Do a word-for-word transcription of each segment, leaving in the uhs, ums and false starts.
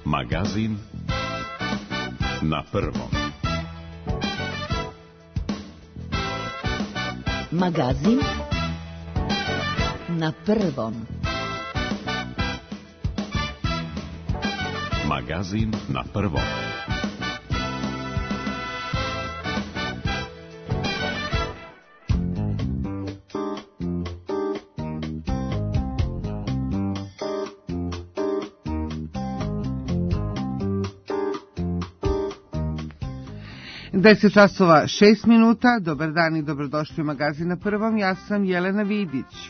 Magazin na prvom. Magazin na prvom. Magazin na prvom. deset časova šest minuta, dobar dan i dobrodošli u Magazin na prvom, ja sam Jelena Vidić.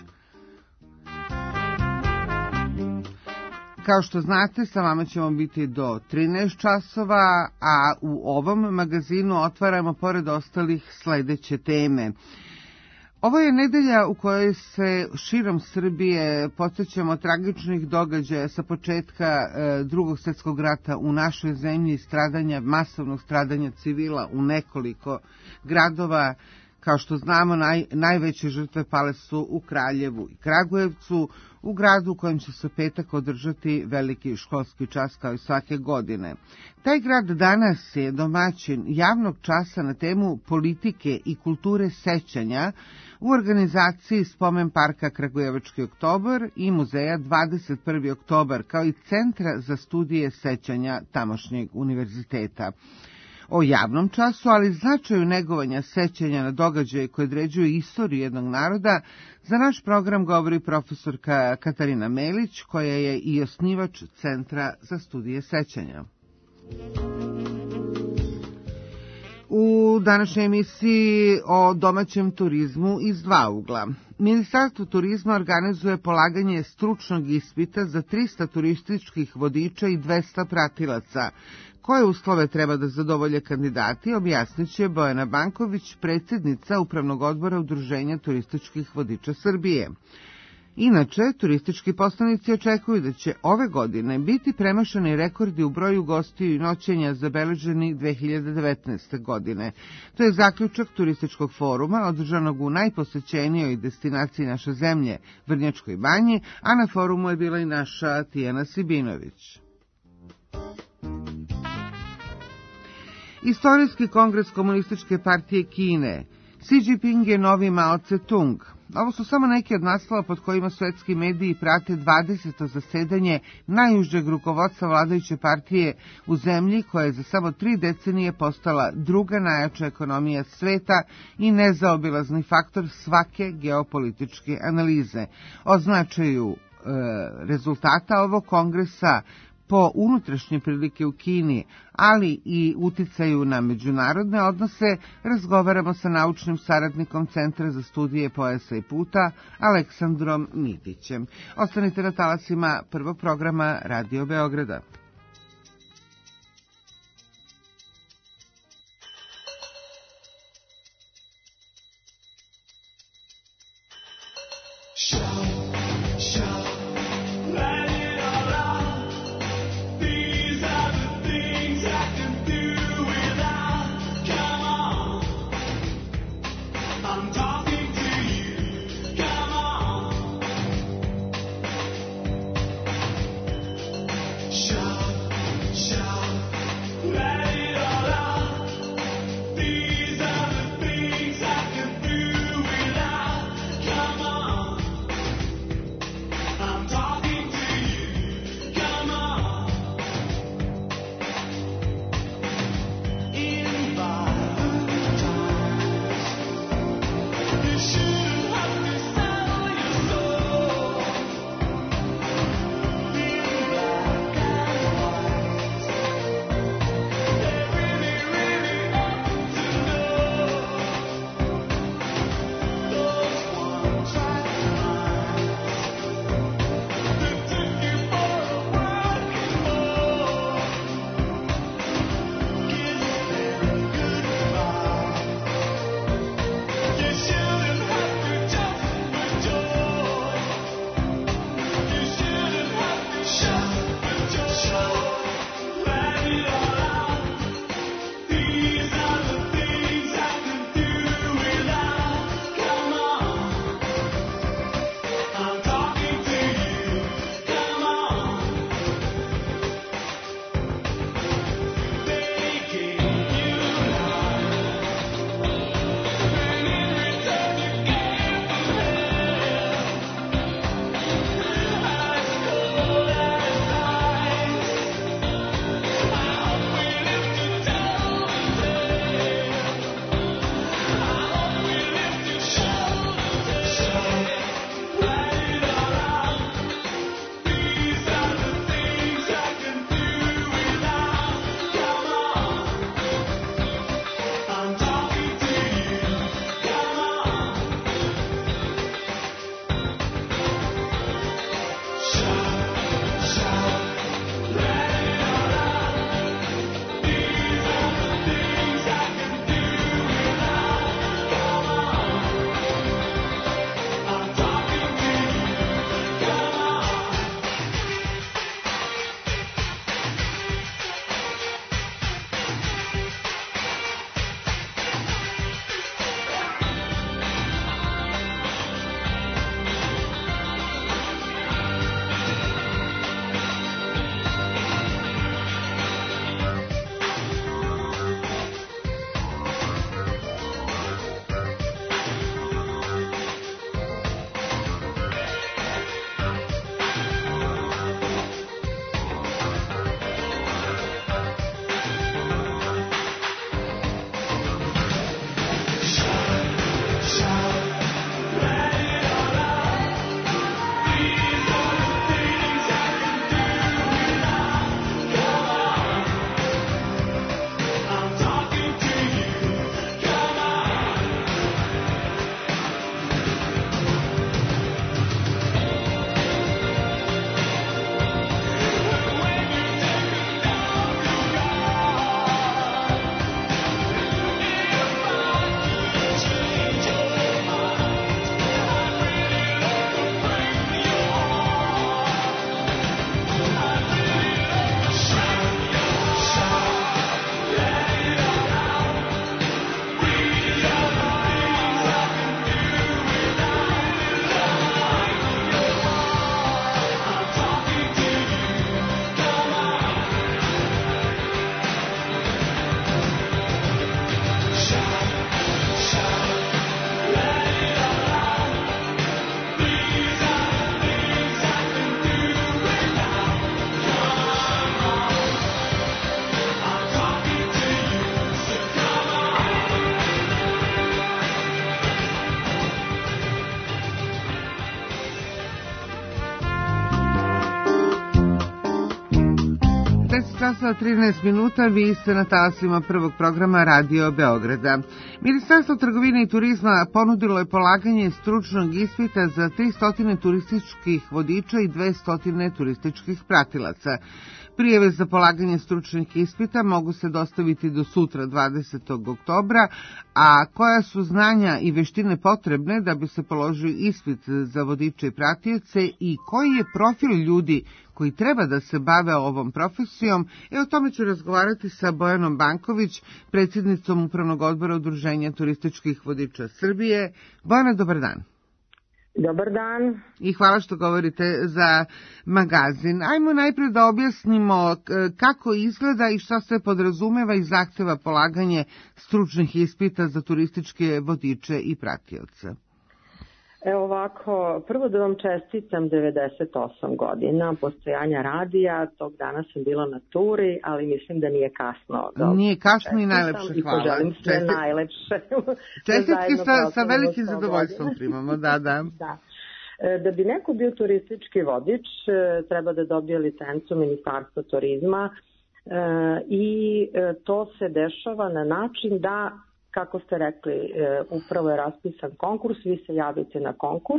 Kao što znate, sa vama ćemo biti do trinaest časova, a u ovom magazinu otvaramo pored ostalih sledeće teme. Ovo je nedelja u kojoj se širom Srbije podsjećamo tragičnih događaja sa početka e, drugog svjetskog rata u našoj zemlji, stradanja, masovnog stradanja civila u nekoliko gradova. Kao što znamo, naj, najveće žrtve pale su u Kraljevu i Kragujevcu, u gradu u kojem će se petak održati veliki školski čas kao i svake godine. Taj grad danas je domaćin javnog časa na temu politike i kulture sećanja u organizaciji Spomen parka Kragujevački oktobar i muzeja dvadeset prvi oktobar, kao i Centra za studije sećanja tamošnjeg univerziteta. O javnom času, ali značaju negovanja sećanja na događaje koje određuju istoriju jednog naroda, za naš program govori profesorka Katarina Melić, koja je i osnivač Centra za studije sećanja. U današnjoj emisiji o domaćem turizmu iz dva ugla. Ministarstvo turizma organizuje polaganje stručnog ispita za trista turističkih vodiča i dvesta pratilaca. Koje uslove treba da zadovolje kandidati, objasnit će Bojana Banković, predsjednica Upravnog odbora Udruženja turističkih vodiča Srbije. Inače, turistički poslanici očekuju da će ove godine biti premašeni rekordi u broju gostiju i noćenja zabeleženi dve hiljade devetnaeste. godine. To je zaključak turističkog foruma održanog u najposećenijoj destinaciji naše zemlje, Vrnjačkoj banji, a na forumu je bila i naša Tijana Sibinović. Istorijski kongres Komunističke partije Kine. Xi Jinping je novi Mao Tse-tung. Ovo su samo neki od naslova pod kojima svetski mediji prate dvadeseto zasedanje najužeg rukovodstva vladajuće partije u zemlji koja je za samo tri decenije postala druga najjača ekonomija sveta i nezaobilazni faktor svake geopolitičke analize. O značaju e, rezultata ovog kongresa po unutrašnje prilike u Kini, ali i uticaju na međunarodne odnose, razgovaramo sa naučnim saradnikom Centra za studije pojasa i puta, Aleksandrom Mitićem. Ostanite na talasima prvog programa Radio Beograda. časova trinaest minuta, vi ste na talasima prvog programa Radio Beograda. Ministarstvo trgovine i turizma ponudilo je polaganje stručnog ispita za tristo turističkih vodiča i dvesta turističkih pratilaca. Prijave za polaganje stručnih ispita mogu se dostaviti do sutra dvadesetog oktobra, a koja su znanja i veštine potrebne da bi se položio ispit za vodiče i pratioce i koji je profil ljudi koji treba da se bave ovom profesijom, e o tome ću razgovarati sa Bojanom Banković, predsjednicom Upravnog odbora Udruženja turističkih vodiča Srbije. Bojana, dobar dan. Dobar dan. I hvala što govorite za magazin. Ajmo najprej da objasnimo kako izgleda i šta se podrazumeva i zahteva polaganje stručnih ispita za turističke vodiče i pratioce. Evo ovako, prvo da vam čestitam devedeset osam godina postojanja radija, tog dana sam bila na turi, ali mislim da nije kasno. Da nije kasno i najlepše hvala. I poželim sve Čestit... najlepše. Čestitke sa, sa velikim zadovoljstvom primamo, da, da. Da. Da bi neko bio turistički vodič, treba da dobije licencu Ministarstva turizma i to se dešava na način da, kako ste rekli, upravo je raspisan konkurs, vi se javite na konkurs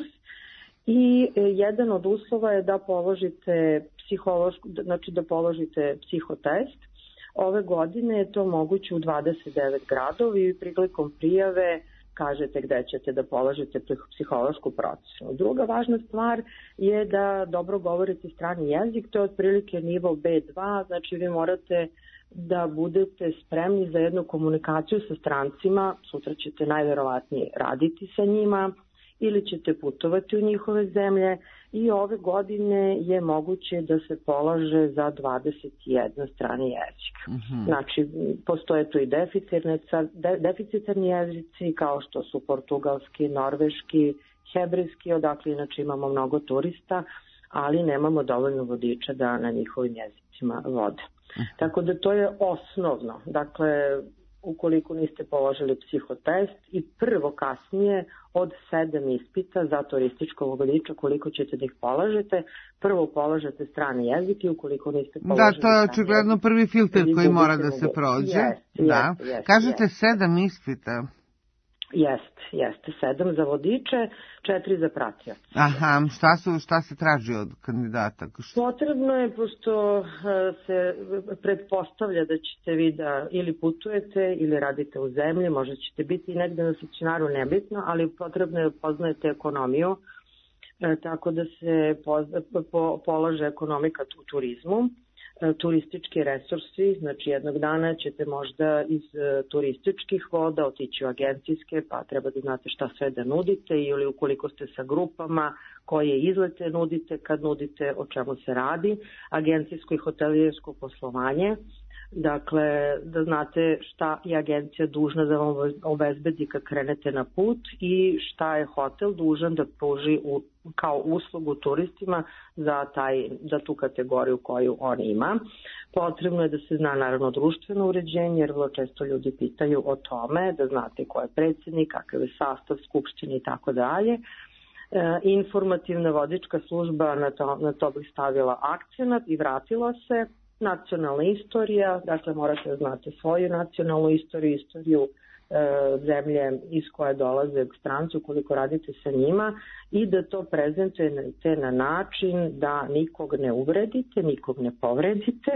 i jedan od uslova je da položite psihološku, znači da položite psihotest. Ove godine je to moguće u dvadeset devet gradova i prilikom prijave kažete gde ćete da položite psihološku procenu. Druga važna stvar je da dobro govorite strani jezik, to je otprilike nivo be dva, znači vi morate da budete spremni za jednu komunikaciju sa strancima, sutra ćete najverovatnije raditi sa njima ili ćete putovati u njihove zemlje i ove godine je moguće da se polaže za dvadeset jedan strani jezik. Mm-hmm. Znači, postoje tu i deficitarni jezici kao što su portugalski, norveški, hebrejski, odakle inače imamo mnogo turista, ali nemamo dovoljno vodiča da na njihovim jezicima vode. Tako da to je osnovno. Dakle, ukoliko niste položili psihotest i prvo kasnije od sedam ispita za turističkog vodiča, koliko ćete da ih polažete, prvo polažete strani jezik i ukoliko niste položili... Da, to je očigledno prvi filter koji mora da se prođe. Jest, da. Jest, jest, Kažete jest. sedam ispita. Jeste, jeste. Sedam za vodiče, četiri za pratioce. Aha, šta, su, šta se traži od kandidata? Potrebno je, pošto se pretpostavlja da ćete vi da ili putujete ili radite u zemlji, možda ćete biti i negde na stacionaru, nebitno, ali potrebno je poznajete ekonomiju, tako da se polaže ekonomika u turizmu. Turistički resursi, znači jednog dana ćete možda iz turističkih voda otići u agencijske, pa treba da znate šta sve da nudite ili ukoliko ste sa grupama koje izlete nudite, kad nudite o čemu se radi, agencijsko i hotelijersko poslovanje, dakle da znate šta je agencija dužna da vam obezbedi kad krenete na put i šta je hotel dužan da pruži u kao uslugu turistima za, taj, za tu kategoriju koju on ima. Potrebno je da se zna naravno društveno uređenje, jer vrlo često ljudi pitaju o tome, da znate ko je predsjednik, kakav je sastav skupštine i tako dalje. Informativna vodička služba na to, na to bih stavila akcenat i vratila se. Nacionalna istorija, dakle morate da znate svoju nacionalnu istoriju, istoriju zemlje iz koje dolaze stranci ukoliko radite sa njima i da to prezentujete na način da nikog ne uvredite, nikog ne povredite.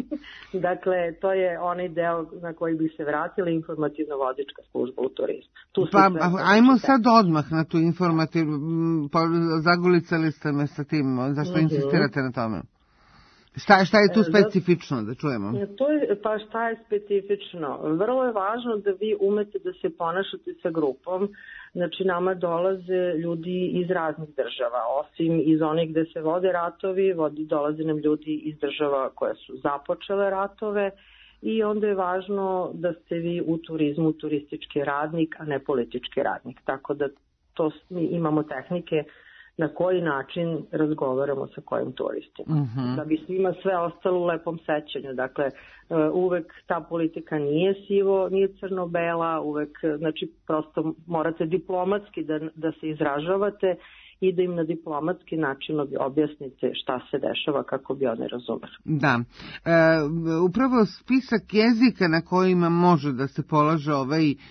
Dakle, to je onaj deo na koji bi se vratila informativno vodička služba u turizmu. Tu pa, ajmo sad odmah na tu informativnu, zagulicali ste me sa tim, zašto mm-hmm. insistirate na tome? Šta, šta je tu specifično, da čujemo? To je, pa šta je specifično? Vrlo je važno da vi umete da se ponašate sa grupom. Znači, nama dolaze ljudi iz raznih država, osim iz onih gde se vode ratovi, vodi, dolaze nam ljudi iz država koje su započele ratove i onda je važno da ste vi u turizmu turistički radnik, a ne politički radnik. Tako da to mi imamo tehnike na koji način razgovaramo sa kojim turistima. Uh-huh. Da bi svima sve ostalo u lepom sećanju. Dakle, uvek ta politika nije sivo, nije crno-bela, uvek, znači, prosto morate diplomatski da, da se izražavate i da im na diplomatski način objasnite šta se dešava kako bi one razumeli. Da. E, upravo spisak jezika na kojima može da se polaže ovaj e,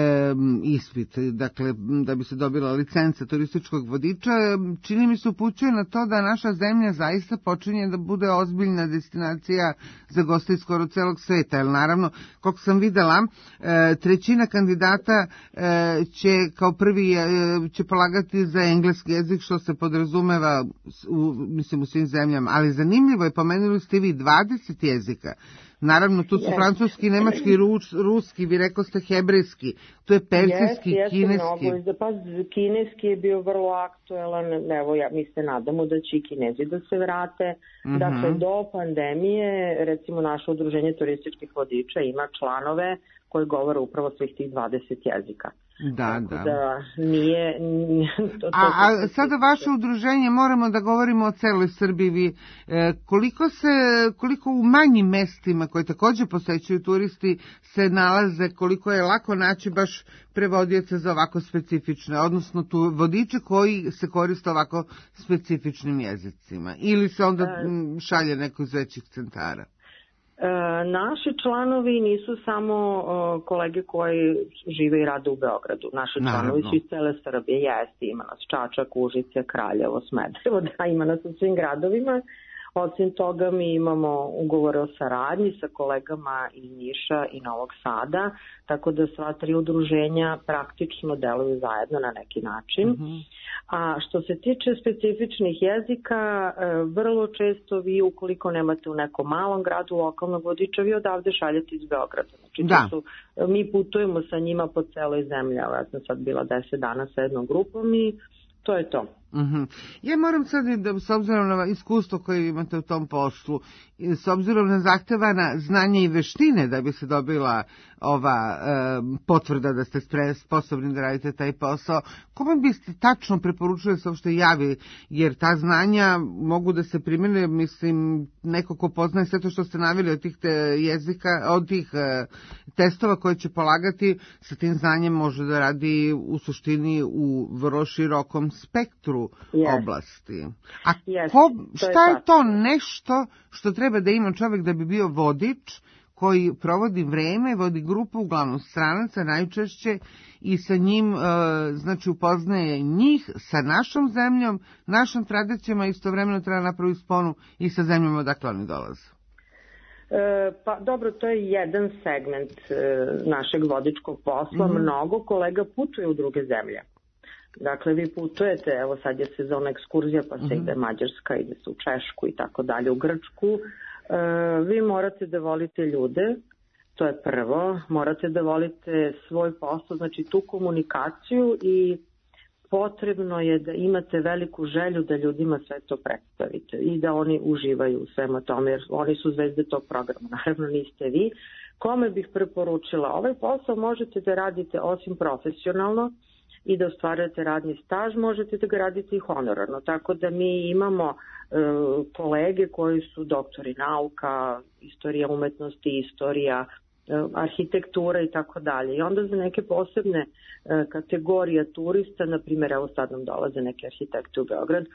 ispit, dakle da bi se dobila licenca turističkog vodiča, čini mi se upućuje na to da naša zemlja zaista počinje da bude ozbiljna destinacija za goste iz skoro celog sveta, jer naravno, koliko sam videla, e, trećina kandidata e, će kao prvi e, će polagati za engleski jezik, što se podrazumeva u, mislim, u svim zemljama, ali zanimljivo je, pomenuli ste vi dvadeset jezika. Naravno, tu su yes. francuski, nemački, rus, ruski, vi rekao ste hebrejski, tu je persijski, yes, kineski. Mnogo, pa kineski je bio vrlo aktuelan, evo ja, mi se nadamo da će i Kinezi da se vrate. Mm-hmm. Dakle, do pandemije, recimo naše udruženje turističkih vodiča ima članove koji govore upravo svih tih dvadeset jezika. Da, Tako da. da nije... to, to, a, a sada vaše udruženje, moramo da govorimo o celoj Srbiji. Vi, e, koliko, se, koliko u manjim mestima koje takođe posećuju turisti se nalaze, koliko je lako naći baš prevodioce za ovako specifične, odnosno tu vodiče koji se koriste ovako specifičnim jezicima, ili se onda m, šalje neko iz većih centara? E, naši članovi nisu samo o, kolege koji žive i rade u Beogradu. Naši Naravno. članovi su iz cele Srbije. Jeste, ima nas Čačak, Užice, Kraljevo, Smederevo, da, ima nas u svim gradovima. Osim toga mi imamo ugovore o saradnji sa kolegama iz Niša i Novog Sada, tako da sva tri udruženja praktično deluju zajedno na neki način. Mm-hmm. A što se tiče specifičnih jezika, vrlo često vi ukoliko nemate u nekom malom gradu lokalnog vodiča, vi odavde šaljete iz Beograda. Znači, da. su, mi putujemo sa njima po celoj zemlji. Ja sam sad bila deset dana sa jednom grupom i to je to. Mm-hmm. Ja moram sad, da, s obzirom na iskustvo koje imate u tom poslu, s obzirom na zahtevana znanja i veštine da bi se dobila ova e, potvrda da ste sposobni da radite taj posao, kome biste tačno preporučili da se uopšte javi, jer ta znanja mogu da se primene, mislim, neko ko poznaje sve to što ste naveli od tih te jezika, od tih e, testova koje će polagati, sa tim znanjem može da radi u suštini u vrlo širokom spektru yes. oblasti. A yes. ko, šta je to nešto što treba da ima čovjek da bi bio vodič koji provodi vreme, vodi grupu, uglavnom stranaca najčešće, i sa njim, e, znači, upoznaje njih sa našom zemljom, našom tradicijama, istovremeno treba napraviti sponu i sa zemljama odakle oni dolaze? E, pa dobro, to je jedan segment e, našeg vodičkog posla. Mm-hmm. Mnogo kolega putuje u druge zemlje. Dakle, vi putujete, evo sad je sezona ekskurzija, pa se mm-hmm. ide Mađarska, ide se u Češku i tako dalje, u Grčku. E, vi morate da volite ljude, to je prvo, morate da volite svoj posao, znači tu komunikaciju, i potrebno je da imate veliku želju da ljudima sve to predstavite i da oni uživaju u svema tome, jer oni su zvezde tog programa, naravno niste vi. Kome bih preporučila? Ovaj posao možete da radite osim profesionalno i da ostvarujete radni staž, možete da ga radite i honorarno. Tako da mi imamo e, kolege koji su doktori nauka, istorija umetnosti, istorija, e, arhitektura i tako dalje. I onda za neke posebne e, kategorije turista, na primjer, evo sad nam dolaze neke arhitekte u Beograd, e,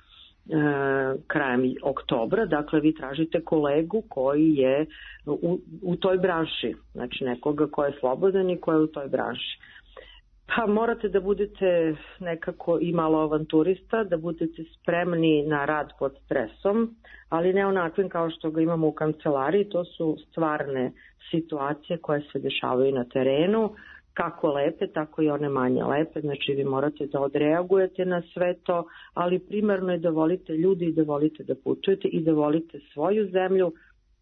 krajem oktobra, dakle vi tražite kolegu koji je u, u toj branši, znači nekoga ko je slobodan i ko je u toj branši. Pa morate da budete nekako i malo avanturista, da budete spremni na rad pod stresom, ali ne onakvim kao što ga imamo u kancelariji. To su stvarne situacije koje se dešavaju na terenu, kako lepe, tako i one manje lepe. Znači vi morate da odreagujete na sve to, ali primarno je da volite ljudi i da volite da putujete i da volite svoju zemlju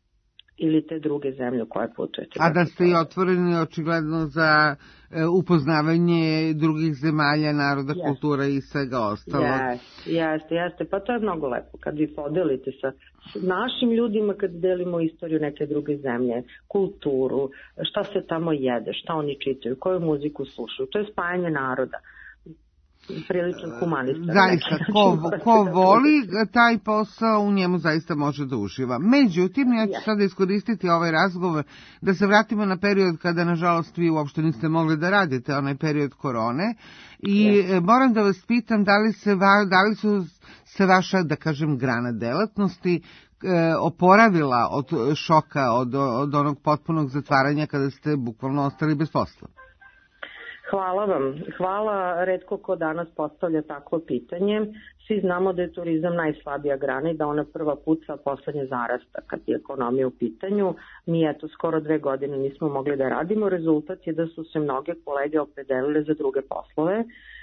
ili te druge zemlje u koje putujete. A da ste i otvoreni očigledno za e, upoznavanje drugih zemalja, naroda, yes. kultura i svega ostalo. Jeste, jeste, jeste. Pa to je mnogo lepo kad vi podelite sa našim ljudima, kad delimo istoriju neke druge zemlje, kulturu, šta se tamo jede, šta oni čitaju, koju muziku slušaju. To je spajanje naroda. priličan humanista. Zaista, ko, ko voli taj posao, u njemu zaista može da uživa. Međutim, ja ću sada iskoristiti ovaj razgovor da se vratimo na period kada, nažalost, vi uopšte niste mogli da radite, onaj period korone. I yes. moram da vas pitam da li, se, da li su se vaša, da kažem, grana delatnosti oporavila od šoka, od, od onog potpunog zatvaranja kada ste bukvalno ostali bez posla? Hvala vam. Hvala. Retko ko danas postavlja takvo pitanje. Svi znamo da je turizam najslabija grana i da ona prva puca, a poslednje zarasta kad je ekonomija u pitanju. Mi eto skoro dve godine nismo mogli da radimo. Rezultat je da su se mnoge kolege opredelile za druge poslove.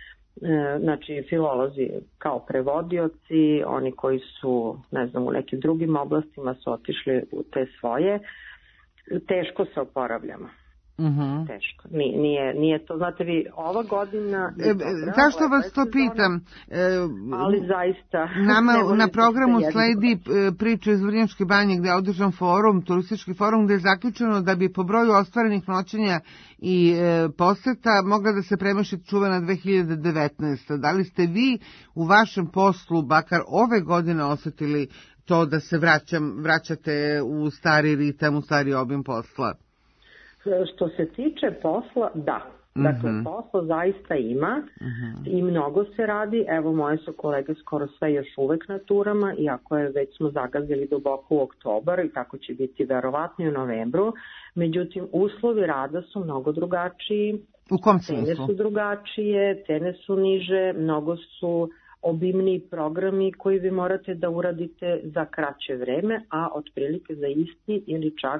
Znači filolozi kao prevodioci, oni koji su, ne znam, u nekim drugim oblastima su otišli u te svoje. Teško se oporavljamo. Uh-huh. Teško. Nije, nije, nije to, znate vi, ova godina... E, zašto vas to pitam? E, ali zaista... Nama na programu sledi priča iz Vrnjačke banje gde je održan forum, turistički forum, gde je zaključeno da bi po broju ostvarenih noćenja i e, poseta mogla da se premaši čuvena dve hiljade devetnaesta. Da li ste vi u vašem poslu, bakar ove godine, osetili to da se vraćam, vraćate u stari ritam, u stari obim posla? Što se tiče posla, da. Dakle, uh-huh. posla zaista ima uh-huh. i mnogo se radi. Evo, moje su kolege skoro sve još uvek na turama, iako je već smo zagazili duboko u oktobar i tako će biti verovatno i u novembru. Međutim, uslovi rada su mnogo drugačiji. U kom smislu? Cene su drugačije, cene su niže, mnogo su obimniji programi koji vi morate da uradite za kraće vreme, a otprilike za isti ili čak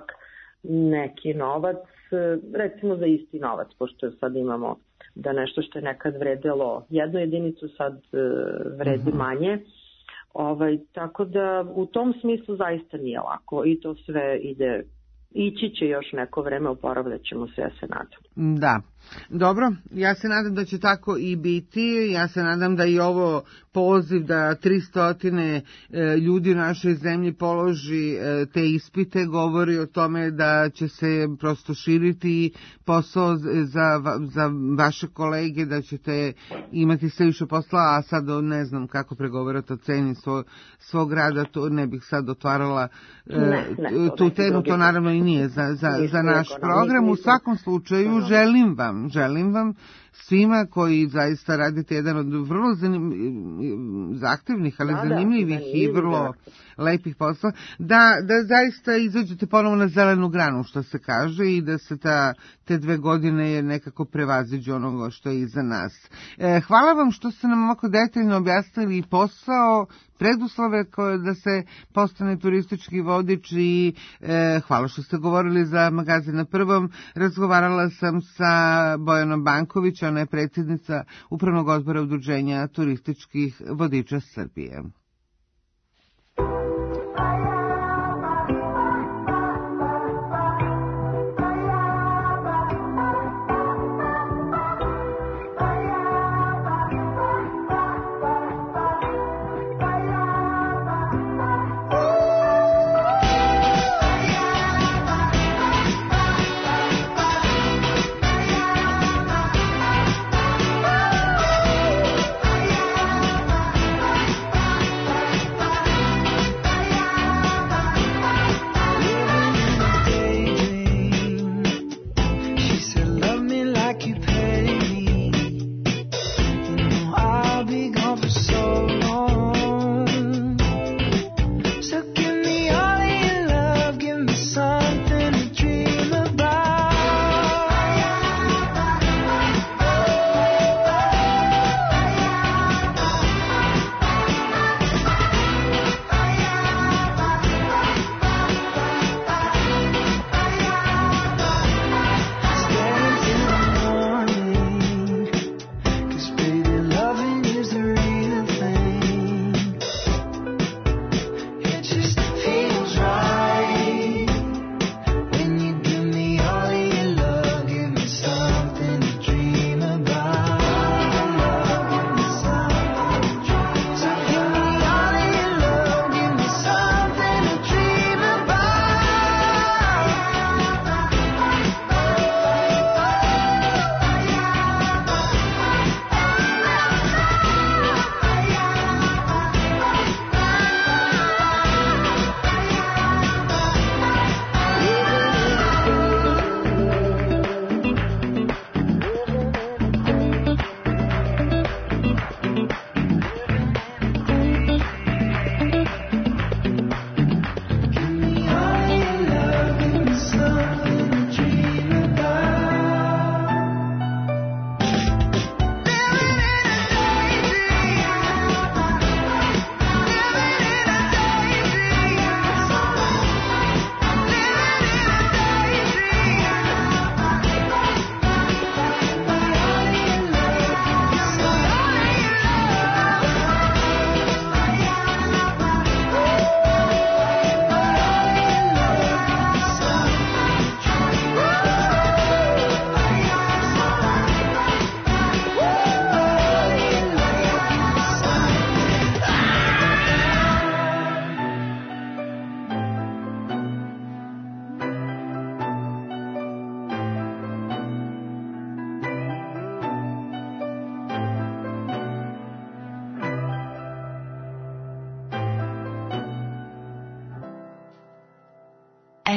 neki novac, recimo za isti novac, pošto sad imamo da nešto što je nekad vredelo jednu jedinicu, sad vredi manje. Ovaj, tako da u tom smislu zaista nije lako i to sve ide, ići će još neko vreme, oporavljat ćemo se, ja se nadam. Da. Dobro, ja se nadam da će tako i biti, ja se nadam da i ovo poziv da tristo ljudi u našoj zemlji položi te ispite govori o tome da će se prosto širiti posao za, za vaše kolege, da ćete imati sve više posla, a sad ne znam kako pregovarate o ceni svog, svog rada, to ne bih sad otvarala ne, ne, tu temu, to naravno i nije za, za, za naš program. U svakom slučaju želim vam Želim vam svima koji zaista radite jedan od vrlo zanim, zahtevnih, ali da, zanimljivih da, i vrlo lepih posla, da, da zaista izađete ponovo na zelenu granu, što se kaže, i da se ta, te dve godine nekako prevaziđu onoga što je iza nas. E, hvala vam što ste nam ovako detaljno objasnili posao, preduslove koje da se postane turistički vodič i e, hvala što ste govorili za magazin Na prvom. Razgovarala sam sa Bojanom Banković, ona je predsjednica Upravnog odbora Udruženja turističkih vodiča Srbije.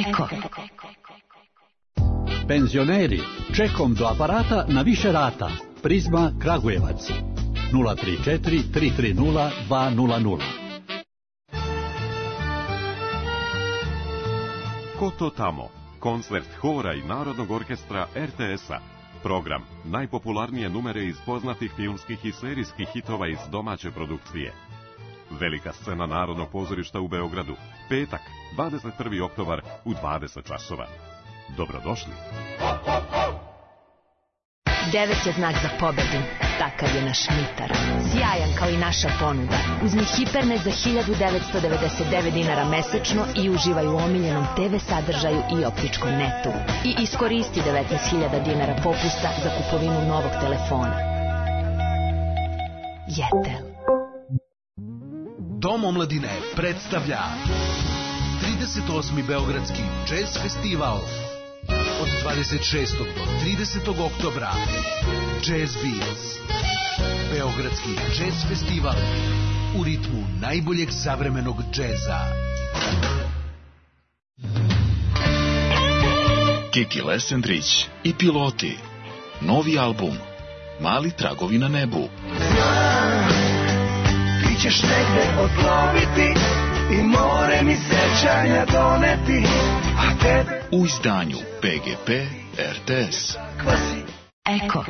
Eko. Penzioneri, čekom do aparata na više rata. Prizma Kragujevac. nula tri četiri tri tri nula dva nula nula. Ko to tamo? Koncert hora i Narodnog orkestra er te es-a. Program najpopularnije numere iz poznatih filmskih i serijskih hitova iz domaće produkcije. Velika scena Narodnog pozorišta u Beogradu. Petak, dvadeset prvi oktobar u dvadeset časova. Dobrodošli. Devet je znak za pobedu. Takav je naš Mitar. Sjajan kao i naša ponuda. Uzmi Hipernet za hiljadu devetsto devedeset devet dinara mesečno i uživaj u omiljenom te ve sadržaju i optičkom netu. I iskoristi devetnaest hiljada dinara popusta za kupovinu novog telefona. Jetel. Dom omladine predstavlja trideset osmi Beogradski jazz festival od dvadeset šestog do tridesetog oktobra. Jazz Beats. Beogradski jazz festival u ritmu najboljeg savremenog džeza. Kiki Lesendrić i Piloti. Novi album Mali tragovi na nebu. Ti ćeš negde odloviti i more mi sećanja doneti, a tebe u izdanju pe ge pe er te es. Eko.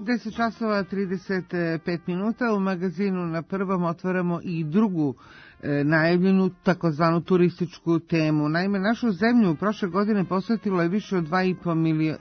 deset časova trideset pet minuta. U magazinu Na prvom otvaramo i drugu e, najavljenu takozvanu turističku temu. Naime, našu zemlju prošle godine posvetilo je više od dva i po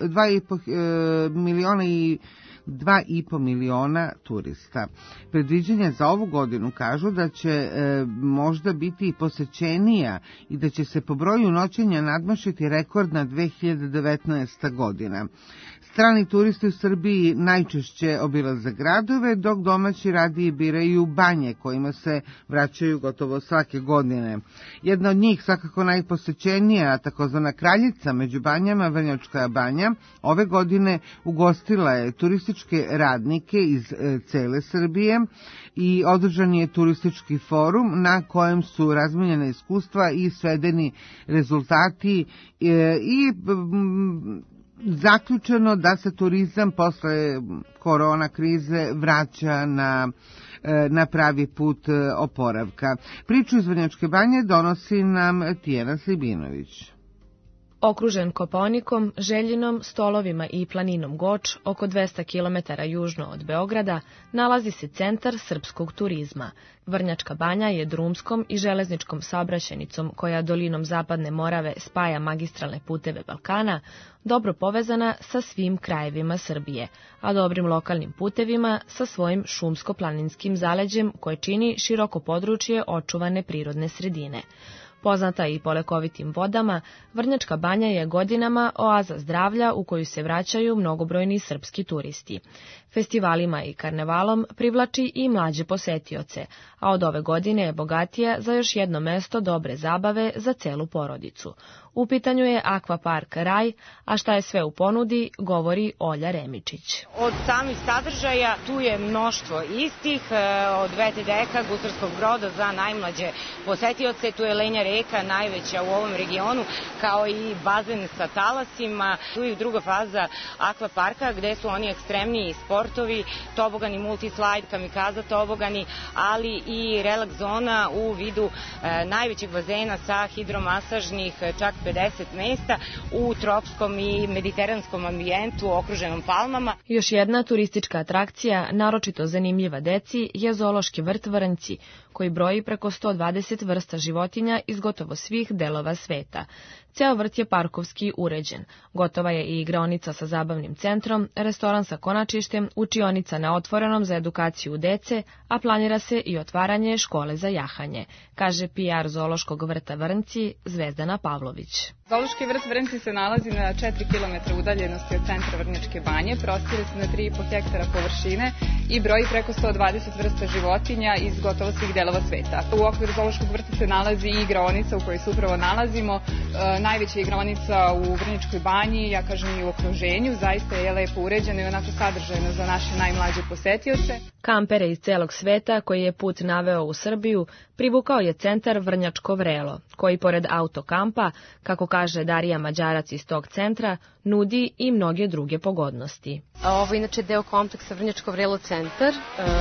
miliona i dva i po miliona turista. Predviđanja za ovu godinu kažu da će e, možda biti i posećenija i da će se po broju noćenja nadmašiti rekordna dve hiljade devetnaesta godina. Strani turisti u Srbiji najčešće obilaze gradove, dok domaći radije biraju banje kojima se vraćaju gotovo svake godine. Jedna od njih, svakako najposećenija, takozvana Kraljica među banjama, Vrnjačka banja, ove godine ugostila je turističke radnike iz e, cele Srbije i održan je turistički forum na kojem su razmenjena iskustva i svedeni rezultati e, i m, zaključeno da se turizam posle korona krize vraća na, na pravi put oporavka. Priču iz Vrnjačke banje donosi nam Tijana Slibinović. Okružen Kopaonikom, Željinom, Stolovima i planinom Goč, oko dvesta kilometara južno od Beograda, nalazi se centar srpskog turizma. Vrnjačka banja je drumskom i železničkom saobraćajnicom koja dolinom Zapadne Morave spaja magistralne puteve Balkana, dobro povezana sa svim krajevima Srbije, a dobrim lokalnim putevima sa svojim šumsko-planinskim zaleđem koje čini široko područje očuvane prirodne sredine. Poznata i po lekovitim vodama, Vrnjačka banja je godinama oaza zdravlja u koju se vraćaju mnogobrojni srpski turisti. Festivalima i karnevalom privlači i mlađe posetioce, a od ove godine je bogatija za još jedno mesto dobre zabave za celu porodicu. U pitanju je akvapark Raj, a šta je sve u ponudi, govori Olja Remičić. Od samih sadržaja tu je mnoštvo istih, od ve te deka, Gusarskog broda za najmlađe posetioce, tu je Lenja reka, najveća u ovom regionu, kao i bazen sa talasima, tu je druga faza akvaparka gde su oni ekstremniji sportovi, tobogani, multislajd, kamikaza tobogani, ali i relaks zona u vidu e, najvećeg bazena sa hidromasažnih čak pedeset mesta u tropskom i mediteranskom ambijentu okruženom palmama. Još jedna turistička atrakcija, naročito zanimljiva deci, je zoološki vrt Vrnjci, koji broji preko sto dvadeset vrsta životinja iz gotovo svih delova sveta. Ceo vrt je parkovski uređen. Gotova je i igraonica sa zabavnim centrom, restoran sa konačištem, učionica na otvorenom za edukaciju dece, a planira se i otvaranje škole za jahanje, kaže P R zoološkog vrta Vrnjci Zvezdana Pavlović. Zoološki vrt Vrnjci se nalazi na četiri kilometra udaljenosti od centra Vrnjačke banje, prostire se na tri i po hektara površine i broji preko sto dvadeset vrsta životinja iz gotovo svih delova sveta. U okviru zoološkog vrta se nalazi i igraonica u kojoj se upravo nalazimo, e, najveća igraonica u Vrnjačkoj banji, ja kažem i u okruženju, zaista je lepo uređena i onako sadržajna za naše najmlađe posetioce. Kampere iz celog sveta koji je put naveo u Srbiju privukao je centar Vrnjačko vrelo, koji pored autokampa, kako kaže Darija Mađarac iz tog centra, nudi i mnoge druge pogodnosti. Ovo je inače deo kompleksa Vrnjačko vrelo centar,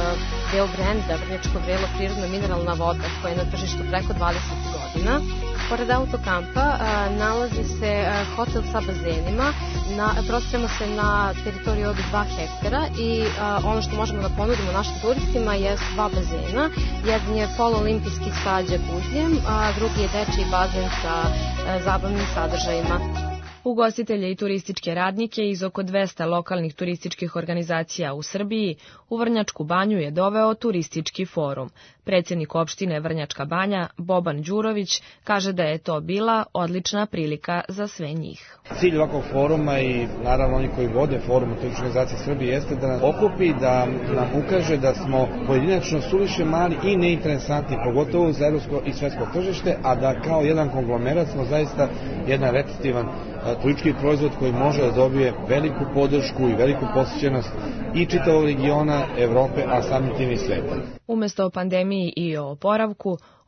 deo brenda Vrnjačko vrelo prirodna mineralna voda koja je na tržištu preko dvadeset godina. Pored autokampa nalazi se hotel sa bazenima, prostiramo se na teritoriju od dva hektara i ono što možemo da ponudimo našim turistima je dva bazena. Jedan je poluolimpijski sa džakuzijem, a drugi je dečiji bazen sa zabavnim sadržajima. Ugostitelje i turističke radnike iz oko dvesta lokalnih turističkih organizacija u Srbiji u Vrnjačku banju je doveo turistički forum. Predsjednik opštine Vrnjačka banja, Boban Đurović, kaže da je to bila odlična prilika za sve njih. Cilj ovakvog foruma i naravno oni koji vode forum u turističkoj organizaciji Srbije jeste da nas okupi, da nam ukaže da smo pojedinačno suviše mali i neinteresantni, pogotovo za evropsko i svetsko tržište, a da kao jedan konglomerat smo zaista jedan repetitivan turistički proizvod koji može da dobije veliku podršku i veliku posjećenost i čitavog regiona, Evrope, a samim tim i sveta. Umesto o pandemiji i o oporavku,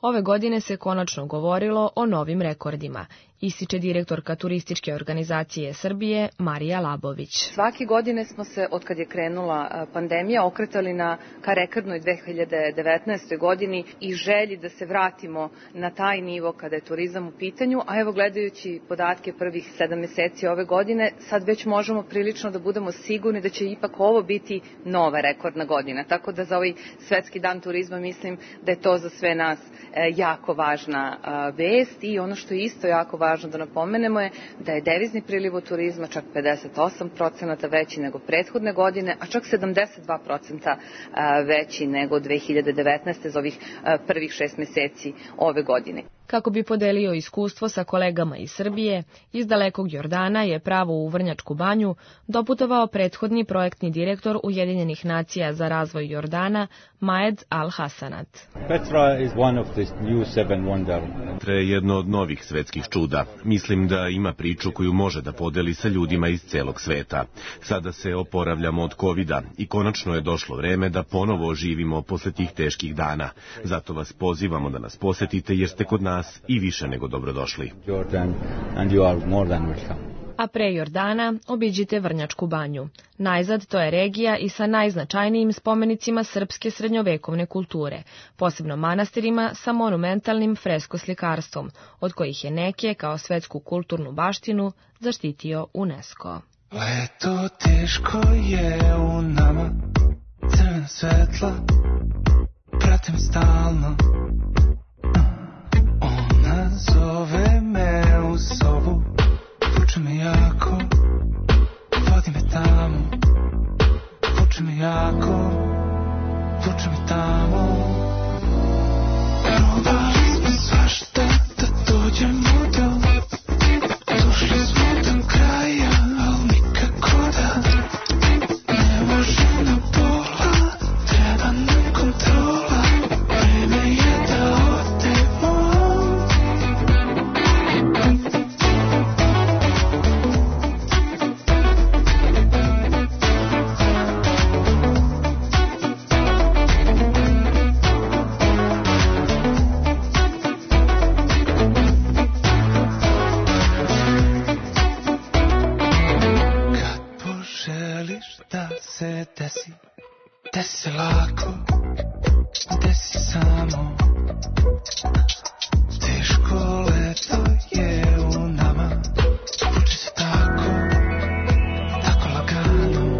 Ove godine se konačno govorilo o novim rekordima, ističe direktorka turističke organizacije Srbije Marija Labović. Svake godine smo se, od kad je krenula pandemija, okretali na ka rekordnoj dve hiljade devetnaestoj godini i želji da se vratimo na taj nivo kada je turizam u pitanju, a evo gledajući podatke prvih sedam meseci ove godine, sad već možemo prilično da budemo sigurni da će ipak ovo biti nova rekordna godina. Tako da za ovaj Svetski dan turizma mislim da je to za sve nas jako važna vest i ono što je isto jako važno da napomenemo je da je devizni priliv od turizma čak pedeset osam procenata veći nego prethodne godine, a čak sedamdeset dva procenta veći nego dve hiljade devetnaeste za ovih prvih šest meseci ove godine. Kako bi podelio iskustvo sa kolegama iz Srbije, iz dalekog Jordana je pravo u Vrnjačku banju doputovao prethodni projektni direktor Ujedinjenih nacija za razvoj Jordana, Maed Al-Hasanat. Petra je jedno od novih svetskih čuda. Mislim da ima priču koju može da podeli sa ljudima iz celog sveta. Sada se oporavljamo od kovida i konačno je došlo vreme da ponovo oživimo posle tih teških dana. Zato vas pozivamo da nas posetite jer ste kod nas i više nego dobrodošli. A pre Jordana obiđite Vrnjačku banju. Najzad to je regija i sa najznačajnijim spomenicima srpske srednjovekovne kulture, posebno manastirima sa monumentalnim freskoslikarstvom, od kojih je neke kao svetsku kulturnu baštinu zaštitio UNESCO. Leto teško je u nama, crvena svetla, pratim stalno. Ona zove me u sobu, vuče me jako, vodi me tamo, vuče me jako, vuče me tamo. Probali smo svašta da dođemo do, došli smo do kraja, al nikako da, ne može na pola, treba nam kontrola, vreme je da odemo. Da se desi, desi se lako, desi samo. Teško leto je u nama, vuče se tako, tako lagano.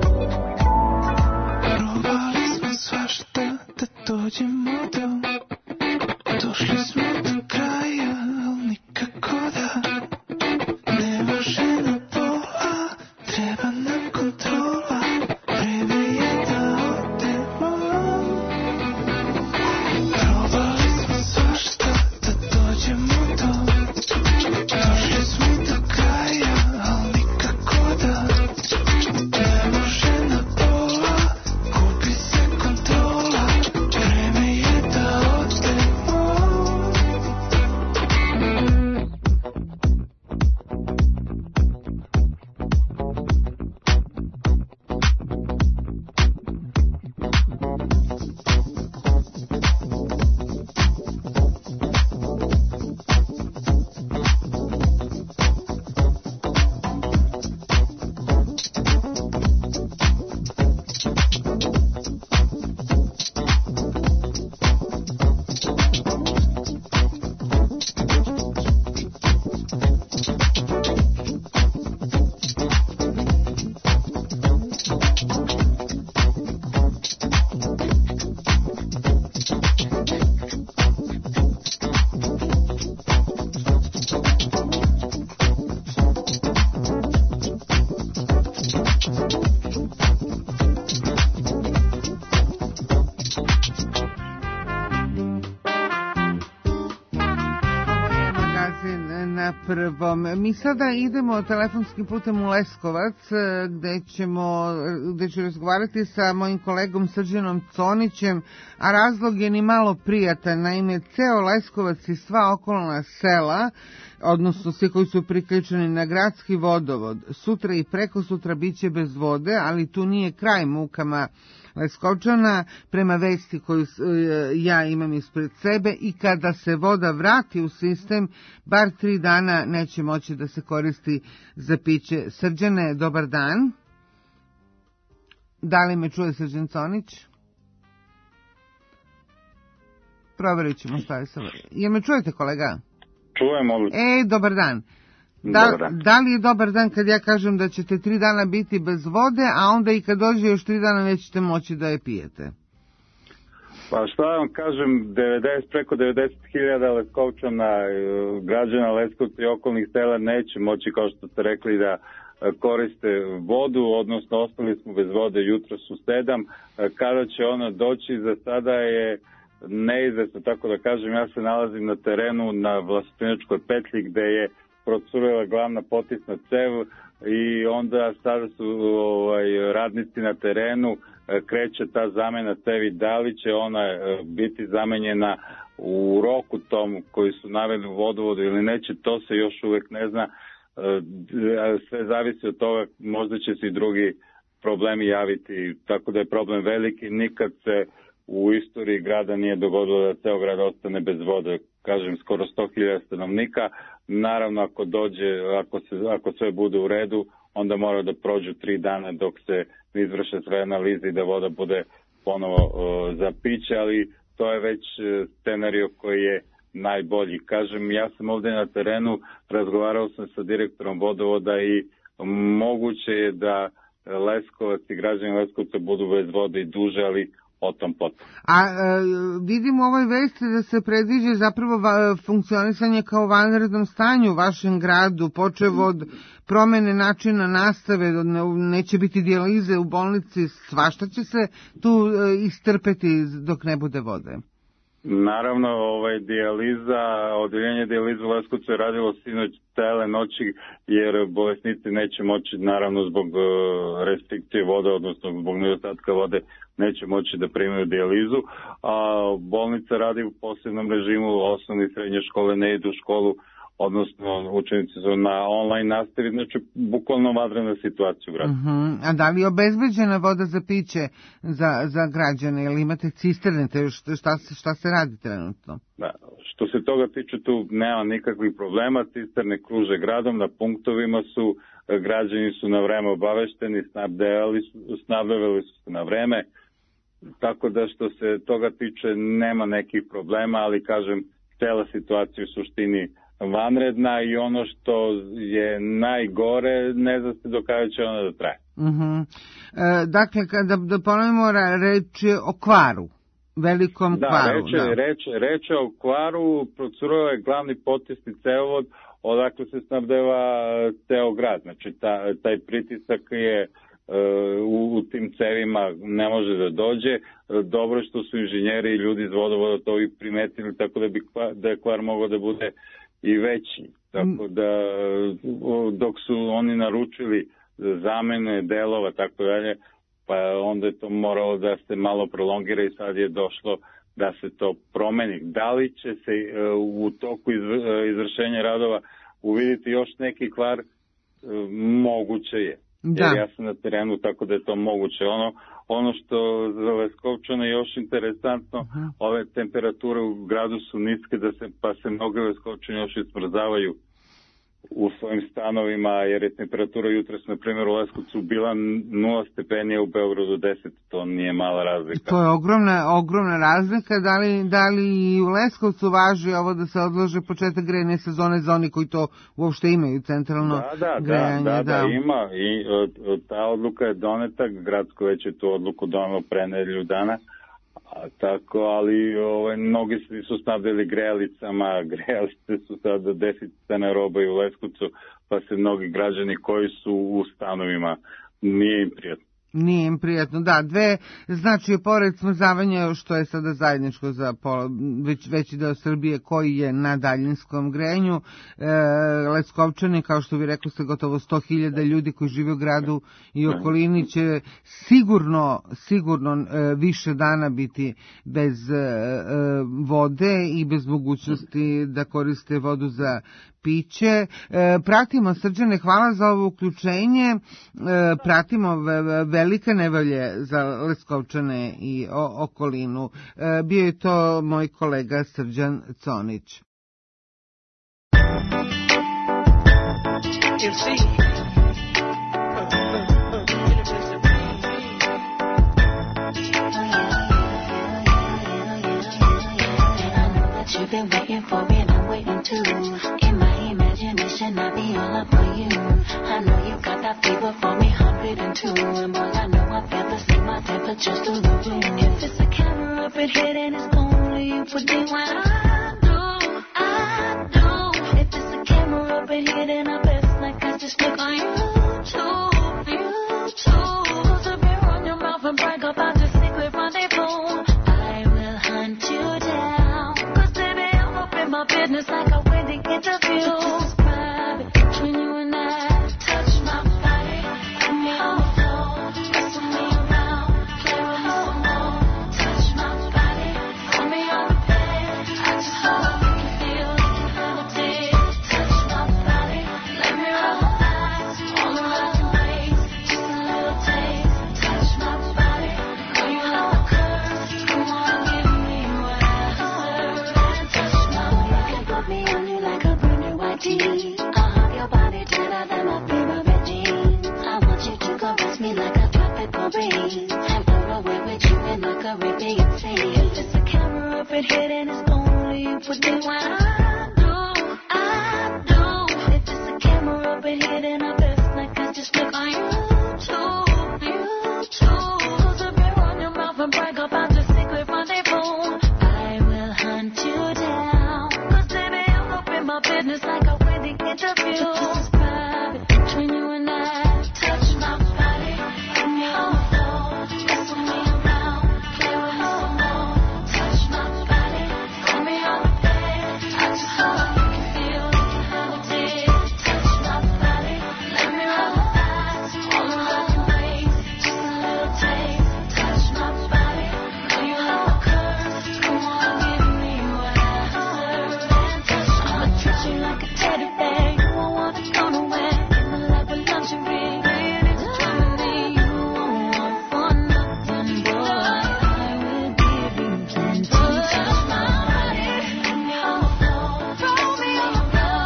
Probali smo svašta da dođemo do, došli smo do kraja, al nikako da, ne može na pola, treba nam kontrola. Vreme je da odemo. prvom. Mi sada idemo telefonskim putem u Leskovac, gde ćemo, gde ću razgovarati sa mojim kolegom Srđanom Conićem, a razlog je ni malo prijatan. Naime, ceo Leskovac i sva okolna sela, odnosno svi koji su priključeni na gradski vodovod, sutra i preko sutra biće bez vode, ali tu nije kraj mukama Leskovčana. Prema vesti koju ja imam ispred sebe, i kada se voda vrati u sistem, bar tri dana neće moći da se koristi za piće. Srđane, dobar dan. Da li me čuje Srđan Conić? Proverit ćemo šta je sa... Jel me čujete, kolega? Čujem, odlično. E, dobar dan. Da, da li je dobar dan kad ja kažem da ćete tri dana biti bez vode, a onda i kad dođe još tri dana nećete moći da je pijete? Pa šta vam kažem, devedeset, preko devedeset hiljada Leskovčana, građana Leskovca i okolnih sela neće moći, kao što ste rekli, da koriste vodu, odnosno ostali smo bez vode jutros u sedam. Kada će ona doći, za sada je neizvesno, tako da kažem. Ja se nalazim na terenu na Vlastinačkoj petlji, gde je procurila glavna potisna cev i onda sada su ovaj, radnici na terenu, kreće ta zamena cevi. Da li će ona biti zamenjena u roku tom koji su naveli u vodovodu ili neće, to se još uvek ne zna. Sve zavisi od toga, možda će se i drugi problemi javiti, tako da je problem veliki. Nikad se u istoriji grada nije dogodilo da ceo grad ostane bez vode, kažem skoro sto hiljada stanovnika. Naravno, ako dođe, ako, se, ako sve bude u redu, onda mora da prođu tri dana dok se izvrše sve analize i da voda bude ponovo uh, za piće, ali to je već scenario koji je najbolji. Kažem, ja sam ovde na terenu, razgovarao sam sa direktorom vodovoda i moguće je da Leskovac i građani Leskovca budu bez vode i duže, ali o tom potom. A e, vidimo u ovoj vesti da se predviđa zapravo va, funkcionisanje kao vanrednom stanju u vašem gradu, počev od promene načina nastave, ne, neće biti dijalize u bolnici, svašta će se tu e, istrpeti dok ne bude vode. Naravno, ovaj dijaliza, odeljenje dijalize u Leskovcu je radilo sinoć cele noći, jer bolesnici neće moći, naravno zbog restrikcije vode, odnosno zbog nedostatka vode, neće moći da primaju dijalizu, a bolnica radi u posebnom režimu, osnovne i srednje škole ne idu u školu, odnosno učenici su na online nastavi, znači bukvalno vanredna situacija u gradu. Uh-huh. A da li je obezbeđena voda za piće za, za građane, ili imate cisterne, te šta, šta, šta se radi trenutno? Da, što se toga tiče, tu nema nikakvih problema, cisterne kruže gradom, na punktovima su, građani su na vreme obavešteni, snabdevali su, snabdevali su se na vreme, tako da što se toga tiče nema nekih problema, ali kažem, cela situacija u suštini vanredna i ono što je najgore, ne zna se do kada će ona da traje. Uh-huh. E, dakle, kada da ponovimo, reč je o kvaru, velikom da, kvaru. Reč, da, reč, reč je o kvaru, procurao je glavni potisni cevovod, odakle se snabdeva ceo grad. Znači, ta, taj pritisak je u, u tim cevima ne može da dođe. Dobro što su inženjeri i ljudi iz vodovoda to i primetili, tako da, bi, da je kvar mogao da bude i veći. Tako da dok su oni naručili zamene delova, tako dalje, pa onda je to moralo da se malo prolongira i sad je došlo da se to promeni. Da li će se u toku izvršenja radova uviditi još neki kvar? Moguće je. Da. Jer ja sam na terenu, tako da je to moguće. Ono, ono što za Leskovčane je još interesantno, uh-huh. ove temperature u gradu su niske, da se, pa se mnogo Leskovčani još ismrzavaju u svojim stanovima, jer je temperatura jutros, na primjer, u Leskovcu bila nula stepenija, u Beogradu deset, to nije mala razlika. To je ogromna, ogromna razlika. Da li, da li i u Leskovcu važi ovo da se odlože početak grejne sezone za oni koji to uopšte imaju centralno da, da, grejanje? Da, da, da, da, ima. I ta odluka je doneta, gradsko već je tu odluku donelo pre nedelju dana. A, tako, ali ovaj, mnogi su snabdeli grejalicama, grejalice su sada deficitarna roba i u Leskovcu, pa se mnogi građani koji su u stanovima nije im prijatno. Nije im prijatno, da, dve, znači pored smrzavanja što je sada zajedničko za pola, već, veći deo Srbije koji je na daljinskom grejanju, e, Leskovčani, kao što vi rekli ste, gotovo sto hiljada ljudi koji žive u gradu i okolini će sigurno, sigurno e, više dana biti bez e, vode i bez mogućnosti da koriste vodu za piće. E, pratimo, Srđane, hvala za ovo uključenje, e, pratimo ve, velike nevolje za Leskovčane i o, okolinu. E, bio je to moj kolega Srđan Conić. You've been waiting for it, I'm waiting too. In my imagination, I be all up for you. I know you got that fever for me, one hundred two. And boy, I know I feel the same, my temperature's through the roof. If it's a camera up in here, then it's only you for me when I do, I do. If it's a camera up in here, then I best like I just look on YouTube, YouTube. Close up and run your mouth and brag about your secret rendezvous. I will hunt you down. My business like a wedding interview. It's private between you and I. Touch my body, put me on the floor, wrestle me around, play with me some more. Touch my body, put me on the bed. I just wanna make you feel like you never did. Touch my body, let me roll the eyes all around your waist. Just a little taste. Touch my body, know you have the curves. Come on, give me what I deserve. And touch my put me on you like a brand new white tee. I'll hug your body tighter than my favorite jeans. I want you to caress me like a tropical breeze and float away with you in the Caribbean Sea. If it's a camera up in here, then it's only you for me when I do, I do. If it's a camera up in here, then I best like I just look on YouTube, YouTube. Close up and run your mouth and brag about your secret rendezvous. I will hunt you down. My business like a wedding interview. It's private between you and I. Touch my body, put me on the floor, wrestle me around, play with me some more. Touch my body, put me on the bed. I just wanna make you feel like you never did. Touch my body, let me roll the eyes all around your waist. Just a little taste. Touch my body, know you have the curves. Come on, give me what I deserve. And touch my treat you like a teddy bear. You won't want to go nowhere. In my lap with lingerie. Laying into jewelry. You won't want for nothing, boy. I will give you plenty. Touch my body, put me on the floor, roll me on the floor.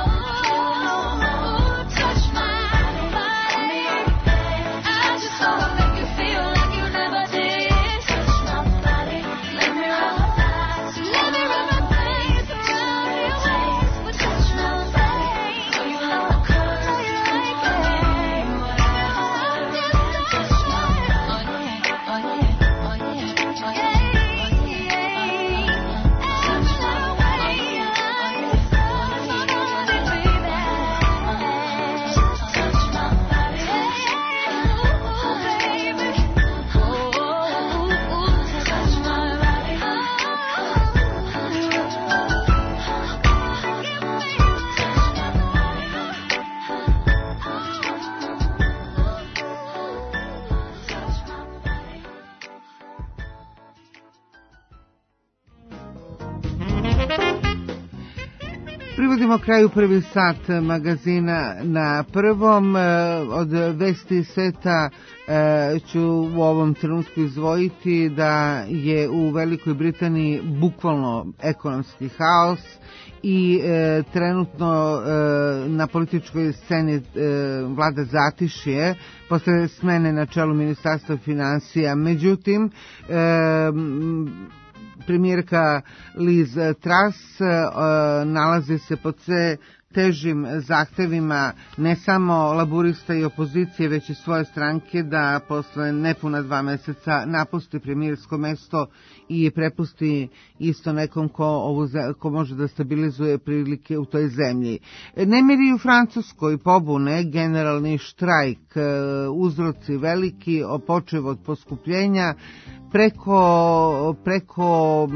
Touch my body, I just wanna make you feel like you never did. Touch my body, let me roll the eyes, let me roll my face around your waist. Touch my body, know you have the curves. Like what I deserve. Touch my body, oh yeah, oh yeah, oh yeah, oh yeah, oh yeah. Touch my body, touch my body, baby. Touch my body, oh baby, oh, touch my body. Privodimo kraju prvi sat magazina na prvom. Od vesti sveta ću u ovom trenutku izdvojiti da je u Velikoj Britaniji bukvalno ekonomski haos i e, trenutno e, na političkoj sceni e, vlada zatišje posle smene na čelu Ministarstva finansija. Međutim, e, premijerka Liz Truss e, nalazi se pod sve najtežim zahtevima ne samo laburista i opozicije, već i svoje stranke da posle nepuna dva meseca napusti premijersko mesto i prepusti isto nekom ko, ovu, ko može da stabilizuje prilike u toj zemlji. Nemiri u Francuskoj, pobune, generalni štrajk, uzroci veliki, počev od poskupljenja preko, preko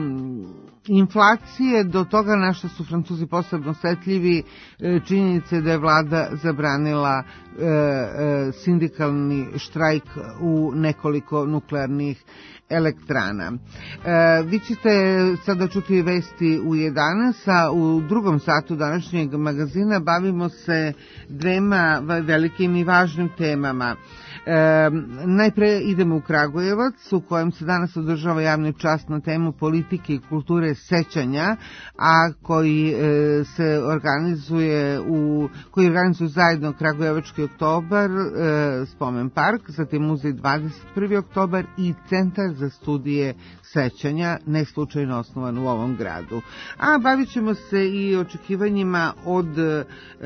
inflacije do toga na što su Francuzi posebno osetljivi, činjenice da je vlada zabranila e, e, sindikalni štrajk u nekoliko nuklearnih elektrana. E, vi ćete sada čuti vesti u jedanaest, a u drugom satu današnjeg magazina bavimo se dvema velikim i važnim temama. E, najpre idemo u Kragujevac, u kojem se danas održava javni čas na temu politike i kulture sećanja, a koji e, se organizuje u koji organizuju zajedno Kragujevački oktobar, e, Spomen park, zatim muzej dvadeset prvi oktobar i Centar za studije sećanja, ne slučajno osnovan u ovom gradu. A bavit ćemo se i očekivanjima od e,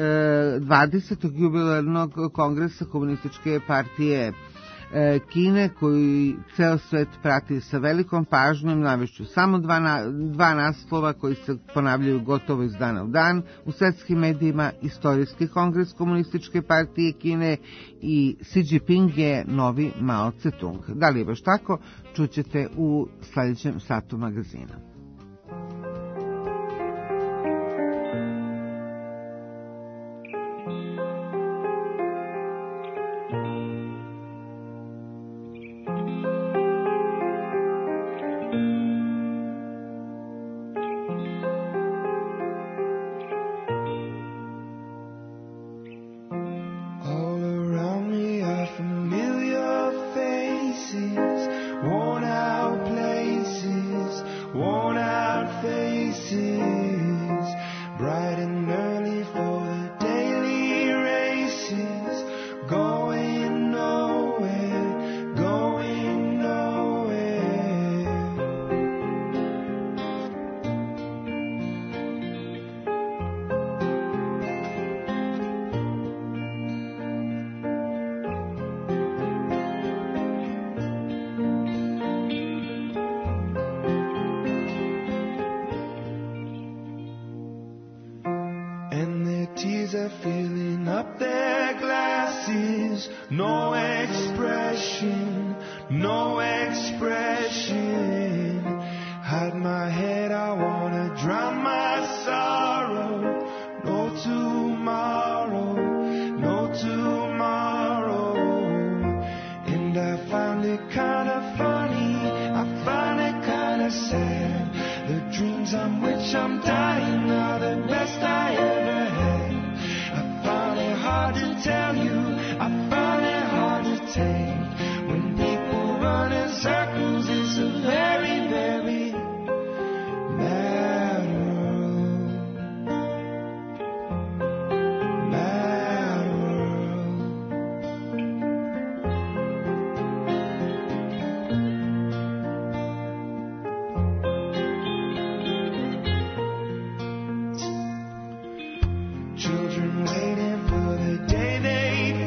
dvadesetog jubilarnog kongresa Komunističke partije e, Kine, koji ceo svet prati sa velikom pažnjom. Navešću samo dva, na, dva naslova koji se ponavljaju gotovo iz dana u dan u svetskim medijima: Istorijski kongres Komunističke partije Kine i Xi Jinping je novi Mao Tse-tung. Da li je baš tako? Čućete u sljedećem satu magazina. Children waiting for the day they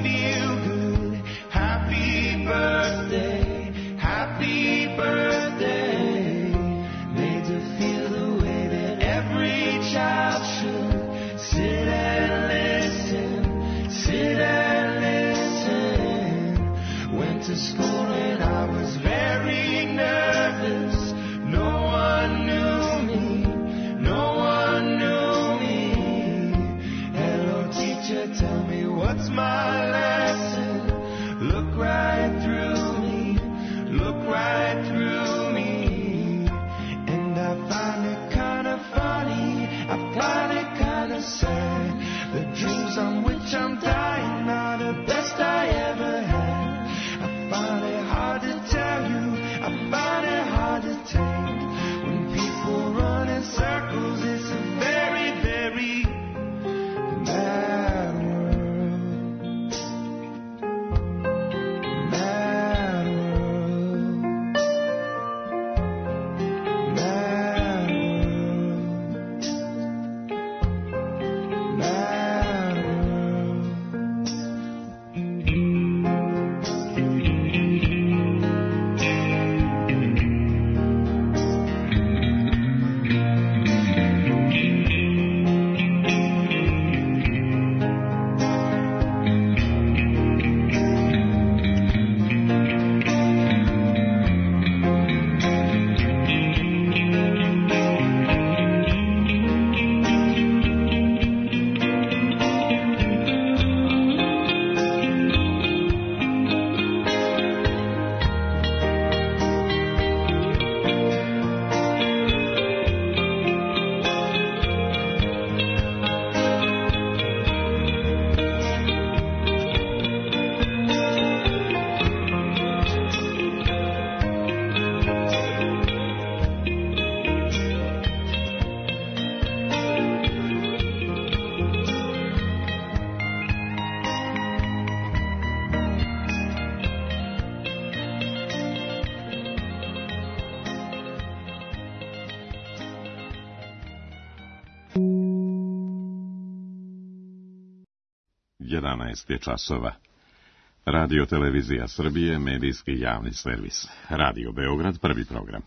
jedanaest je časova. Radio Televizija Srbije, medijski javni servis. Radio Beograd, prvi program.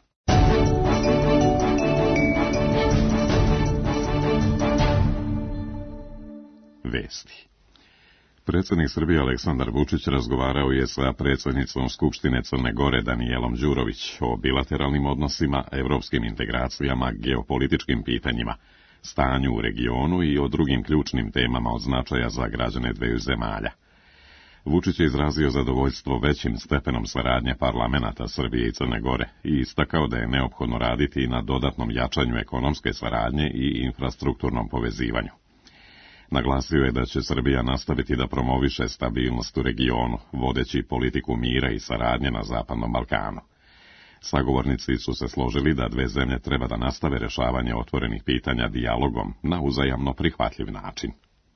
Vesti. Predsjednik Srbije Aleksandar Vučić razgovarao je sa predsjednicom Skupštine Crne Gore Danijelom Đurović o bilateralnim odnosima, evropskim integracijama, geopolitičkim pitanjima, stanju u regionu i o drugim ključnim temama od značaja za građane dveju zemalja. Vučić je izrazio zadovoljstvo većim stepenom saradnje parlamenata Srbije i Crne Gore i istakao da je neophodno raditi na dodatnom jačanju ekonomske saradnje i infrastrukturnom povezivanju. Naglasio je da će Srbija nastaviti da promoviše stabilnost u regionu, vodeći politiku mira i saradnje na Zapadnom Balkanu. Sagovornici su se složili da dve zemlje treba da nastave rešavanje otvorenih pitanja dijalogom na uzajamno prihvatljiv način.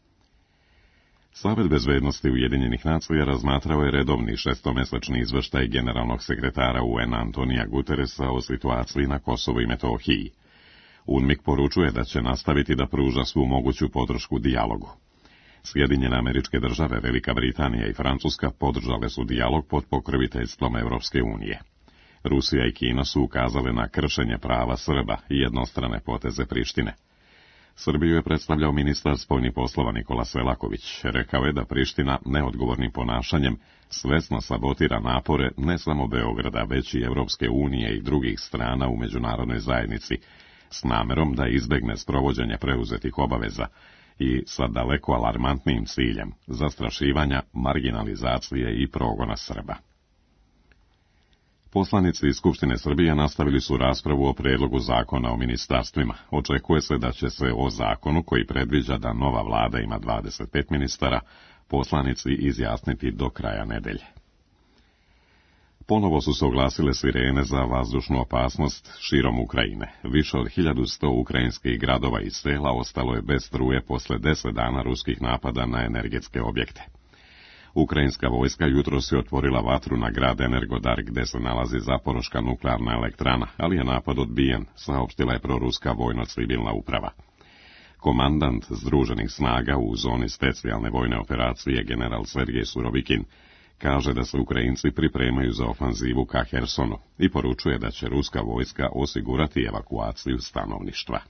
Savet bezbednosti Ujedinjenih nacija razmatrao je redovni šestomesečni izveštaj generalnog sekretara U N Antonija Guteresa o situaciji na Kosovu i Metohiji. UNMIK poručuje da će nastaviti da pruža svu moguću podršku dijalogu. Sjedinjene Američke Države, Velika Britanija i Francuska podržale su dijalog pod pokroviteljstvom Evropske unije. Rusija i Kina su ukazale na kršenje prava Srba i jednostrane poteze Prištine. Srbiju je predstavljao ministar spoljnih poslova Nikola Selaković. Rekao je da Priština neodgovornim ponašanjem svesno sabotira napore ne samo Beograda, već i Evropske unije i drugih strana u međunarodnoj zajednici, s namerom da izbegne sprovođenje preuzetih obaveza i sa daleko alarmantnim ciljem zastrašivanja, marginalizacije i progona Srba. Poslanici iz Skupštine Srbije nastavili su raspravu o predlogu zakona o ministarstvima. Očekuje se da će se o zakonu, koji predviđa da nova vlada ima dvadeset pet ministara, poslanici izjasniti do kraja nedelje. Ponovo su se oglasile sirene za vazdušnu opasnost širom Ukrajine. Više od hiljadu sto ukrajinskih gradova i sela ostalo je bez struje posle deset dana ruskih napada na energetske objekte. Ukrajinska vojska jutros je otvorila vatru na grad Energodar, gde se nalazi Zaporoška nuklearna elektrana, ali je napad odbijen, saopštila je proruska vojno-civilna uprava. Komandant Združenih snaga u zoni specijalne vojne operacije general Sergej Surovikin kaže da se Ukrajinci pripremaju za ofanzivu ka Hersonu i poručuje da će ruska vojska osigurati evakuaciju stanovništva.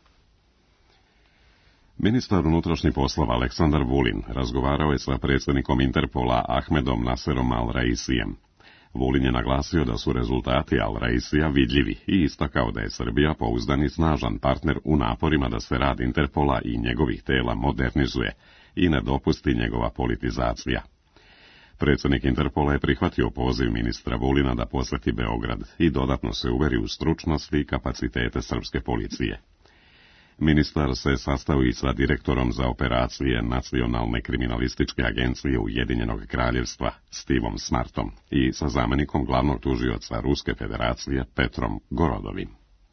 Ministar unutrašnjih poslova Aleksandar Vulin razgovarao je sa predsjednikom Interpola Ahmedom Naserom Al-Raisijem. Vulin je naglasio da su rezultati Al-Raisija vidljivi i istakao da je Srbija pouzdan i snažan partner u naporima da se rad Interpola i njegovih tela modernizuje i ne dopusti njegova politizacija. Predsjednik Interpola je prihvatio poziv ministra Vulina da posjeti Beograd i dodatno se uveri u stručnost i kapacitete srpske policije. Ministar se sastao i sa direktorom za operacije Nacionalne kriminalističke agencije Ujedinjenog kraljevstva Stevom Smartom i sa zamenikom glavnog tužioca Ruske federacije Petrom Gorodovim.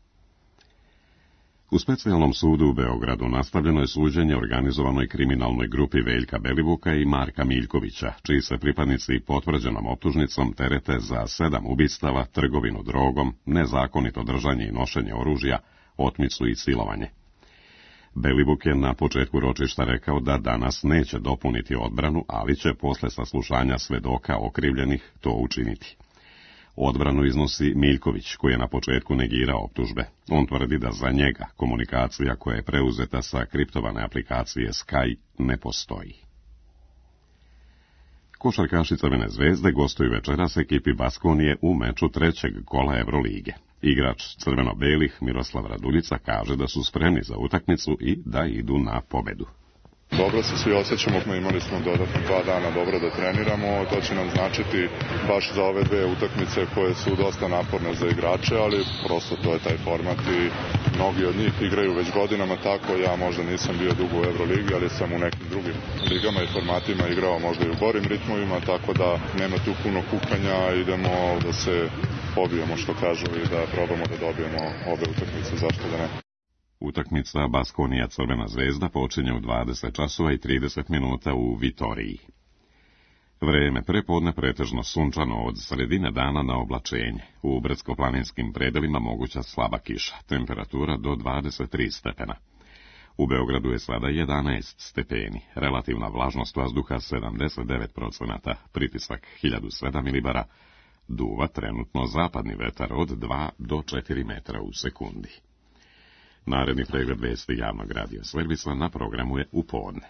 U specijalnom sudu u Beogradu nastavljeno je suđenje organizovanoj kriminalnoj grupi Veljka Belivuka i Marka Miljkovića, čiji se pripadnici potvrđenom optužnicom terete za sedam ubistava, trgovinu drogom, nezakonito držanje i nošenje oružja, otmicu i silovanje. Belivuk je na početku ročišta rekao da danas neće dopuniti odbranu, ali će posle saslušanja svedoka okrivljenih to učiniti. Odbranu iznosi Miljković, koji je na početku negirao optužbe. On tvrdi da za njega komunikacija koja je preuzeta sa kriptovane aplikacije Sky ne postoji. Košarkaši Crvene zvezde gostuju večeras ekipi Baskonije u meču trećeg kola Evrolige. Igrač crveno-belih Miroslav Raduljica kaže da su spremni za utakmicu i da idu na pobedu. Dobro se svi osjećamo, imali smo dodatno dva dana dobro da treniramo, to će nam značiti baš za ove dve utakmice koje su dosta naporne za igrače, ali prosto to je taj format i mnogi od njih igraju već godinama tako, ja možda nisam bio dugo u Euroligi, ali sam u nekim drugim ligama i formatima igrao možda i u gorim ritmovima, tako da nema tu puno kukanja, idemo da se pobijemo što kažu i da probamo da dobijemo ove utakmice, zašto da ne. Utakmica Baskonija Crvena zvezda počinje u dvadeset časova i trideset minuta u Vitoriji. Vreme prepodne pretežno sunčano od sredine dana na oblačenje. U brdsko-planinskim predelima moguća slaba kiša, temperatura do dvadeset tri stepena. U Beogradu je sada jedanaest stepeni, relativna vlažnost vazduha sedamdeset devet procenata, pritisak hiljadu sedam milibara, duva trenutno zapadni vetar od dva do četiri metra u sekundi. Naredni pregled vesti javnog radija servisa na programu je u podne.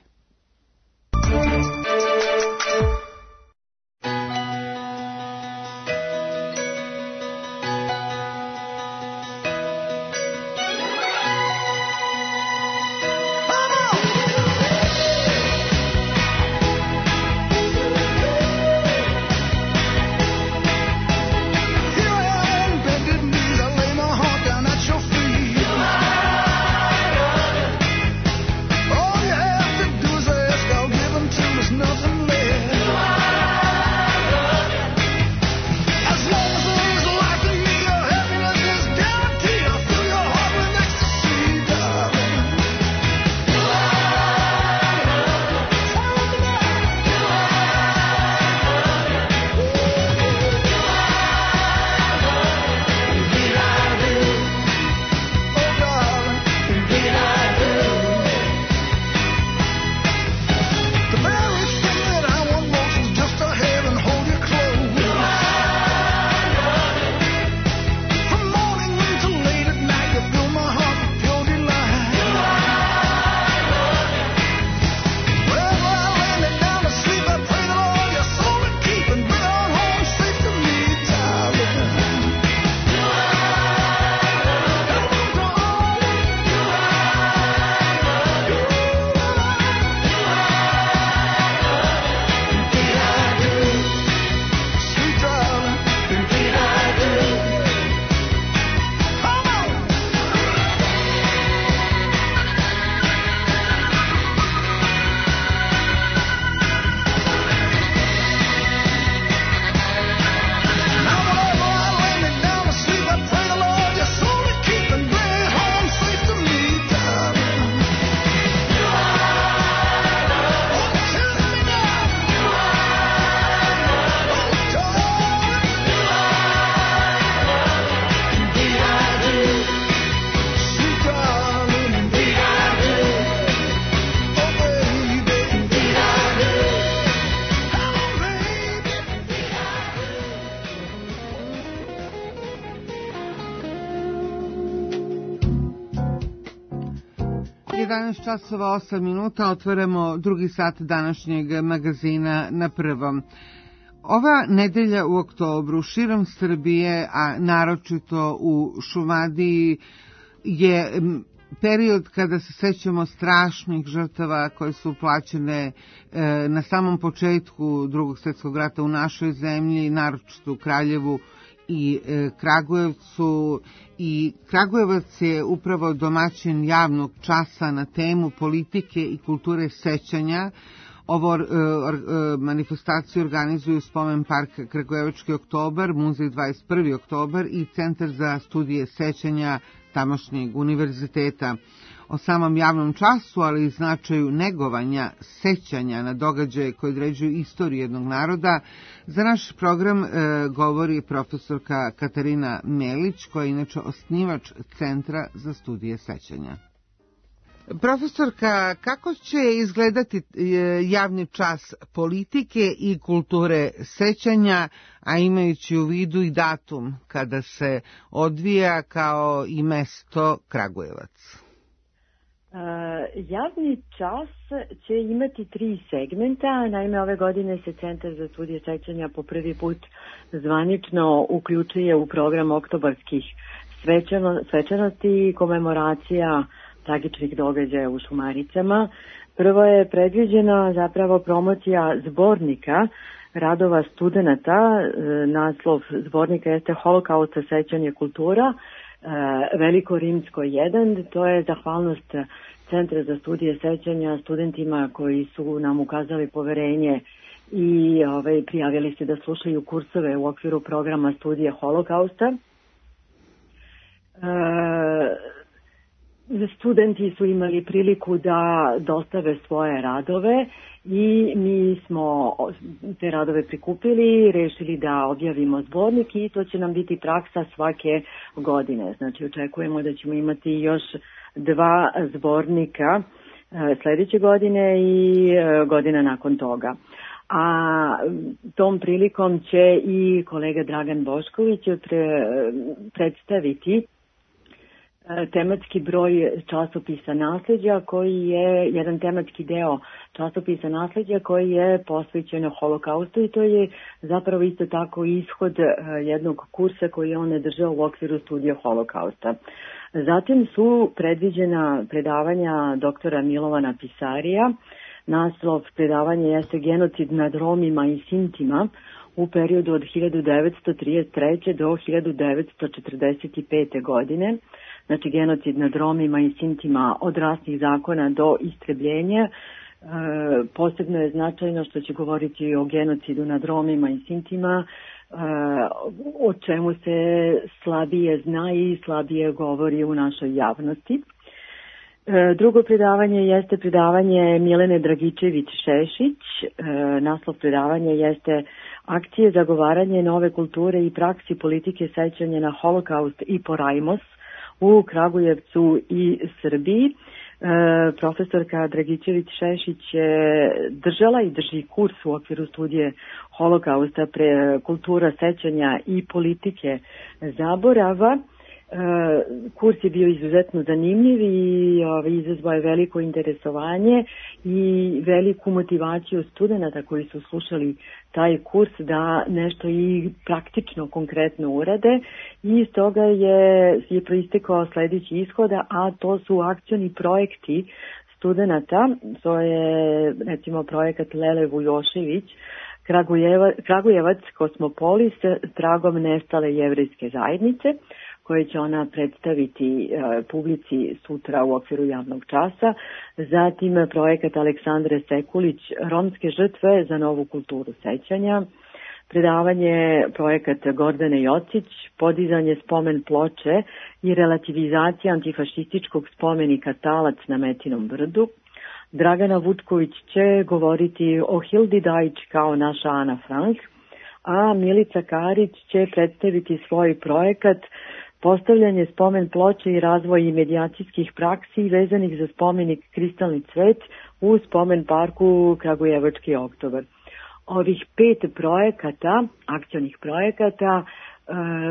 jedanaest časova osam minuta otvaramo drugi sat današnjeg magazina na prvom. Ova nedelja u oktobru širom Srbije, a naročito u Šumadiji, je period kada se sećamo strašnih žrtava koje su plaćene e, na samom početku Drugog svjetskog rata u našoj zemlji, naročito u Kraljevu i e, Kragujevcu. I Kragujevac je upravo domaćin javnog časa na temu politike i kulture sećanja. Ovo e, e, manifestaciju organizuju Spomen park Kragujevački oktobar, Muzej dvadeset prvi oktobar i Centar za studije sećanja tamošnjeg univerziteta. O samom javnom času, ali i značaju negovanja sećanja na događaje koje određuju istoriju jednog naroda, za naš program e, govori profesorka Katarina Melić, koja je inače osnivač Centra za studije sećanja. Profesorka, kako će izgledati javni čas politike i kulture sećanja, a imajući u vidu i datum kada se odvija, kao i mesto Kragujevac? Uh, javni čas će imati tri segmenta. Naime, ove godine se Centar za studije sećanja po prvi put zvanično uključuje u program oktobarskih svečano, svečanosti i komemoracija tragičnih događaja u Šumaricama. Prvo je predviđena zapravo promocija zbornika radova studenata. Naslov zbornika jeste Holokausta, sećanje, kultura, Veliko Rimsko jedan. To je zahvalnost Centra za studije sećanja studentima koji su nam ukazali poverenje i ovaj, prijavili se da slušaju kursove u okviru programa studije Holokausta. E, studenti su imali priliku da dostave svoje radove i mi smo te radove prikupili, rešili da objavimo zbornik i to će nam biti praksa svake godine. Znači očekujemo da ćemo imati još dva zbornika sledeće godine i godina nakon toga. A tom prilikom će i kolega Dragan Bošković pre, predstaviti tematski broj časopisa Nasleđa, koji je jedan tematski deo časopisa Nasleđa koji je posvećen Holokaustu, i to je zapravo isto tako ishod jednog kursa koji je on držao u okviru studija Holokausta. Zatim su predviđena predavanja doktora Milovana Pisarija. Naslov predavanja jeste Genocid nad Romima i Sintima u periodu od hiljadu devetsto trideset treće do hiljadu devetsto četrdeset pete. godine. Znači, genocid nad Romima i Sintima od rasnih zakona do istrebljenja. E, posebno je značajno što će govoriti o genocidu nad Romima i Sintima, e, o čemu se slabije zna i slabije govori u našoj javnosti. E, drugo predavanje jeste predavanje Milene Dragičević-Šešić. E, naslov predavanja jeste Akcije zagovaranje nove kulture i praksi politike sećanja na Holokaust i Porajmos u Kragujevcu i Srbiji. E, profesorka Dragičević-Šešić je držala i drži kurs u okviru studije Holokausta pre kultura sećanja i politike zaborava. E, kurs je bio izuzetno zanimljiv i ovaj, izazvao je veliko interesovanje i veliku motivaciju studenta koji su slušali taj kurs da nešto i praktično, konkretno urade, i iz toga je, je proistekao sledeći ishoda, a to su akcioni projekti studenta. To je recimo projekat Lele Vujošević, Kragujevac, Kragujevac Kosmopolis, tragom nestale jevrejske zajednice, koje će ona predstaviti e, publici sutra u okviru javnog časa. Zatim projekat Aleksandre Sekulić, Romske žrtve za novu kulturu sećanja. Predavanje projekat Gordane Jocić, podizanje spomen ploče i relativizacija antifašističkog spomenika Talac na Metinom brdu. Dragana Vutković će govoriti o Hildi Dajić kao naša Ana Frank, a Milica Karić će predstaviti svoj projekat postavljanje spomen ploče i razvoj i medijacijskih praksi vezanih za spomenik Kristalni cvet u spomen parku Kragujevački oktobar. Ovih pet projekata, akcionih projekata, e,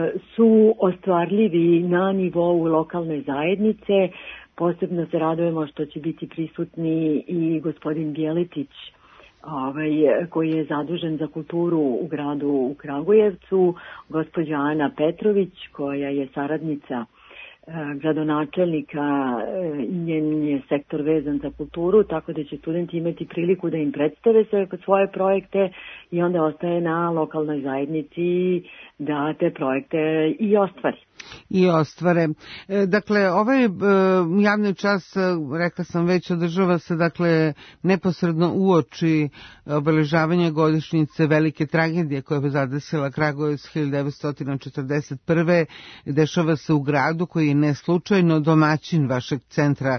su ostvarljivi na nivou lokalne zajednice. Posebno se radujemo što će biti prisutni i gospodin Bjeletić, ovaj, koji je zadužen za kulturu u gradu u Kragujevcu, gospođa Ana Petrović, koja je saradnica e, gradonačelnika, e, njen je sektor vezan za kulturu, tako da će studenti imati priliku da im predstave sve svoje projekte i onda ostaje na lokalnoj zajednici da te projekte i ostvari. I ostvare. Dakle, ovaj javni čas, rekla sam već, održava se dakle neposredno uoči obeležavanja godišnjice velike tragedije koja je zadesila Kragujevac hiljadu devetsto četrdeset prve. Dešava se u gradu koji je ne slučajno domaćin vašeg centra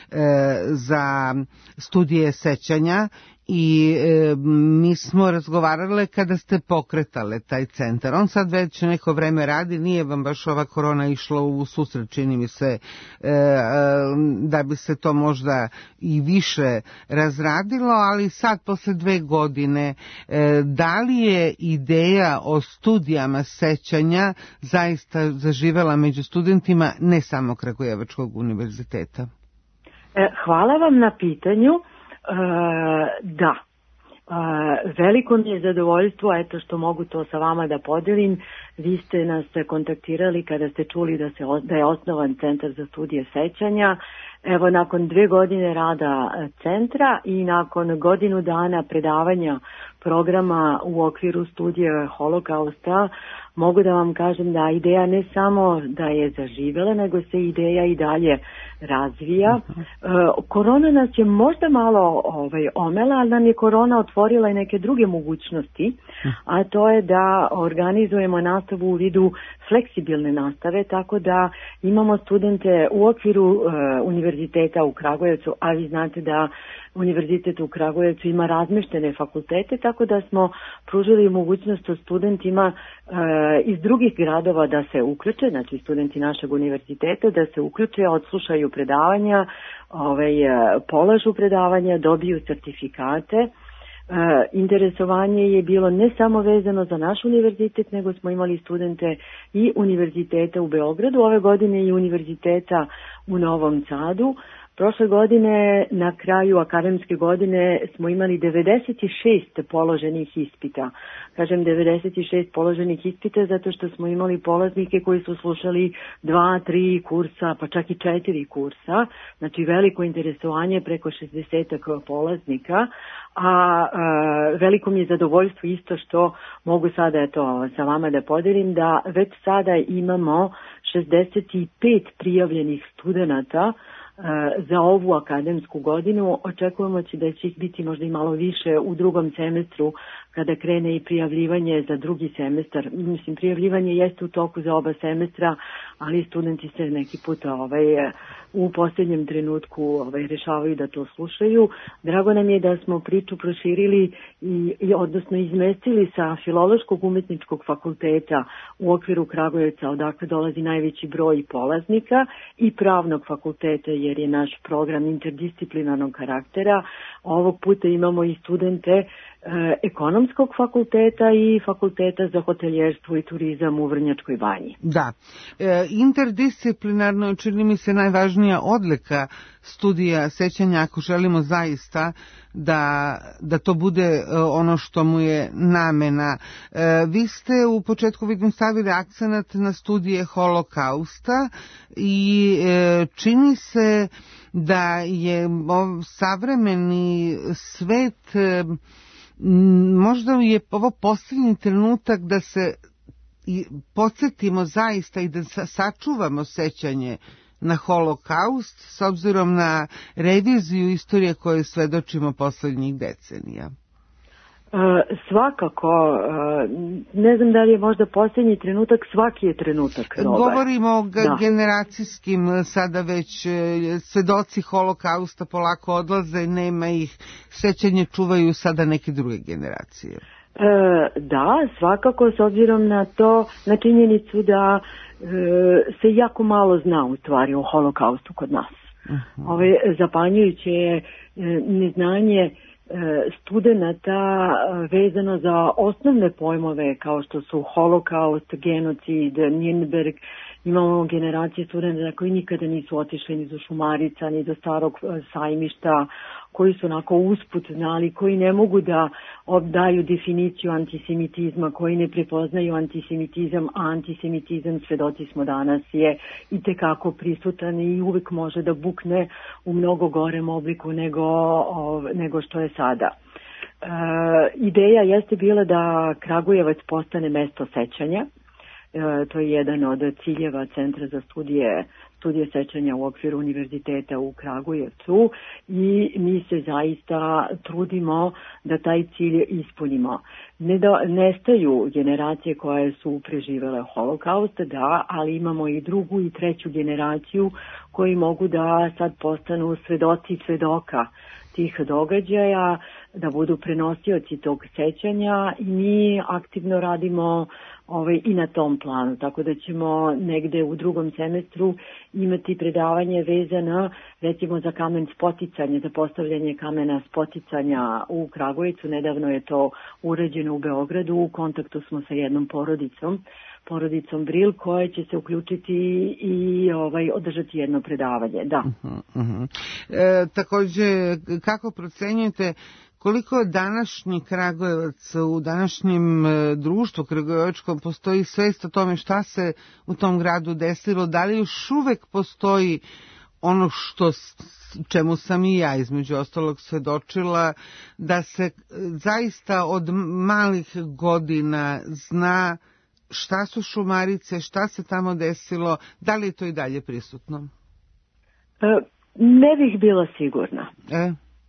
za studije sećanja. I e, mi smo razgovarale kada ste pokretale taj centar. On sad već neko vreme radi, nije vam baš ova korona išla u susret, čini mi se, e, da bi se to možda i više razradilo, ali sad posle dve godine, e, da li je ideja o studijama sećanja zaista zaživela među studentima ne samo Kragujevačkog univerziteta? E, hvala vam na pitanju. Uh, da, uh, veliko mi je zadovoljstvo eto što mogu to sa vama da podelim. Vi ste nas kontaktirali kada ste čuli da, se, da je osnovan Centar za studije sećanja. Evo, nakon dve godine rada centra i nakon godinu dana predavanja programa u okviru studije Holokausta, mogu da vam kažem da ideja ne samo da je zaživela, nego se ideja i dalje razvija. Uh, korona nas je možda malo ovaj, omela, ali nam je korona otvorila i neke druge mogućnosti, a to je da organizujemo nastavu u vidu fleksibilne nastave, tako da imamo studente u okviru uh, univerziteta u Kragujevcu, a vi znate da univerzitet u Kragujevcu ima razmeštene fakultete, tako da smo pružili mogućnost studentima e, iz drugih gradova da se uključe, znači studenti našeg univerziteta da se uključe, odslušaju predavanja, ovaj, polažu predavanja, dobiju sertifikate. E, interesovanje je bilo ne samo vezano za naš univerzitet, nego smo imali studente i univerziteta u Beogradu, ove godine i univerziteta u Novom Sadu. Prošle godine, na kraju akademske godine, smo imali devedeset šest položenih ispita. Kažem devedeset šest položenih ispita zato što smo imali polaznike koji su slušali dva, tri kursa, pa čak i četiri kursa. Znači veliko interesovanje, preko šezdeset polaznika. A, a veliko mi je zadovoljstvo isto što mogu sada eto, sa vama da podelim da već sada imamo šezdeset pet prijavljenih studenata za ovu akademsku godinu. Očekujemo da će ih biti možda i malo više u drugom semestru kada krene i prijavljivanje za drugi semestar. Mislim, prijavljivanje jeste u toku za oba semestra, ali studenti se neki puta ovaj, u posljednjem trenutku ovaj, rešavaju da to slušaju. Drago nam je da smo priču proširili i, i odnosno izmestili sa Filološkog umetničkog fakulteta u okviru Kragujevca, odakle dolazi najveći broj polaznika, i Pravnog fakulteta, jer je naš program interdisciplinarnog karaktera. Ovog puta imamo i studente Ekonomskog fakulteta i Fakulteta za hoteljerstvo i turizam u Vrnjačkoj Banji. Da, e, interdisciplinarno je, čini mi se, najvažnija odlika studija sećanja ako želimo zaista da, da to bude ono što mu je namena. E, vi ste u početku, vidim, stavili akcenat na studije holokausta i e, čini se da je savremeni svet, e, možda je ovo posljednji trenutak da se podsjetimo zaista i da sačuvamo sećanje na holokaust s obzirom na reviziju istorije koje svedočimo posljednjih decenija. E, svakako, e, ne znam da li je možda posljednji trenutak, svaki je trenutak dobar. Govorimo o da. generacijskim, sada već svedoci holokausta polako odlaze, nema ih, sećanje čuvaju sada neke druge generacije. E, da, svakako, s obzirom na to, na činjenicu da e, se jako malo zna u stvari o holokaustu kod nas. Uh-huh. Ove zapanjujuće je e, neznanje studenata vezano za osnovne pojmove kao što su holokaust, genocid, Nürnberg. Imamo generacije studenta koji nikada nisu otišli ni do Šumarica, ni do Starog sajmišta, koji su onako usput znali, koji ne mogu da daju definiciju antisemitizma, koji ne prepoznaju antisemitizam, a antisemitizam, svedoci smo danas, je i tekako prisutan i uvijek može da bukne u mnogo gorem obliku nego, nego što je sada. E, ideja jeste bila da Kragujevac postane mesto sećanja. E, to je jedan od ciljeva Centra za studije studije sećanja u okviru univerziteta u Kragujevcu i mi se zaista trudimo da taj cilj ispunimo. Ne da, nestaju generacije koje su preživele holokaust, da, ali imamo i drugu i treću generaciju koji mogu da sad postanu svedoci svedoka tih događaja, da budu prenosioci tog sećanja i mi aktivno radimo ovaj, i na tom planu, tako da ćemo negde u drugom semestru imati predavanje vezano recimo za kamen spoticanja, za postavljanje kamena spoticanja u Kragujevcu. Nedavno je to urađeno u Beogradu, u kontaktu smo sa jednom porodicom, porodicom Bril, koja će se uključiti i ovaj, održati jedno predavanje. Da. Uh-huh, uh-huh. E, također, kako procenjujete koliko današnji Kragujevac u današnjem društvu kragujevačkom postoji svest o tome šta se u tom gradu desilo, da li još uvek postoji ono što čemu sam i ja između ostalog svedočila, da se zaista od malih godina zna šta su Šumarice, šta se tamo desilo, da li je to i dalje prisutno? E, ne bih bila sigurna. E? E, zato što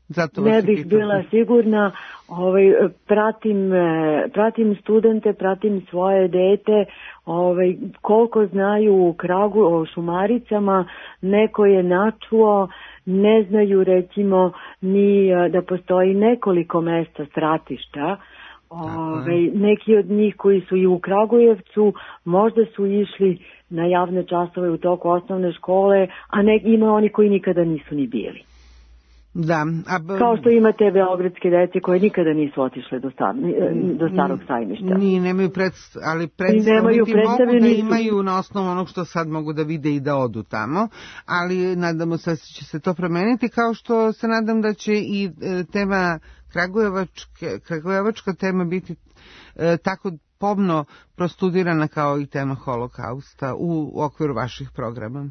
Zato vas ne i bih pitam. bila sigurna. Ovaj, pratim, e, pratim studente, pratim svoje dete, ovaj, koliko znaju u Kragu, o Šumaricama, neko je načuo, ne znaju recimo ni e, da postoji nekoliko mesta stratišta. Ove, neki od njih koji su i u Kragujevcu možda su išli na javne časove u toku osnovne škole, a ne, ima oni koji nikada nisu ni bili. Da, a b... Kao što imate beogradske dece koje nikada nisu otišle do, star, do starog sajmišta. Ni, nemaju predst, ali predstav, nemaju predstave, mogu da nisu... imaju na osnovu onog što sad mogu da vide i da odu tamo, ali nadamo se da će se to promeniti, kao što se nadam da će i tema Kragujevačke, Kragujevačka tema biti e, tako pomno prostudirana kao i tema holokausta u okviru vaših programa.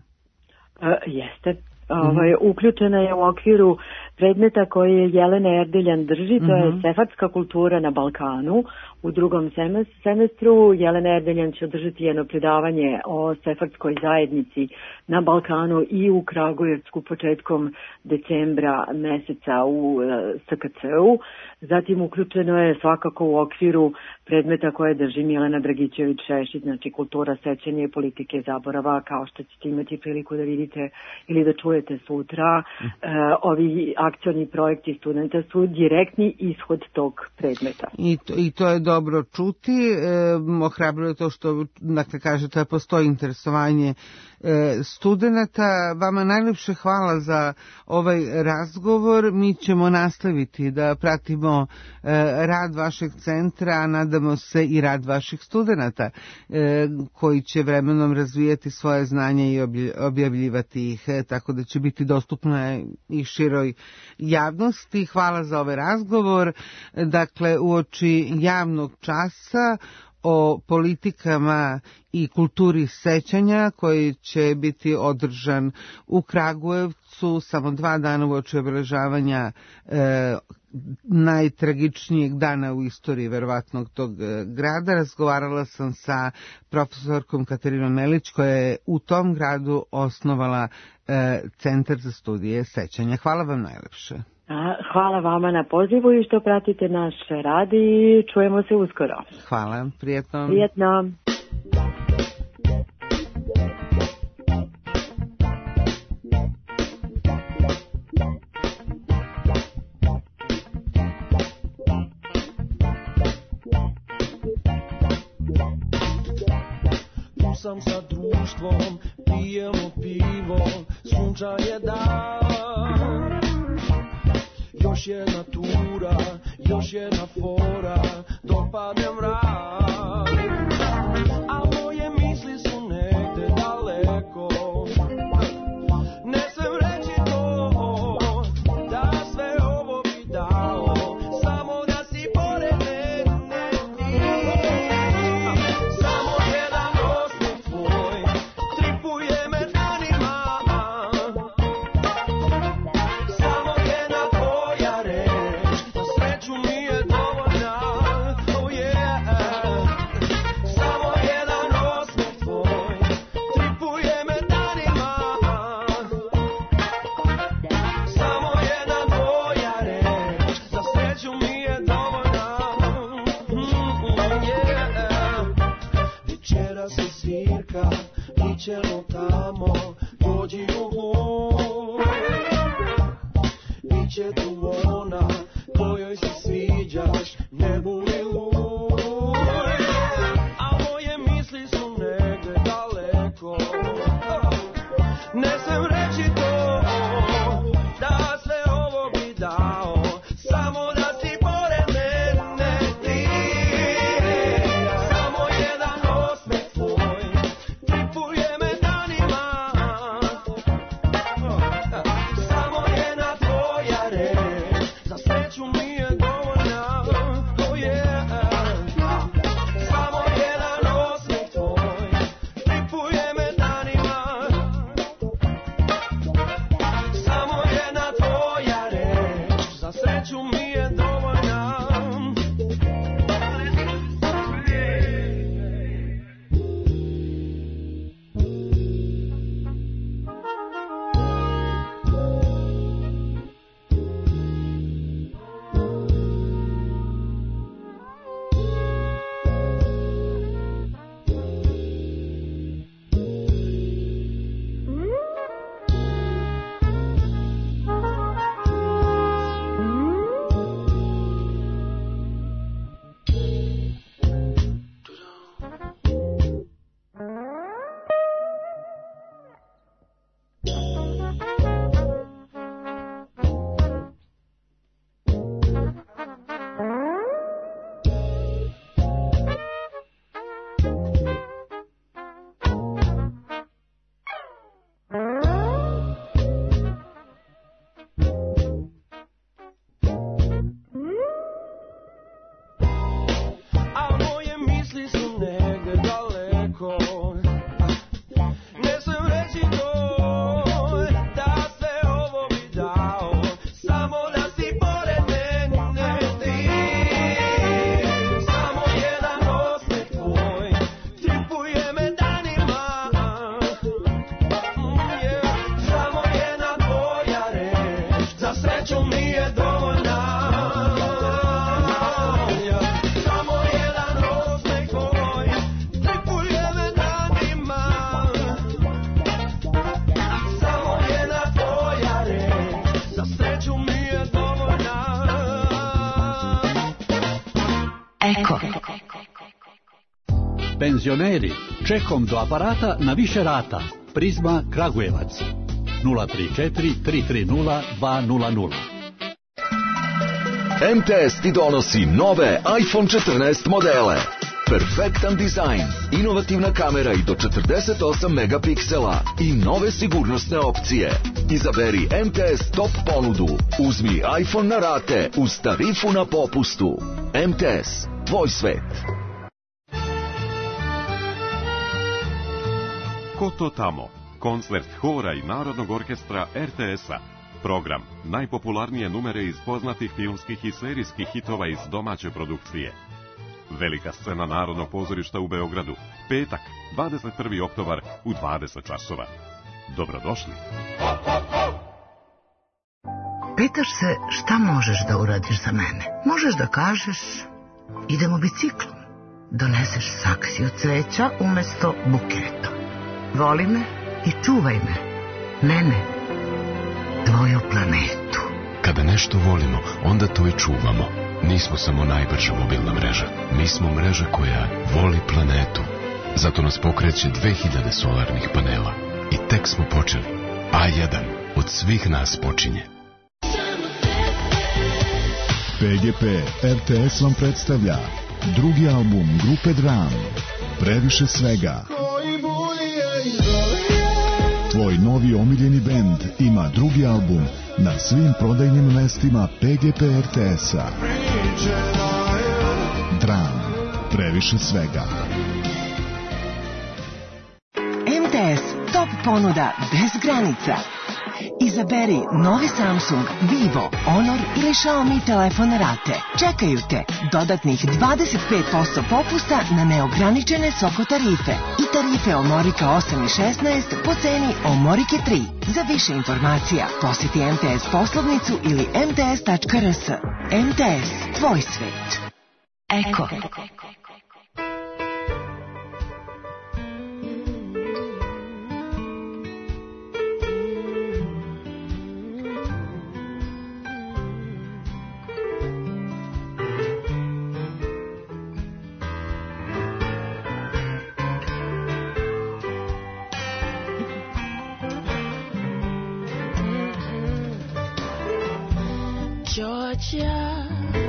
E, jeste. Ovaj, uključena je u okviru predmeta koje je Jelena Erdeljan drži, to je sefardska kultura na Balkanu. U drugom semestru Jelena Erdeljan će održati jedno predavanje o sefardskoj zajednici na Balkanu i u Kragujevcu početkom decembra meseca u S K C-u. Zatim uključeno je svakako u okviru predmeta koje drži Milena Dragićević-Šešić, znači kultura sećanja i politike zaborava, kao što ćete imati priliku da vidite ili da čujete sutra. E, ovi akcioni projekti studenta su direktni ishod tog predmeta. I to, i to je dobro čuti. E, ohrabruje to što, dakle, kažete da postoji interesovanje e, studenta. Vama najljepše hvala za ovaj razgovor. Mi ćemo nastaviti da pratimo e, rad vašeg centra, a nadamo se i rad vaših studenta e, koji će vremenom razvijati svoje znanje i objavljivati ih, e, tako da će biti dostupna i široj javnosti. Hvala za ovaj razgovor. Dakle, uoči javnog časa o politikama i kulturi sećanja koji će biti održan u Kragujevcu samo dva dana uoči obeležavanja e, najtragičnijeg dana u istoriji verovatnog tog grada. Razgovarala sam sa profesorkom Katarinom Melić koja je u tom gradu osnovala e, Centar za studije sećanja. Hvala vam najlepše. Hvala vama na pozivu i što pratite naš rad i čujemo se uskoro. Hvala, prijetno. Prijetno. Tu sam sa društvom, pijemo pivo, sunčan je dan. Još jedna tura, još jedna fora, dok padne mrak. A moje misli su negde daleko, ne smem reći to, da sve ovo bi dao, samo da si pored mene ti. Samo jedan osmeh tvoj, tripuje me danima. Samo jedna tvoja reč, za sreću mi je dovoljna. Oh yeah. Samo jedan osmeh tvoj, tripuje me danima. Samo jedna tvoja reč, za sreću mi je dovoljna. Mm, yeah. Večeras se svirka, mi ćemo tamo, dođi u hlub. Biće tu ona kojoj se sviđaš, ne budi lud. A moje misli su negde daleko, ne smem reći to, da sve ovo bi dao, samo da si pored mene ti. Samo jedan osmeh tvoj, tripuje me danima. Penzioneri, čekom do aparata na više rata. Prizma Kragujevac. nula tri četiri tri tri nula dva nula nula. M T S ti donosi nove iPhone četrnaest modele. Perfektan dizajn, inovativna kamera i do četrdeset osam megapiksela i nove sigurnosne opcije. Izaberi M T S top ponudu. Uzmi iPhone na rate uz tarifu na popustu. M T S, tvoj svet. Ko to tamo? Koncert hora i Narodnog orkestra R T S-a. Program najpopularnije numere iz poznatih filmskih i serijskih hitova iz domaće produkcije. Velika scena Narodnog pozorišta u Beogradu. Petak, dvadeset prvi oktobar u dvadeset časova. Dobrodošli. Pitaš se šta možeš da uradiš za mene. Možeš da kažeš idemo biciklom. Doneseš saksiju cveća umesto buketa. Voli me i čuvaj me. Mene. Tvoju planetu. Kada nešto volimo, onda to i čuvamo. Nismo samo najbrža mobilna mreža. Mi smo mreža koja voli planetu. Zato nas pokreće dve hiljade solarnih panela. I tek smo počeli. A jedan od svih nas počinje. P G P R T S vam predstavlja drugi album grupe Dram. Previše svega. Tvoj novi omiljeni bend ima drugi album na svim prodajnim mestima P G P R T S-a. Dram. Previše svega. M T S top ponuda bez granica. Izaberi novi Samsung, Vivo, Honor ili Xiaomi telefon na rate. Čekaju te dodatnih dvadeset pet posto popusta na neograničene Soko tarife i tarife Omorika osam i šesnaest po ceni Omorike tri. Za više informacija posjeti M T S poslovnicu ili m t s tačka r s. M T S, tvoj svet. Eko. Georgia,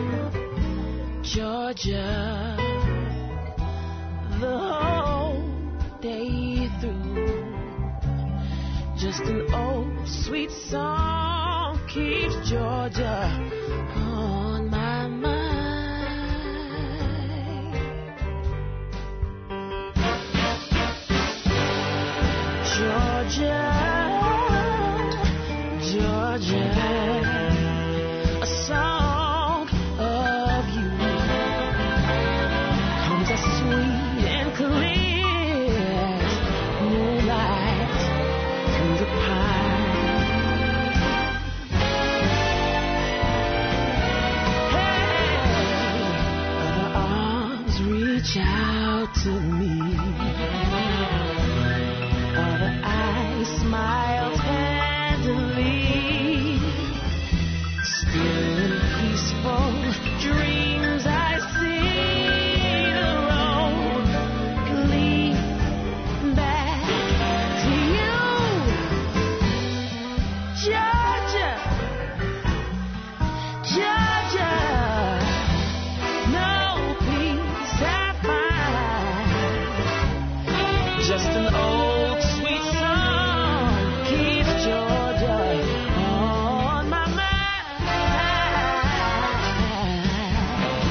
Georgia, the whole day through. Just an old sweet song keeps Georgia on my mind. Georgia, Georgia. Out to me, other eyes smile tenderly, still in peaceful dreams I see the road lead back to you, Georgia, Georgia. Just an old sweet song keeps Georgia on my mind.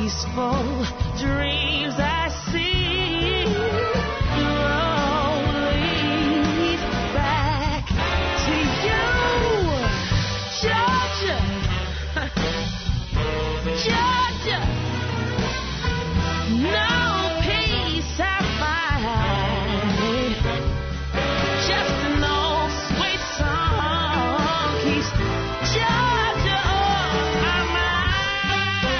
peaceful dreams I see. Road leads back to you, Georgia, Georgia. No peace I find, just an old sweet song keeps Georgia on my mind.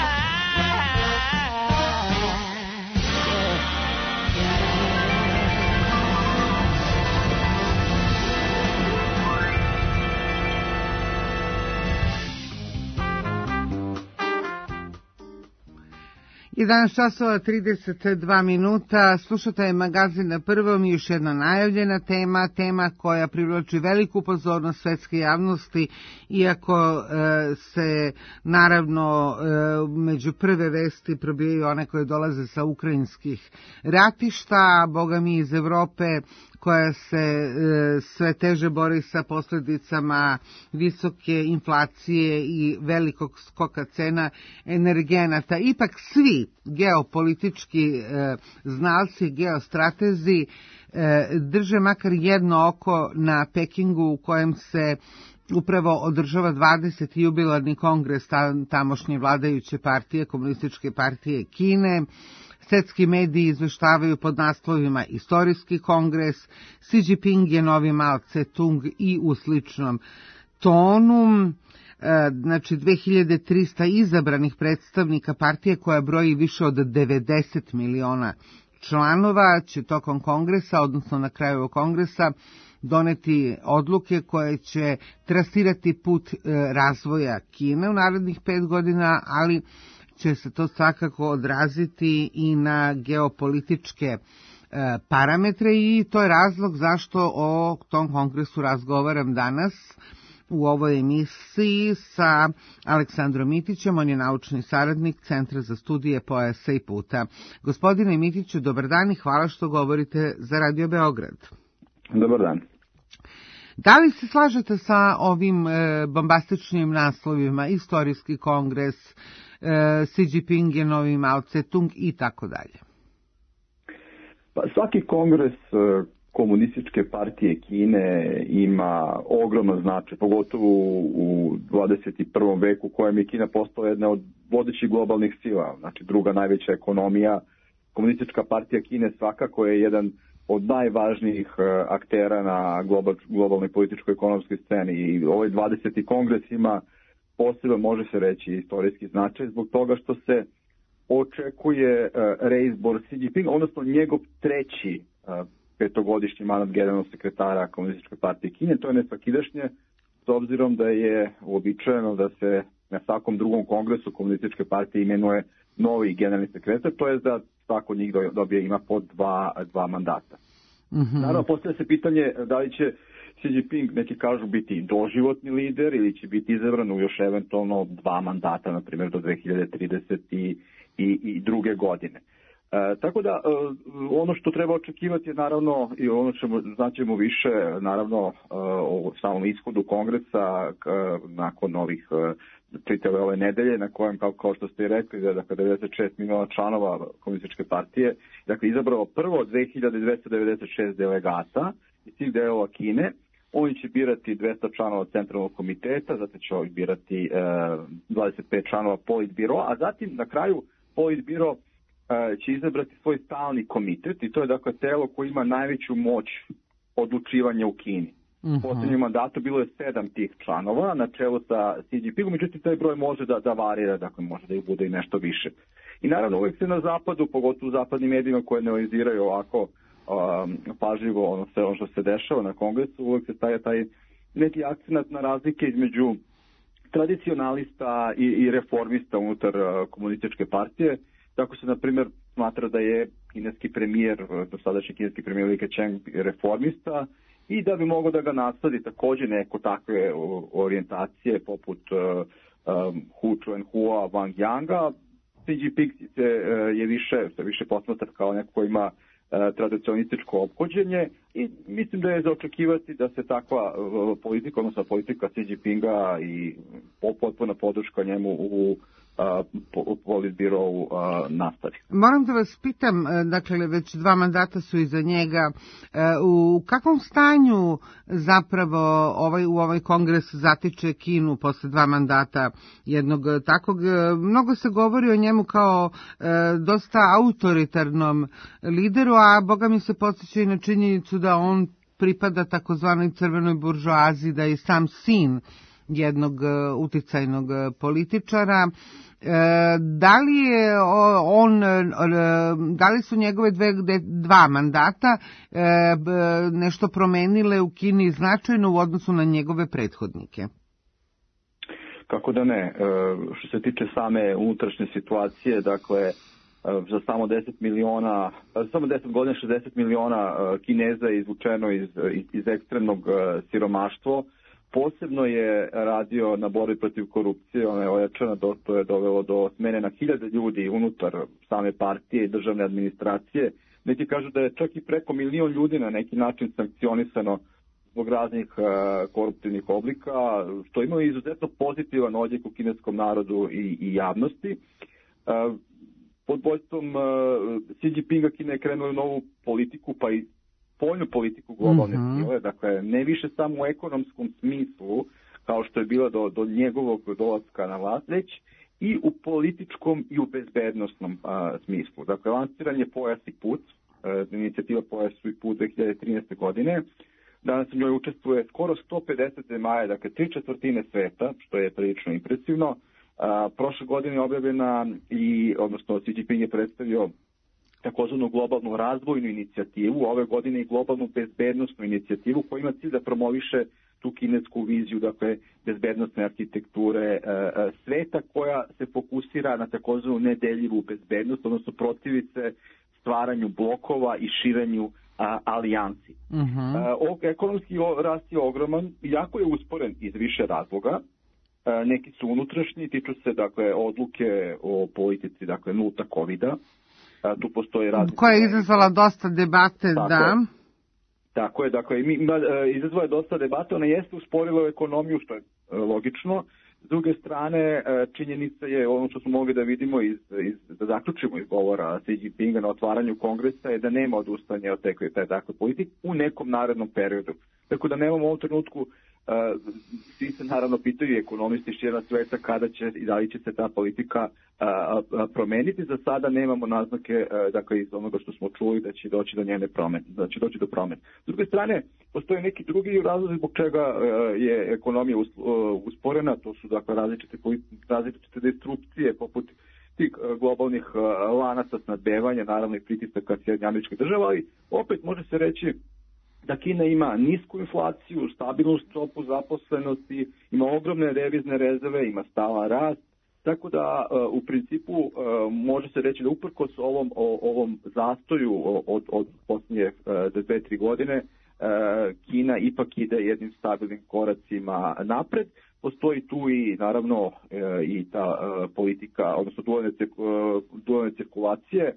jedanaest časova trideset dva minuta, slušate magazin na prvom i još jedna najavljena tema, tema koja privlači veliku pozornost svetske javnosti, iako e, se naravno e, među prve vesti probijaju one koje dolaze sa ukrajinskih ratišta, boga mi iz Evrope koja se e, sve teže bori sa posljedicama visoke inflacije i velikog skoka cena energenata. Ipak svi geopolitički e, znalci, geostratezi e, drže makar jedno oko na Pekingu u kojem se upravo održava dvadeseti jubilarni kongres tamošnje vladajuće partije, Komunističke partije Kine. Svetski mediji izveštavaju pod naslovima Istorijski kongres, Xi Jinping je novi Mao Tse-tung i u sličnom tonu. Znači dve hiljade trista izabranih predstavnika partije koja broji više od devedeset miliona članova će tokom kongresa, odnosno na kraju kongresa, doneti odluke koje će trasirati put razvoja Kine u narednih pet godina, ali će se to svakako odraziti i na geopolitičke parametre i to je razlog zašto o tom kongresu razgovaram danas u ovoj emisiji sa Aleksandrom Mitićem, on je naučni saradnik Centra za studije pojasa i puta. Gospodine Mitiću, dobar dan i hvala što govorite za Radio Beograd. Dobar dan. Da li se slažete sa ovim e, bombastičnim naslovima, Istorijski kongres, e, Xi Jinping je novi Mao Tse-tung i tako dalje? Pa svaki kongres Komunističke partije Kine ima ogroman značaj, pogotovo u dvadeset prvom veku u kojem je Kina postala jedna od vodećih globalnih sila, znači druga najveća ekonomija. Komunistička partija Kine svakako je jedan od najvažnijih aktera na global, globalnoj političko-ekonomskoj sceni i ovaj dvadeseti kongres ima poseban, može se reći, istorijski značaj zbog toga što se očekuje reizbor Xi Jinping, odnosno njegov treći petogodišnji mandat generalnog sekretara Komunističke partije Kine. To je nesvakidašnje, s obzirom da je uobičajeno da se na svakom drugom kongresu Komunističke partije imenuje novi generalni sekretar, to je da svako od njih dobije ima po dva, dva mandata. Mm-hmm. Naravno, postavlja se pitanje da li će Xi Jinping, neki kažu, biti doživotni lider ili će biti izabran u još eventualno dva mandata, na primjer do dve hiljade trideset druge godine. E, tako da, e, ono što treba očekivati je naravno, i ono ćemo, znaćemo više, naravno, e, o samom ishodu kongresa k, nakon ovih e, čitave ove nedelje, na kojem, kao, kao što ste i rekli, da dakle, devedeset šest miliona članova Komunističke partije, dakle, izabrao prvo dve hiljade dvesta devedeset šest delegata iz svih delova Kine. Oni će birati dvesta članova centralnog komiteta, zatim će ovih birati e, dvadeset pet članova politbiro, a zatim na kraju politbiro će izabrati svoj stalni komitet i to je dakle telo koje ima najveću moć odlučivanja u Kini. Uh-huh. U posljednjem mandatu bilo je sedam tih članova na čelu sa Xi Jinpingom, međutim taj broj može da, da varira, dakle može da ih bude i nešto više. I naravno uvijek se na zapadu, pogotovo u zapadnim medijima koje analiziraju ovako um, pažljivo ono sve ono što se dešava na kongresu, uvijek se staje taj neki akcent na razlike između tradicionalista i, i reformista unutar uh, Komunističke partije. Tako se, na primjer, smatra da je kineski premijer, dosadašnji kineski premijer Li Keqiang reformista i da bi mogao da ga nasledi također neko takve orijentacije poput uh, um, Hu Chuanhua, Wang Yanga. Xi Jinping je više, se više posmatra kao neko ko ima uh, tradicionalističko ophođenje i mislim da je za očekivati da se takva uh, politika, odnosno politika Xi Jinpinga i potpuna podrška njemu u politbirovu nastavi. Moram da vas pitam, dakle, već dva mandata su iza njega, u kakvom stanju zapravo ovaj, u ovaj kongres zatiče Kinu posle dva mandata jednog takvog? Mnogo se govori o njemu kao dosta autoritarnom lideru, a boga mi se podsjeća i na činjenicu da on pripada takozvanoj crvenoj buržoaziji, da je sam sin jednog uticajnog političara. Da li je on, da li su njegove dve, dva mandata nešto promenile u Kini značajno u odnosu na njegove prethodnike? Kako da ne. Što se tiče same unutrašnje situacije, dakle, za samo deset miliona, samo deset godina šezdeset miliona Kineza je izvučeno iz, iz ekstremnog siromaštva. Posebno je radio na borbi protiv korupcije, ona je ojačana, to je dovelo do smene na hiljade ljudi unutar same partije i državne administracije. Neki kažu da je čak i preko milion ljudi na neki način sankcionisano zbog raznih koruptivnih oblika, što ima izuzetno pozitivan odjek u kineskom narodu i, i javnosti. Pod vođstvom Xi Jinpinga Kina je krenula u novu politiku, pa i spoljnu politiku globalne mm-hmm. sile, dakle ne više samo u ekonomskom smislu, kao što je bila do, do njegovog dolaska na vlast, već i u političkom i u bezbednostnom a, smislu. Dakle, lansiran je Pojas i put, a, inicijativa Pojas i put dve hiljade trinaeste. godine. Danas u njoj učestvuje skoro sto pedeset zemalja, dakle tri četvrtine sveta, što je prilično impresivno. A, prošle godine je objavljena i, odnosno Xi Jinping je predstavio takozvanu globalnu razvojnu inicijativu, ove godine i globalnu bezbednostnu inicijativu koja ima cilj da promoviše tu kinesku viziju, dakle bezbednostne arhitekture e, e, sveta, koja se fokusira na takozvanu nedeljivu bezbednost, odnosno protivi se stvaranju blokova i širenju a, alijansi. Uh-huh. E, o, ekonomski rast je ogroman, jako je usporen iz više razloga. E, neki su unutrašnji, tiču se dakle odluke o politici, dakle nulta kovida. Tu postoji različite... Koja je izazvala dosta debate, tako da. Je, tako je, dakle, izazvala je dosta debate, ona jeste usporila ekonomiju, što je logično. S druge strane, činjenica je, ono što smo mogli da vidimo, iz, iz, da zaključimo iz govora Xi Jinpinga na otvaranju kongresa, je da nema odustanja od tekve te takve politike u nekom narednom periodu. Tako da nemamo u ovom trenutku, uh, svi se naravno pitaju ekonomisti širom sveta kada će i da li će se ta politika uh, uh, promeniti. Za sada nemamo naznake, uh, dakle, iz onoga što smo čuli da će doći do njene promene, da će doći do promene. S druge strane, postoje neki drugi razlozi zbog čega uh, je ekonomija us, uh, usporena, to su dakle različite, različite destrukcije poput tih uh, globalnih uh, lanaca snabdevanja, naravno i pritisaka Sjedinjenih Američkih Država, ali opet može se reći da Kina ima nisku inflaciju, stabilnu stopu zaposlenosti, ima ogromne devizne rezerve, ima stalan rast, tako da uh, u principu uh, može se reći da uprkos ovom, o, ovom zastoju od, od posljednje uh, dve, tri godine, uh, Kina ipak ide jednim stabilnim koracima napred. Postoji tu i naravno uh, i ta uh, politika, odnosno dualne, uh, dualne cirkulacije,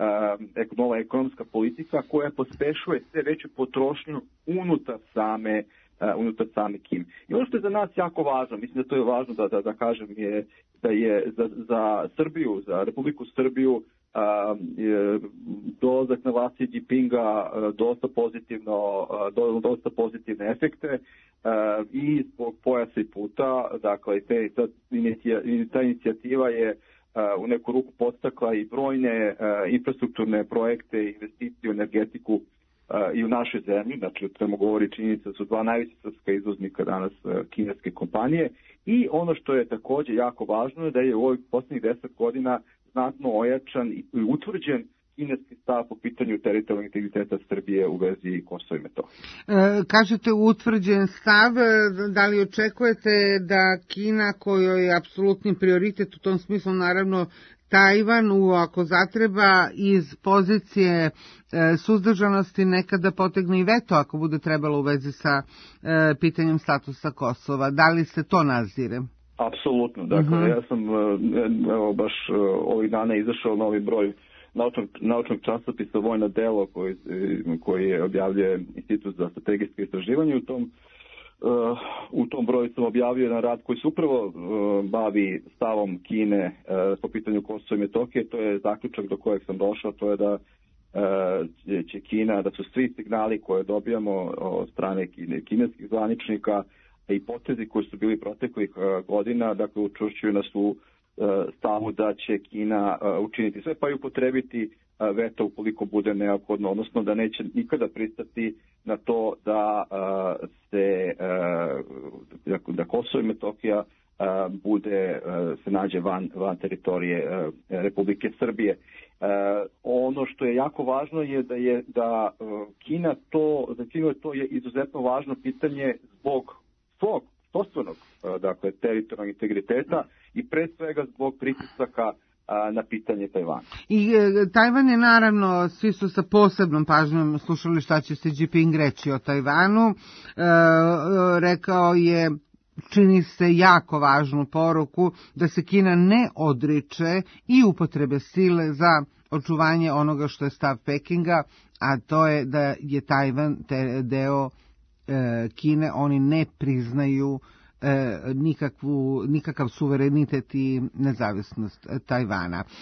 Uh, nova ekonomska politika koja pospešuje sve veću potrošnju unutar same, uh, unutar same Kine. I ono što je za nas jako važno, mislim da to je važno da, da, da kažem, je da je za, za Srbiju, za Republiku Srbiju uh, je dolazak na vlast Xi Jinpinga uh, dosta pozitivno, uh, dosta pozitivne efekte uh, i zbog Pojasa i puta, dakle te, ta, ta inicijativa je u neku ruku podstakla i brojne uh, infrastrukturne projekte i investicije u energetiku uh, i u našoj zemlji. Znači, trebamo govori činjenica da su dva najveća srpska izvoznika danas uh, kineske kompanije. I ono što je također jako važno je da je u ovih posljednjih deset godina znatno ojačan i utvrđen kineski stav po pitanju teritorijalnog integriteta Srbije u vezi Kosova i Metohije. E, kažete utvrđen stav, da li očekujete da Kina, kojoj je apsolutni prioritet u tom smislu naravno Tajvan, u, ako zatreba, iz pozicije e, suzdržanosti nekada potegne i veto ako bude trebalo u vezi sa e, pitanjem statusa Kosova. Da li se to nazire? Apsolutno. Dakle, uh-huh. ja sam evo, baš ovih dana izašao novi broj Naučnog, naučnog časopisa Vojno delo koji, koji je objavljuje Institut za strategijske istraživanje. U tom u tom broju sam objavio jedan rad koji se upravo bavi stavom Kine po pitanju Kosova i Metohije. To je zaključak do kojeg sam došao, to je da će Kina, da su svi signali koje dobijamo od strane kineskih zvaničnika i potezi koji su bili proteklih godina, dakle učvršćuju nas u stavu da će Kina učiniti sve pa i upotrebiti veto ukoliko bude neophodno, odnosno da neće nikada pristati na to da se da Kosovo i Metohija bude se nađe van, van teritorije Republike Srbije. Ono što je jako važno je da je da Kina to za Kinu je to je izuzetno važno pitanje zbog svog sopstvenog dakle teritorijalnog integriteta i pre svega zbog pritisaka na pitanje Tajvana. I e, Tajvan je naravno, svi su sa posebnom pažnjom slušali šta će Xi Jinping reći o Tajvanu. E, rekao je, čini se jako važnu poruku, da se Kina ne odriče i upotrebe sile za očuvanje onoga što je stav Pekinga, a to je da je Tajvan te deo e, Kine, oni ne priznaju E, nikakvu, nikakav suverenitet i nezavisnost Tajvana. E,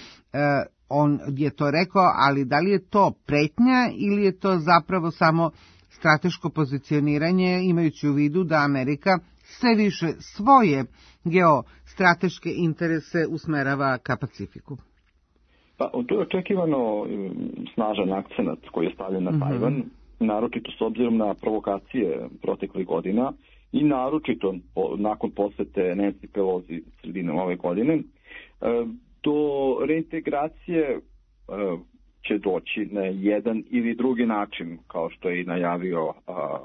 on je to rekao, ali da li je to pretnja ili je to zapravo samo strateško pozicioniranje, imajući u vidu da Amerika sve više svoje geostrateške interese usmerava ka Pacifiku? Pa, to je očekivano snažan akcenat koji je stavljen na mm-hmm. Tajvan, naročito s obzirom na provokacije proteklih godina i naročito nakon posete Nancy Pelosi sredinom ove godine. Do reintegracije će doći na jedan ili drugi način, kao što je i najavio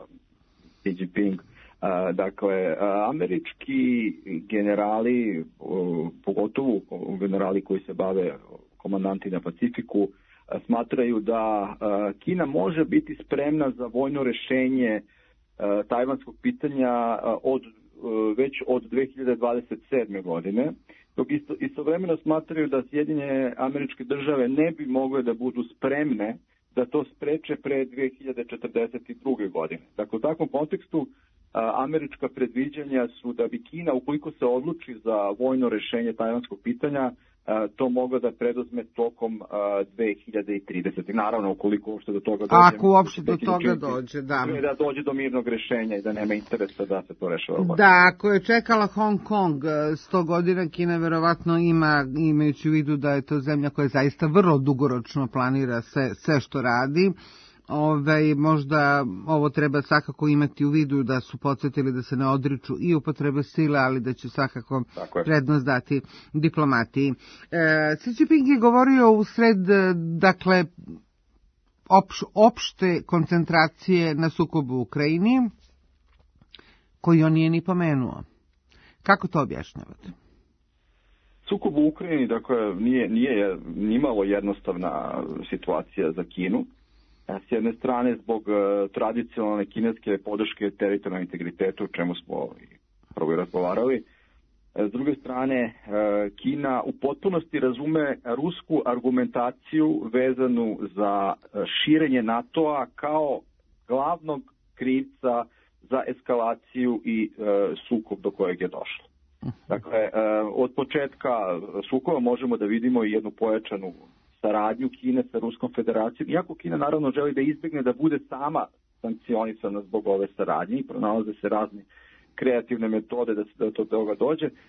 Xi Jinping. Dakle, američki generali, pogotovo generali koji se bave komandanti na Pacifiku, smatraju da Kina može biti spremna za vojno rešenje tajvanskog pitanja od, već od dve hiljade dvadeset sedme. godine, dok isto, istovremeno smatraju da Sjedinjene Američke Države ne bi mogle da budu spremne da to spreče pre dve hiljade četrdeset druge. godine. Dakle, u takvom kontekstu američka predviđanja su da bi Kina, ukoliko se odluči za vojno rešenje tajvanskog pitanja, to moglo da preduzme tokom dve hiljade tridesete. Naravno, ukoliko uopšte do toga dođe. Ako uopšte do toga dođe, da. Da dođe do mirnog rešenja i da nema interesa da se to rešava. Da, ako je čekala Hong Kong sto godina, Kina verovatno ima, imajući u vidu da je to zemlja koja zaista vrlo dugoročno planira sve, sve što radi. Ove, možda ovo treba svakako imati u vidu da su podsjetili da se ne odriču i upotrebe sile, ali da će svakako prednost dati diplomatiji. E, Xi Jinping je govorio u sred, dakle, opš, opšte koncentracije na sukobu u Ukrajini, koji on nije ni pomenuo. Kako to objašnjavate? Sukob u Ukrajini, dakle, nije, nije nimalo jednostavna situacija za Kinu. S jedne strane zbog uh, tradicionalne kineske podrške teritorijalnom integritetu, o čemu smo prvo i razgovarali. S druge strane, uh, Kina u potpunosti razume rusku argumentaciju vezanu za širenje NATO-a kao glavnog krivca za eskalaciju i uh, sukob do kojeg je došlo. Dakle, uh, od početka sukoba možemo da vidimo i jednu pojačanu saradnju Kine sa Ruskom federacijom, iako Kina naravno želi da izbjegne da bude sama sankcionisana zbog ove saradnje i pronalaze se razne kreativne metode da se do toga dođe. E,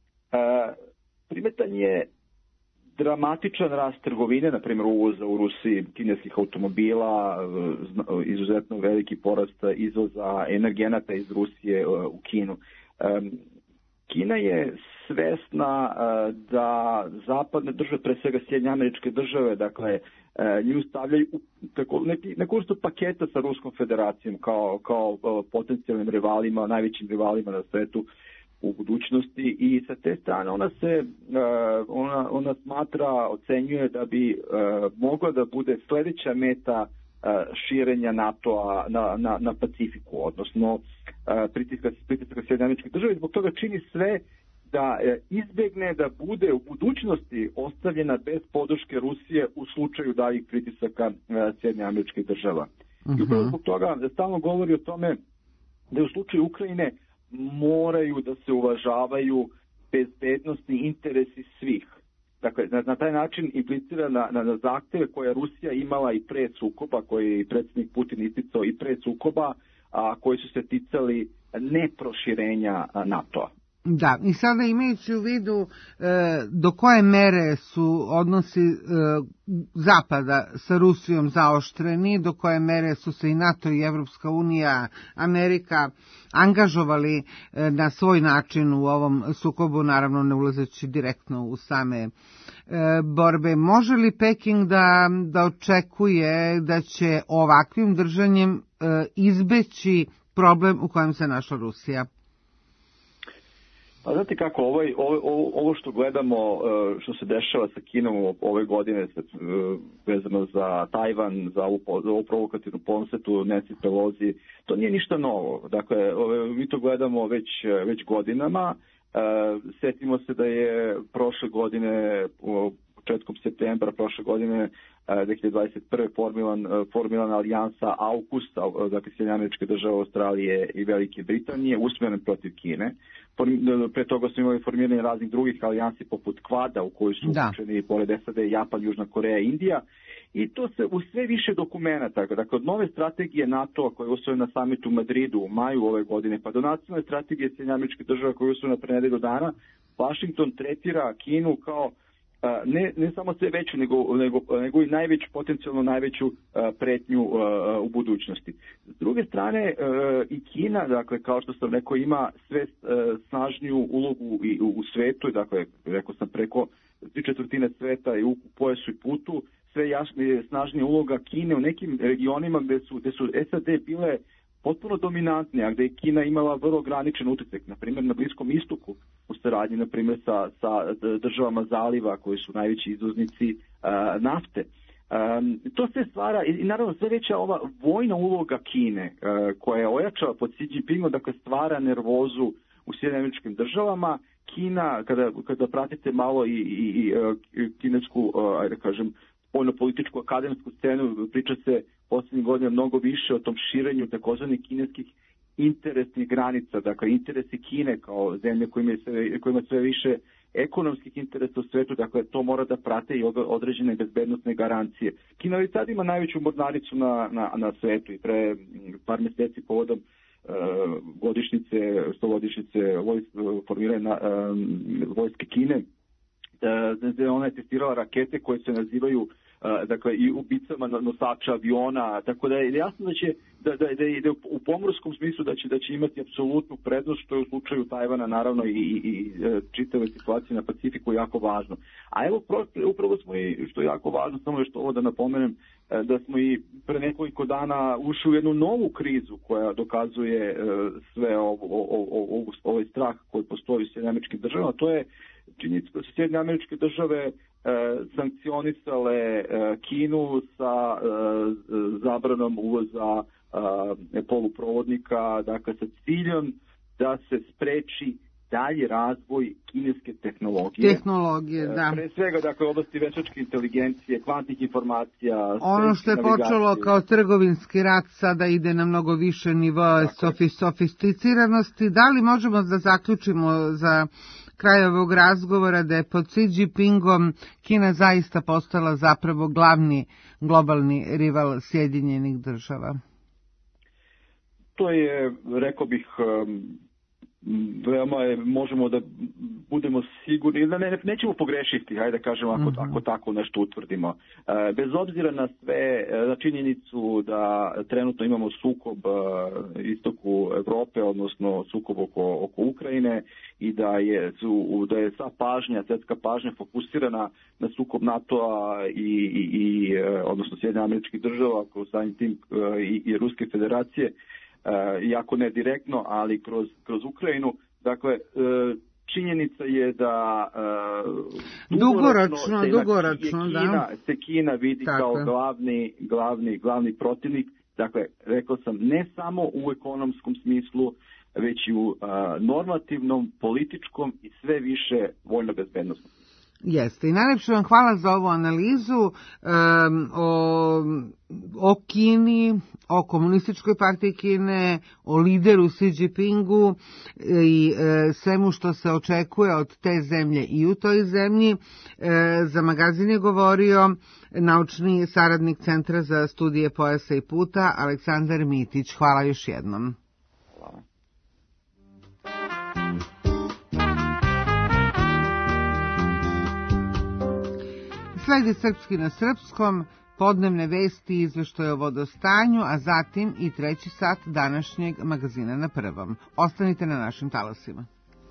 primetan je dramatičan rast trgovine, na primjer uvoza u Rusiji kineskih automobila, izuzetno veliki porast izvoza energenata iz Rusije u Kinu. E, Kina je svesna da zapadne države, pre svega Sjedinjene Američke Države, dakle, nju stavljaju u neku vrstu paketa sa Ruskom federacijom kao, kao potencijalnim rivalima, najvećim rivalima na svetu u budućnosti i sa te strane ona se, ona, ona smatra, ocenjuje da bi mogla da bude sljedeća meta širenja NATO-a na, na, na Pacifiku, odnosno pritiska, pritiska Sjedinjenih Američkih Država i zbog toga čini sve da izbjegne da bude u budućnosti ostavljena bez podrške Rusije u slučaju daljih pritisaka Sjedinjenih Američkih Država. Uh-huh. I upravo zbog toga stalno govori o tome da u slučaju Ukrajine moraju da se uvažavaju bezbednosni interesi svih. Dakle, na, na taj način implicira na, na, na zahteve koje je Rusija imala i pre sukoba, koje je i predsjednik Putin isticao i pre sukoba, a koji su se ticali neproširenja NATO-a. Da, i sada imajući u vidu e, do koje mere su odnosi e, Zapada sa Rusijom zaoštreni, do koje mere su se i NATO i Evropska unija, Amerika angažovali e, na svoj način u ovom sukobu, naravno ne ulazeći direktno u same e, borbe. Može li Peking da, da očekuje da će ovakvim držanjem e, izbeći problem u kojem se našla Rusija? Pa znate kako, ovaj, ovo, ovo što gledamo, što se dešava sa Kinom ove godine vezano za Tajvan, za ovu, za ovu provokativnu posetu Nancy Pelosi, to nije ništa novo. Dakle, mi to gledamo već, već godinama. Setimo se da je prošle godine, početkom septembra prošle godine, dve hiljade dvadeset prve formilan, formilan alijansa AUKUS, dakle Sjedinjene Američke Države, Australije i Velike Britanije, usmjeren protiv Kine. Pre toga smo imali formiranje raznih drugih alijansi poput Kvada, u kojoj su uključeni pored S A D, Japan, Južna Koreja i Indija. I to se u sve više dokumenta, dakle od nove strategije NATO-a koja je usvojena na samitu u Madridu u maju ove godine, pa do nacionalne strategije Sjedinjenih Američkih Država koja je usvojena pre nedelju dana, Washington tretira Kinu kao Ne, ne samo sve veću, nego, nego, nego i najveću, potencijalno najveću uh, pretnju uh, u budućnosti. S druge strane, uh, i Kina, dakle, kao što sam rekao, ima sve uh, snažniju ulogu i, u, u svetu, dakle, rekao sam preko tri četvrtine sveta i u pojasu i putu, sve jasnije snažnija uloga Kine u nekim regionima gde su, gde su S A D bile potpuno dominantne, a gde je Kina imala vrlo ograničen utjecaj, na primjer na Bliskom istoku, u saradnji, na primjer, sa, sa državama zaliva koji su najveći izvoznici uh, nafte. Um, to se stvara, i naravno sve veća ova vojna uloga Kine, uh, koja je ojačala pod Xi Jinpingom, dakle stvara nervozu u Sjedinjenim Američkim Državama. Kina, kada, kada pratite malo i, i, i uh, kinesku, uh, ajde kažem, vojno-političku akademsku scenu, priča se posljednjih godina mnogo više o tom širenju takozvanih kineskih interesnih granica, dakle interesi Kine kao zemlje koja ima sve, koja ima sve više ekonomskih interesa u svetu, dakle to mora da prate i određene bezbednosne garancije. Kina već sad ima najveću mornaricu na, na, na svetu i pre par mjeseci povodom uh, godišnjice, stogodišnjice vojs, formiranja uh, vojske Kine, uh, ona je testirala rakete koje se nazivaju uh, dakle i ubicama nosača aviona, tako da je jasno da će da da da ide u pomorskom smislu da će da će imati apsolutnu prednost, što je u slučaju Tajvana naravno i i, i čitave situacije na Pacifiku jako važno. A evo upravo smo i, što je jako važno, samo još ovo da napomenem, da smo i pre nekoliko dana ušli u jednu novu krizu koja dokazuje sve ovo, ovo, ovo, ovaj strah koji postoji u Sjedinjenim Američkim Državama. To je činjenica da su Sjedinjene Američke Države sankcionisale Kinu sa zabranom uvoza poluprovodnika, dakle sa ciljom da se spreči dalji razvoj kineske tehnologije. Tehnologije, da. Pre svega, dakle, oblasti veštačke inteligencije, kvantnih informacija. Ono što je počelo kao trgovinski rat sada ide na mnogo više nivoa sofisticiranosti. Da li možemo da zaključimo za kraj ovog razgovora da je pod Xi Jinpingom Kina zaista postala zapravo glavni globalni rival Sjedinjenih Država? To je, rekao bih, veoma je, možemo da budemo sigurni, da ne, nećemo pogrešiti, hajde da kažemo, ako, ako tako nešto utvrdimo. E, bez obzira na sve, na činjenicu da trenutno imamo sukob istoku Evrope, odnosno sukob oko, oko Ukrajine, i da je, su, da je sva pažnja, svjetska pažnja fokusirana na sukob NATO-a i, i, i odnosno Sjedinjenih Američkih Država, kroz samim tim i, i Ruske federacije, Uh, iako ne direktno, ali kroz, kroz Ukrajinu. Dakle, uh, činjenica je da uh, dugoročno, se, dugoročno, Kina, da. se Kina vidi tako kao glavni, glavni, glavni protivnik. Dakle, rekao sam, ne samo u ekonomskom smislu, već i u uh, normativnom, političkom i sve više vojno-bezbednostnom. Jeste. I najlepše vam hvala za ovu analizu um, o, o Kini, o komunističkoj partiji Kine, o lideru Xi Jinpingu i e, svemu što se očekuje od te zemlje i u toj zemlji. E, za magazin je govorio naučni saradnik Centra za studije pojasa i puta Aleksandar Mitić. Hvala još jednom. Sledi Srpski na srpskom, podnevne vesti i izveštaje o vodostanju, a zatim i treći sat današnjeg magazina na prvom. Ostanite na našim talasima.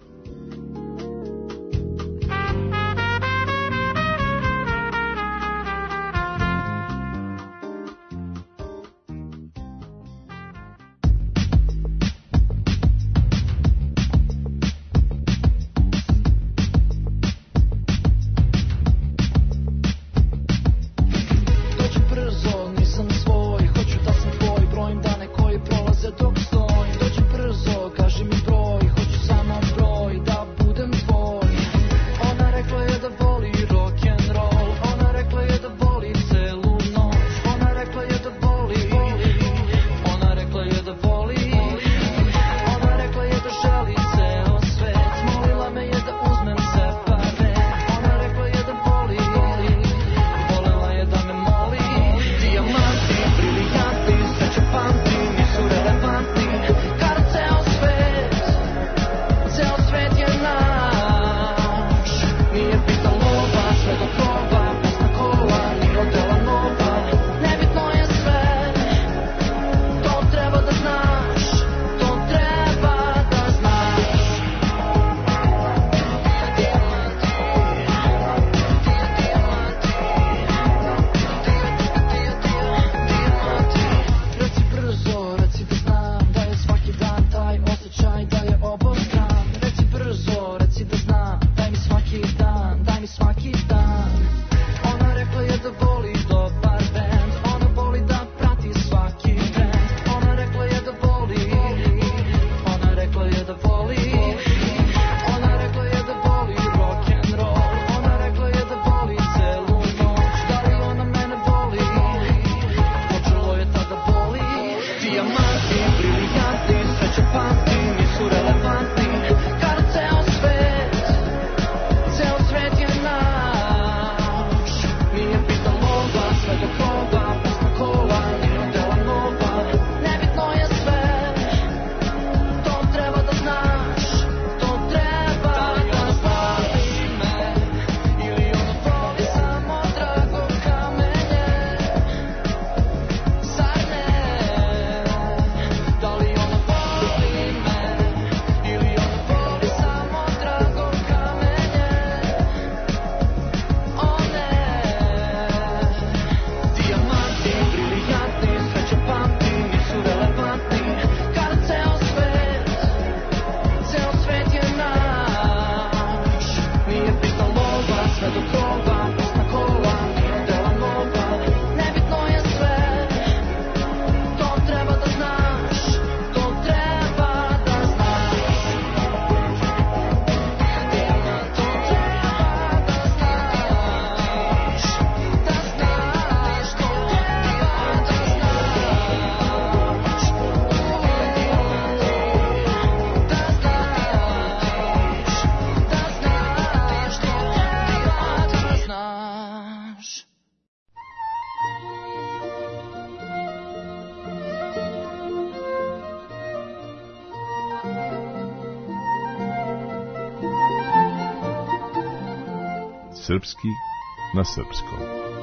Srpski na srpskom.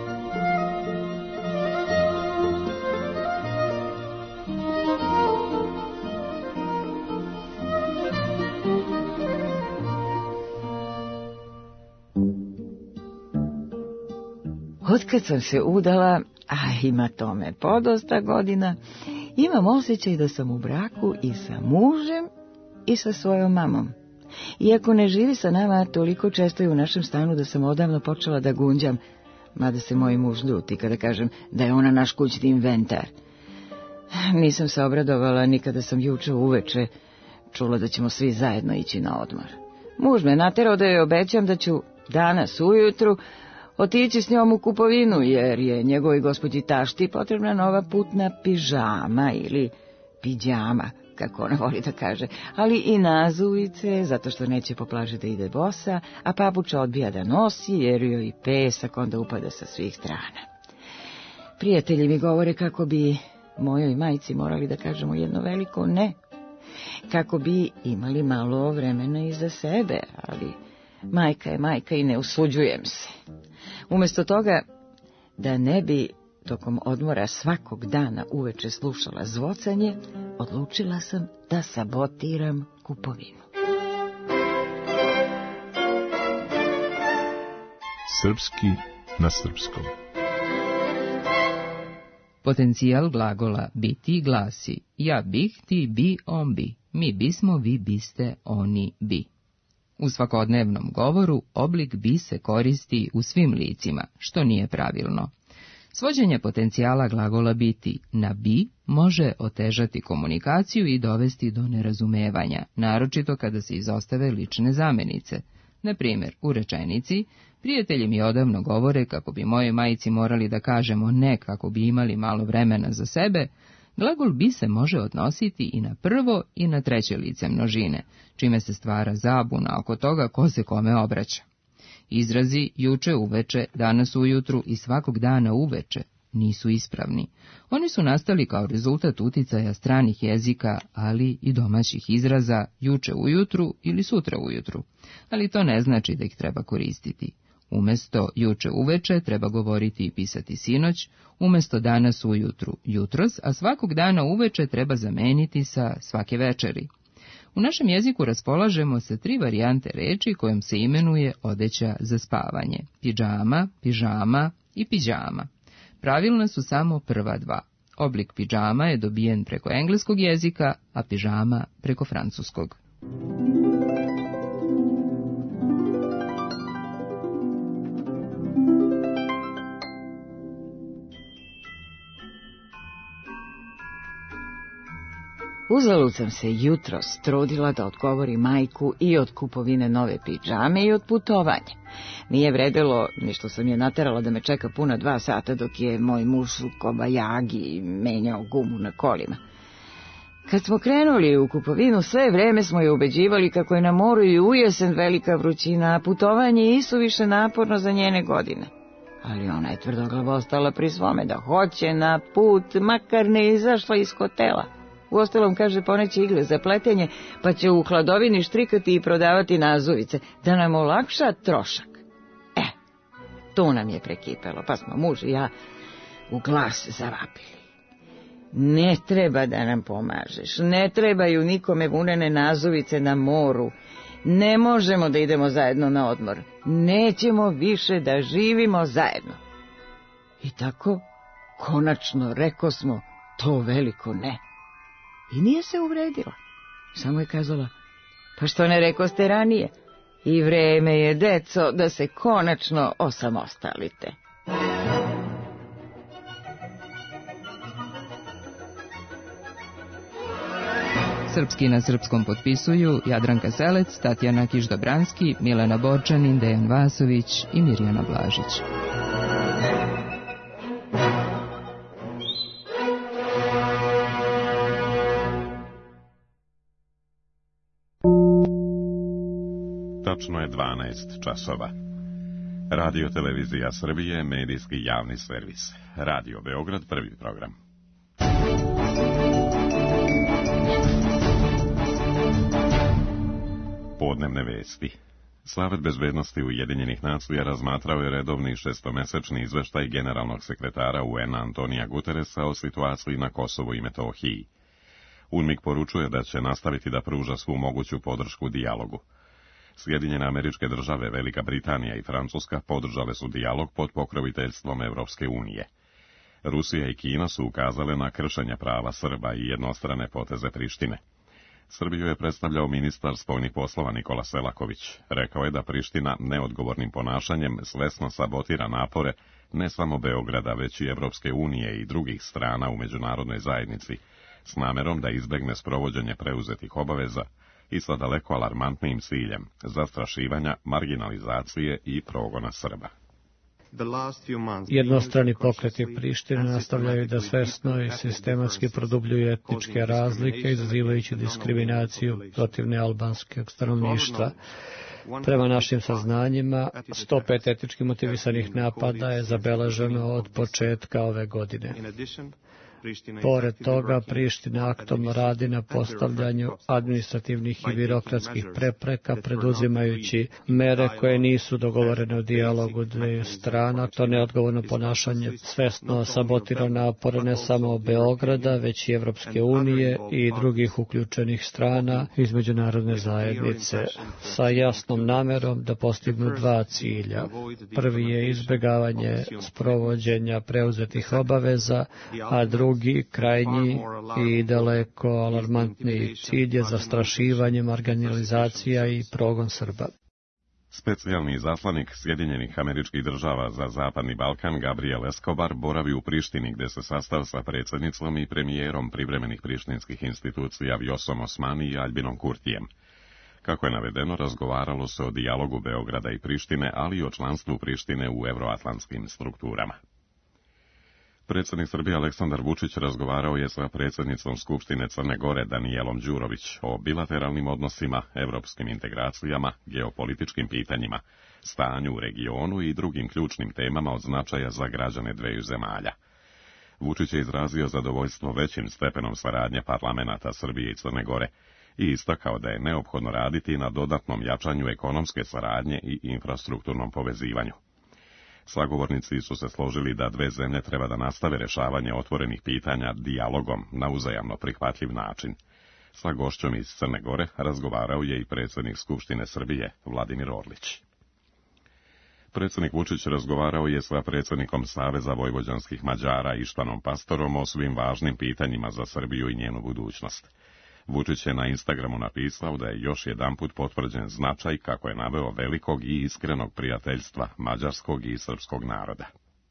Otkad sam se udala, a ima tome podosta godina, imam osjećaj da sam u braku i sa mužem i sa svojom mamom. Iako ne živi sa nama, toliko često je u našem stanu da sam odavno počela da gunđam, mada se moj muž ljuti kada kažem da je ona naš kućni inventar. Nisam se obradovala ni kada sam juče uveče čula da ćemo svi zajedno ići na odmor. Muž me naterao da joj obećam da ću, danas ujutru otići s njom u kupovinu, jer je njegovoj gospođi tašti potrebna nova putna pižama ili pidjama, kako ona voli da kaže, ali i nazuvice, zato što neće po plaži da ide bosa, a papuča odbija da nosi, jer joj i pesak onda upada sa svih strana. Prijatelji mi govore kako bi mojoj majci morali da kažemo jedno veliko ne, kako bi imali malo vremena i za sebe, ali majka je majka i ne usuđujem se. Umjesto toga, da ne bi tokom odmora svakog dana uveče slušala zvocanje, odlučila sam da sabotiram kupovinu. Srpski na srpskom. Potencijal glagola biti glasi: ja bih, ti bi, on bi, mi bismo, vi biste, oni bi. U svakodnevnom govoru oblik bi se koristi u svim licima, što nije pravilno. Svođenje potencijala glagola biti na bi može otežati komunikaciju i dovesti do nerazumevanja, naročito kada se izostave lične zamenice. Na primjer, u rečenici: prijatelji mi odavno govore kako bi moje majci morali da kažemo ne kako bi imali malo vremena za sebe, glagol bi se može odnositi i na prvo i na treće lice množine, čime se stvara zabuna oko toga ko se kome obraća. Izrazi juče uveče, danas ujutru i svakog dana uveče nisu ispravni. Oni su nastali kao rezultat uticaja stranih jezika, ali i domaćih izraza juče ujutru ili sutra ujutru, ali to ne znači da ih treba koristiti. Umesto juče uveče treba govoriti i pisati sinoć, umesto danas ujutru jutros, a svakog dana uveče treba zameniti sa svake večeri. U našem jeziku raspolažemo sa tri varijante reči kojom se imenuje odeća za spavanje: pidžama, pižama i pidžama. Pravilna su samo prva dva. Oblik pidžama je dobijen preko engleskog jezika, a pižama preko francuskog. Uzalud sam se jutros trudila da odgovori majku i od kupovine nove pidžame i od putovanja. Nije vredilo, ni što sam je naterala da me čeka puna dva sata dok je moj muž u kobajagi menjao gumu na kolima. Kad smo krenuli u kupovinu, sve vreme smo je ubeđivali kako je na moru i u jesen velika vrućina, a putovanje je isuviše naporno za njene godine. Ali ona je tvrdoglavo ostala pri svome da hoće na put, makar ne izašla iz hotela. Uostalom, kaže, poneće igle za pletenje, pa će u hladovini štrikati i prodavati nazuvice, da nam olakša trošak. E, tu nam je prekipelo, pa smo muž i ja u glas zavapili. Ne treba da nam pomažeš, ne trebaju nikome vunene nazuvice na moru, ne možemo da idemo zajedno na odmor, nećemo više da živimo zajedno. I tako, konačno rekosmo to veliko ne. I nije se uvredila, samo je kazala: pa što ne rekoste ranije? I vreme je, deco, da se konačno osamostalite. Srpski na srpskom potpisuju Jadranka Selec, Tatjana Kiš-Dobranski, Milena Borčanin, Dejan Vasović i Mirjana Blažić. Tačno je dvanaest časova. Radio Televizija Srbije, medijski javni servis. Radio Beograd, prvi program. Podnevne vesti. Savet bezbednosti Ujedinjenih nacija razmatrao je redovni šestomesečni izveštaj generalnog sekretara U N Antonija Guteresa o situaciji na Kosovu i Metohiji. UNMIK poručuje da će nastaviti da pruža svu moguću podršku dijalogu. Sjedinjene Američke Države, Velika Britanija i Francuska podržale su dijalog pod pokroviteljstvom Evropske unije. Rusija i Kina su ukazale na kršenje prava Srba i jednostrane poteze Prištine. Srbiju je predstavljao ministar spoljnih poslova Nikola Selaković. Rekao je da Priština neodgovornim ponašanjem svesno sabotira napore ne samo Beograda, već i Evropske unije i drugih strana u međunarodnoj zajednici, s namerom da izbegne sprovođenje preuzetih obaveza i sa daleko alarmantnim ciljem zastrašivanja, marginalizacije i progona Srba. Jednostrani pokreti Prištine nastavljaju da svesno i sistematski produbljuju etničke razlike, izazivajući diskriminaciju protiv nealbanskog stanovništva. Prema našim saznanjima, sto pet etnički motivisanih napada je zabeleženo od početka ove godine. Pored toga, Priština aktivno radi na postavljanju administrativnih i birokratskih prepreka, preduzimajući mere koje nisu dogovorene u dijalogu dveju strana. To neodgovorno ponašanje svesno sabotira napore ne samo Beograda, već i Evropske unije i drugih uključenih strana iz međunarodne zajednice, sa jasnom namerom da postignu dva cilja. Prvi je izbjegavanje sprovođenja preuzetih obaveza, a drugi Drugi, krajnji i daleko alarmantniji cilj je zastrašivanje, marginalizacija i progon Srba. Specijalni zaslanik Sjedinjenih Američkih Država za Zapadni Balkan Gabriel Escobar boravi u Prištini, gde se sastao sa predsjednicom i premijerom privremenih prištinskih institucija Vjosom Osmani i Aljbinom Kurtijem. Kako je navedeno, razgovaralo se o dijalogu Beograda i Prištine, ali i o članstvu Prištine u evroatlantskim strukturama. Predsjednik Srbije Aleksandar Vučić razgovarao je sa predsjednicom Skupštine Crne Gore Danijelom Đurović o bilateralnim odnosima, evropskim integracijama, geopolitičkim pitanjima, stanju u regionu i drugim ključnim temama od značaja za građane dveju zemalja. Vučić je izrazio zadovoljstvo većim stepenom saradnje parlamenata Srbije i Crne Gore i istakao da je neophodno raditi na dodatnom jačanju ekonomske saradnje i infrastrukturnom povezivanju. Sagovornici su se složili da dve zemlje treba da nastave rješavanje otvorenih pitanja dijalogom na uzajamno prihvatljiv način. Sa gošćom iz Crne Gore razgovarao je i predsjednik Skupštine Srbije Vladimir Orlić. Predsjednik Vučić razgovarao je sa predsjednikom Saveza vojvođanskih Mađara Ištvanom Pastorom o svim važnim pitanjima za Srbiju i njenu budućnost. Vučić je na Instagramu napisao da je još jedanput potvrđen značaj, kako je naveo, velikog i iskrenog prijateljstva mađarskog i srpskog naroda.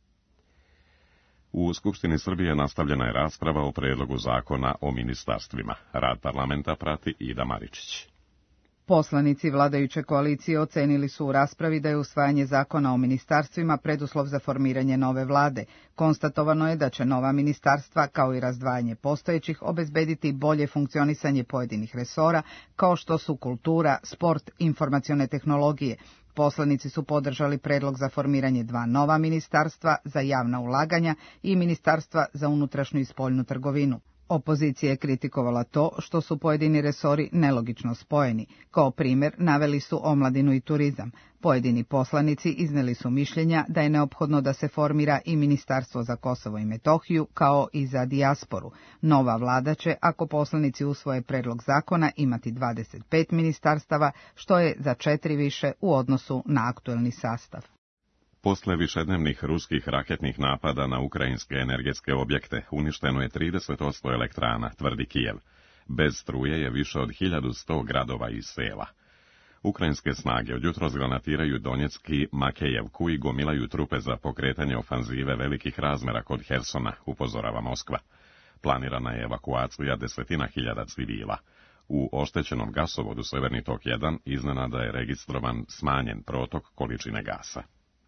U Skupštini Srbije nastavljena je rasprava o predlogu zakona o ministarstvima. Rad parlamenta prati Ida Maričić. Poslanici vladajuće koalicije ocenili su u raspravi da je usvajanje zakona o ministarstvima preduslov za formiranje nove vlade. Konstatovano je da će nova ministarstva, kao i razdvajanje postojećih, obezbediti bolje funkcionisanje pojedinih resora, kao što su kultura, sport, informacione tehnologije. Poslanici su podržali predlog za formiranje dva nova ministarstva za javna ulaganja i ministarstva za unutrašnju i spoljnu trgovinu. Opozicija je kritikovala to što su pojedini resori nelogično spojeni. Kao primjer naveli su omladinu i turizam. Pojedini poslanici izneli su mišljenja da je neophodno da se formira i Ministarstvo za Kosovo i Metohiju, kao i za dijasporu. Nova vlada će, ako poslanici usvoje predlog zakona, imati dvadeset pet ministarstava, što je za četiri više u odnosu na aktuelni sastav. Posle višednevnih ruskih raketnih napada na ukrajinske energetske objekte uništeno je trideset posto elektrana, tvrdi Kijev. Bez struje je više od hiljadu sto gradova i sela. Ukrajinske snage od jutros granatiraju Donjecki Makejevku i gomilaju trupe za pokretanje ofanzive velikih razmera kod Hersona, upozorava Moskva. Planirana je evakuacija desetina hiljada civila. U oštećenom gasovodu Severni tok jedan iznenada je registrovan smanjen protok količine gasa.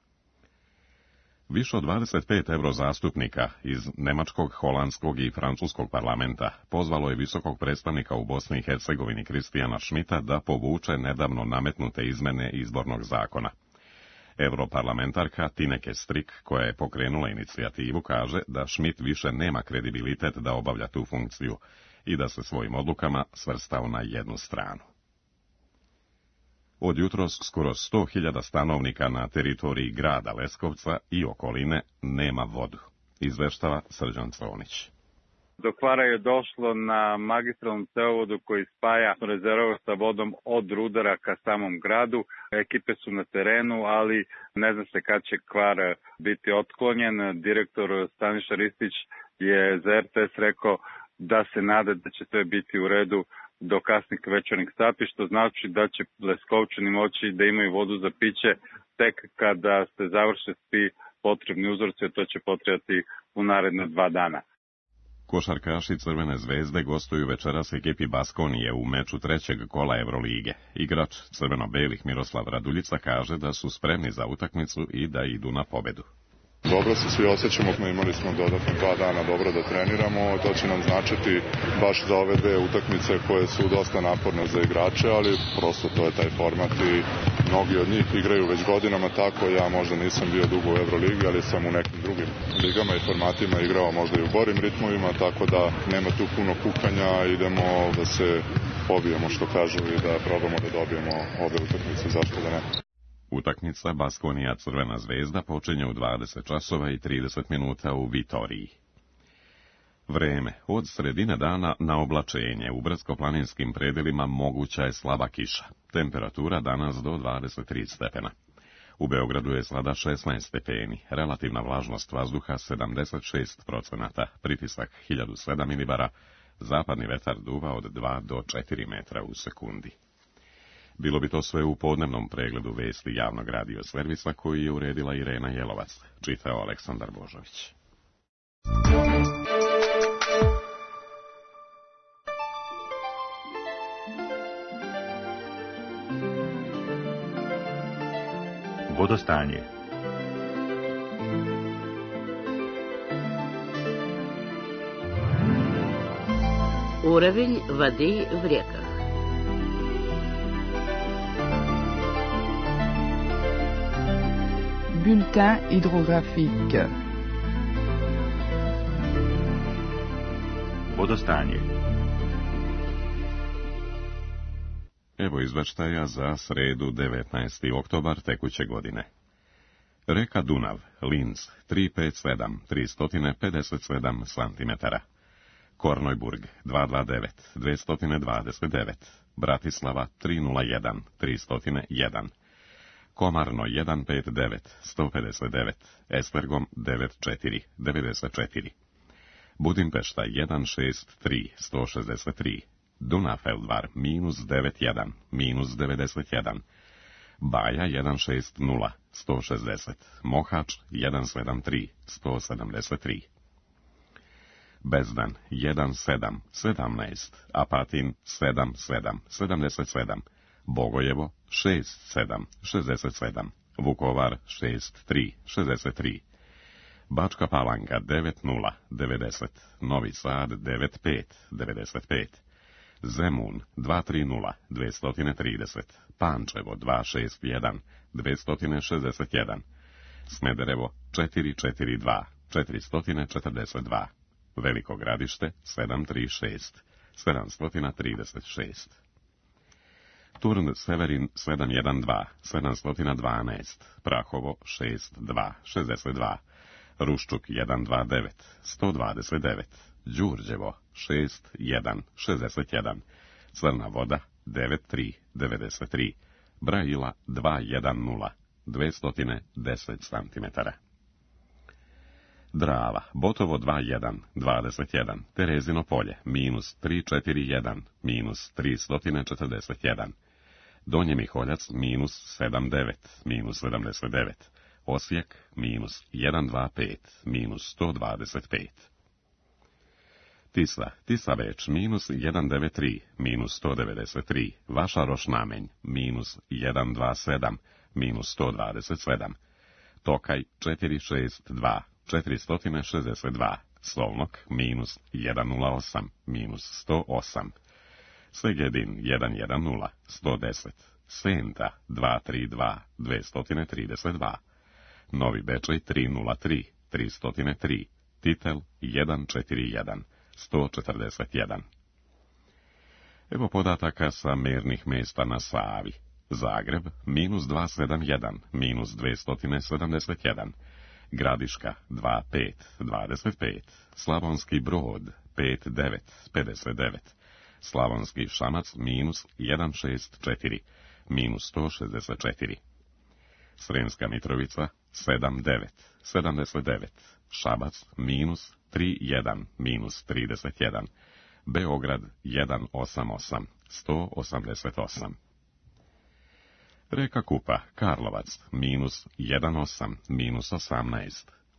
Više od dvadeset pet eurozastupnika iz nemačkog, holandskog i francuskog parlamenta pozvalo je visokog predstavnika u Bosni i Hercegovini Kristijana Schmidta da povuče nedavno nametnute izmene izbornog zakona. Europarlamentarka Tineke Strik, koja je pokrenula inicijativu, kaže da Schmidt više nema kredibilitet da obavlja tu funkciju i da se svojim odlukama svrstao na jednu stranu. Od jutros skoro sto hiljada stanovnika na teritoriji grada Leskovca i okoline nema vodu, izveštava Srđan Cvonić. Do kvara je došlo na magistralnom cevovodu koji spaja rezervoar sa vodom od Rudara ka samom gradu. Ekipe su na terenu, ali ne zna se kad će kvar biti otklonjen. Direktor Staniša Ristić je za R T S rekao da se nada da će sve biti u redu do kasnih večernjih sati, što znači da će Leskovčani moći da imaju vodu za piće tek kada se završe svi potrebni uzorci, a to će potrebati u naredne dva dana. Košarkaši Crvene zvezde gostuju večeras ekipi Baskonije u meču trećeg kola Evrolige. Igrač crveno-belih Miroslav Raduljica kaže da su spremni za utakmicu i da idu na pobedu. Dobro se svi osjećamo, imali smo dodatno dva dana dobro da treniramo, to će nam značiti baš za ove dve utakmice koje su dosta naporne za igrače, ali prosto to je taj format i mnogi od njih igraju već godinama tako, ja možda nisam bio dugo u Euroligi, ali sam u nekim drugim ligama i formatima igrao možda i u borim ritmovima, tako da nema tu puno kukanja, idemo da se pobijemo što kažu i da probamo da dobijemo ove utakmice, zašto da ne. Utakmica Baskonija Crvena zvezda počinje u dvadeset časova i trideset minuta u Vitoriji. Vreme. Od sredine dana na oblačenje. U brdsko-planinskim predelima moguća je slaba kiša. Temperatura danas do dvadeset tri stepena. U Beogradu je sada šesnaest stepeni. Relativna vlažnost vazduha sedamdeset šest procenata. Pritisak hiljadu sedam milibara. Zapadni vetar duva od dva do četiri metra u sekundi. Bilo bi to sve u podnevnom pregledu vesti javnog radio servisa koji je uredila Irena Jelovac, čitao Aleksandar Božović. Vodostanje. Уровень воды в реках. Bulletin hydrographique. Vodostanje. Evo izveštaja za sredu devetnaesti oktobar tekuće godine. Reka Dunav, Linz, tristo pedeset sedam, tristo pedeset sedam centimetara. Kornojburg, dvesta dvadeset devet, dvesta dvadeset devet. Bratislava, tristo jedan, tristo jedan. Komarno jedan pedeset devet, sto pedeset devet, Estergom devedeset četiri, devedeset četiri. Budimpešta jedan šezdeset tri, sto šezdeset tri, Dunafeldvar minus devedeset jedan, minus devedeset jedan, Baja jedan šezdeset nula, sto šezdeset, Mohač jedan sedamdeset tri, sto sedamdeset tri. Bezdan jedan sedam, sedamnaest, Apatin sedam sedam, sedamdeset sedam, Bogojevo šest sedam, šezdeset sedam, Vukovar šest tri, šezdeset tri, Bačka Palanka devet nula, devedeset, Novi Sad devet pet, devedeset pet, Zemun dva tri nula, dvesta trideset, Pančevo dva šest jedan, dvesta šezdeset jedan, Smederevo četiri četiri dva, četiristo četrdeset dva, Veliko Gradište sedam tri šest, sedamsto trideset šest. Turn Severin sedam jedan dva, sedamsto dvanaest, Prahovo šest dva, šezdeset dva, Ruščuk jedan dva devet, sto dvadeset devet, Đurđevo šest jedan, šezdeset jedan, Crna Voda devet tri, devedeset tri, Brajila dva jedan nula, dvesta deset centimetara. Drava, Botovo dva jedan, dvadeset jedan, Terezino polje, minus tri četiri jedan, minus tristo četrdeset jedan, Donji Miholjac, minus sedam devet, minus sedamdeset devet, Osijek, minus jedan dva pet, minus sto dvadeset pet. Tisa, Tisa Beč, minus jedan devet tri, minus sto devedeset tri, Vašaroš Namenj, minus jedan dva sedam, minus sto dvadeset sedam, Tokaj četiri šest dva, četiristo šezdeset dva, Solnok, minus jedan nula osam, minus sto osam, Segedin jedan jedan nula, sto deset, Senta dva tri dva, dvesta trideset dva, Novi Bečej tri nula tri, tristo tri, Titel jedan četiri jedan, sto četrdeset jedan. Evo podataka sa mernih mesta na Savi. Zagreb, minus dva sedam jedan, minus dvesta sedamdeset jedan, Gradiška, dva pet, dvadeset pet, Slavonski Brod, pet devet, pedeset devet, Slavonski Šamac, minus jedan šezdeset četiri, minus sto šezdeset četiri, Sremska Mitrovica, sedam devet, sedamdeset devet, Šabac, minus tri jedan, minus trideset jedan, Beograd, jedan osam osam, sto osamdeset osam. Reka Kupa, Karlovac, minus jedan osam, minus osamnaest,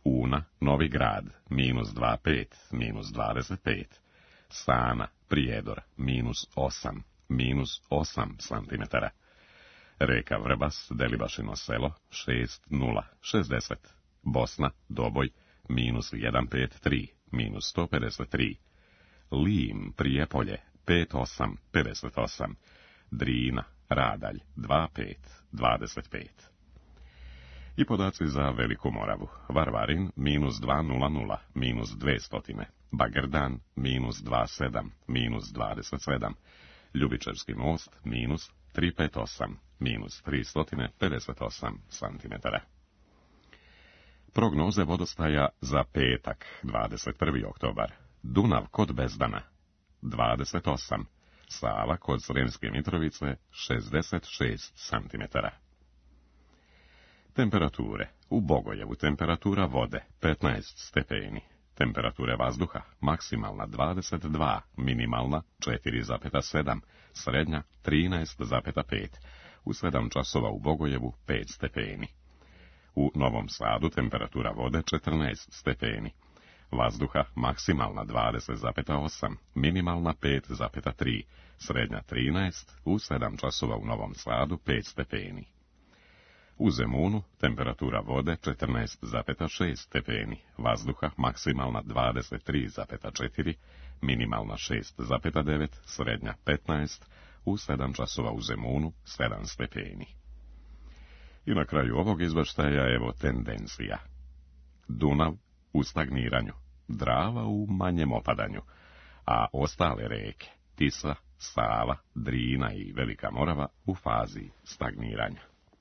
Una, Novi Grad, minus dva pet, minus dvadeset pet. Sana, Prijedor, minus osam, minus osam centimetara. Reka Vrbas, Delibašino selo, šest nula šezdeset. Bosna, Doboj, minus jedan pet tri, minus sto pedeset tri. Lim, Prijepolje, pet osam pedeset osam. Drina, Radalj, dva pet dvadeset pet. I podaci za Veliku Moravu. Varvarin, minus dva nula nula, minus dvesta. Bagrdan, minus dva sedam, minus dvadeset sedam. Ljubičevski most, minus tri pet osam, minus tristo pedeset osam centimetara. Prognoze vodostaja za petak, dvadeset prvi oktobar. Dunav kod Bezdana, dvadeset osam. Sava kod Sremske Mitrovice, šezdeset šest centimetara. Temperature. U Bogojevu temperatura vode, petnaest stepeni. Temperature vazduha, maksimalna dvadeset dva, minimalna četiri zarez sedam, srednja trinaest zarez pet. U sedam časova u Bogojevu pet stepeni. U Novom Sadu temperatura vode četrnaest stepeni. Vazduha maksimalna dvadeset zarez osam, minimalna pet zarez tri, srednja trinaest, u sedam časova u Novom Sadu pet stepeni. U Zemunu temperatura vode četrnaest zarez šest stepeni, vazduha maksimalna dvadeset tri zarez četiri, minimalna šest zarez devet, srednja petnaest, u sedam časova u Zemunu sedam stepeni. I na kraju ovog izvještaja evo tendencija. Dunav u stagniranju, Drava u manjem opadanju, a ostale reke, Tisa, Sava, Drina i Velika Morava u fazi stagniranja.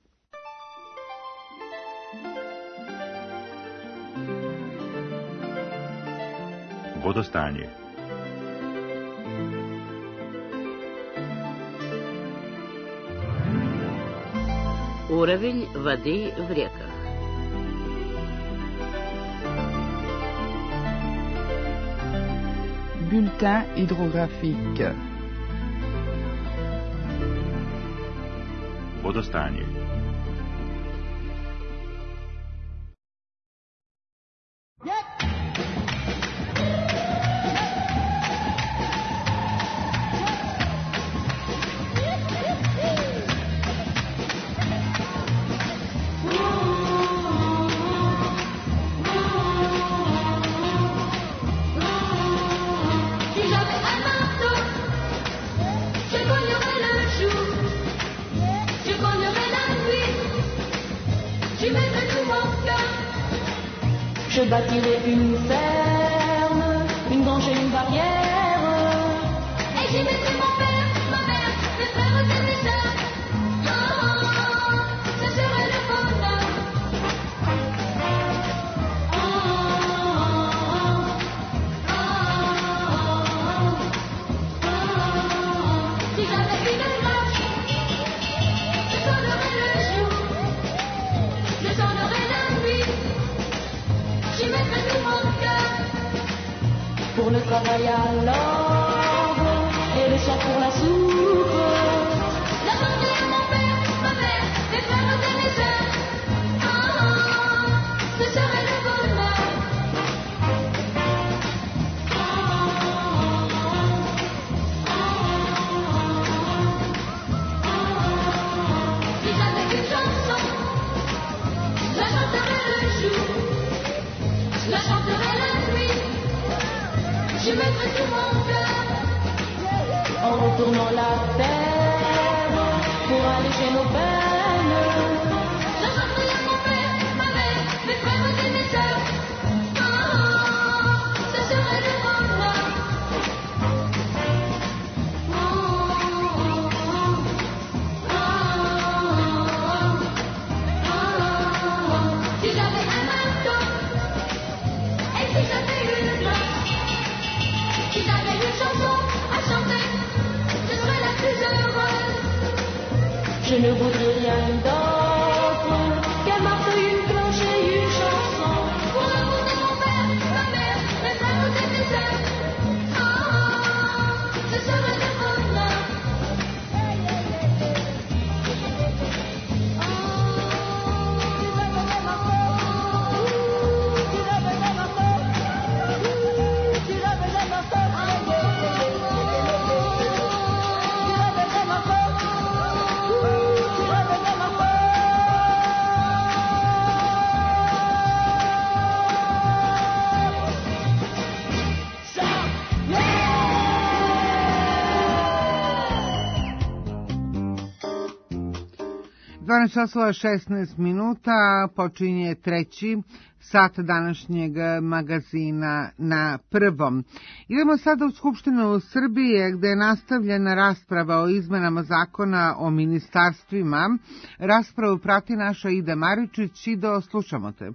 Vodostanje. Уровень воды в реках. Bulletin hydrographique. Vodostanje. Je bâtirai une ferme, une grange et une barrière. Et j'y mettrai mon père, ma mère, mes frères et mes sœurs. Oh, ce serait le bonheur. Oh, oh, oh, oh, oh. Si j'avais une marche, je sonnerais le jour, je sonnerais la nuit. J'y mettrai tout mon cœur pour le travail à l'orgue et le soir pour la soupe. La santé à mon père, ma mère, mes frères et mes sœurs. Ah, ce serait le bonheur. Ah, ah, ah. Si j'avais une chanson, je la chanterais le jour. Je la chanterai la nuit, je mettrai tout mon cœur en retournant la terre pour alléger nos peines. Je chanterai à mon père, ma mère, mes frères et mes sœurs. Ah, ce serait le bonheur. Oh, oh, oh, oh, oh. Si j'avais un marteau, si j'avais une danse, si j'avais une chanson à chanter, je serais la plus heureuse. Je ne voudrais rien d'autre qu'un marteau, une cloche et une chanson pour l'amour de mon père, ma mère, mes frères et mes sœurs. Ah, ce serait le bonheur. Oh, dvanaest časova šesnaest minuta počinje treći sat današnjeg magazina na prvom. Idemo sada u Skupštinu Srbije gde je nastavljena rasprava o izmenama zakona o ministarstvima. Raspravu prati naša Ida Maričić. Ido, slušamo te.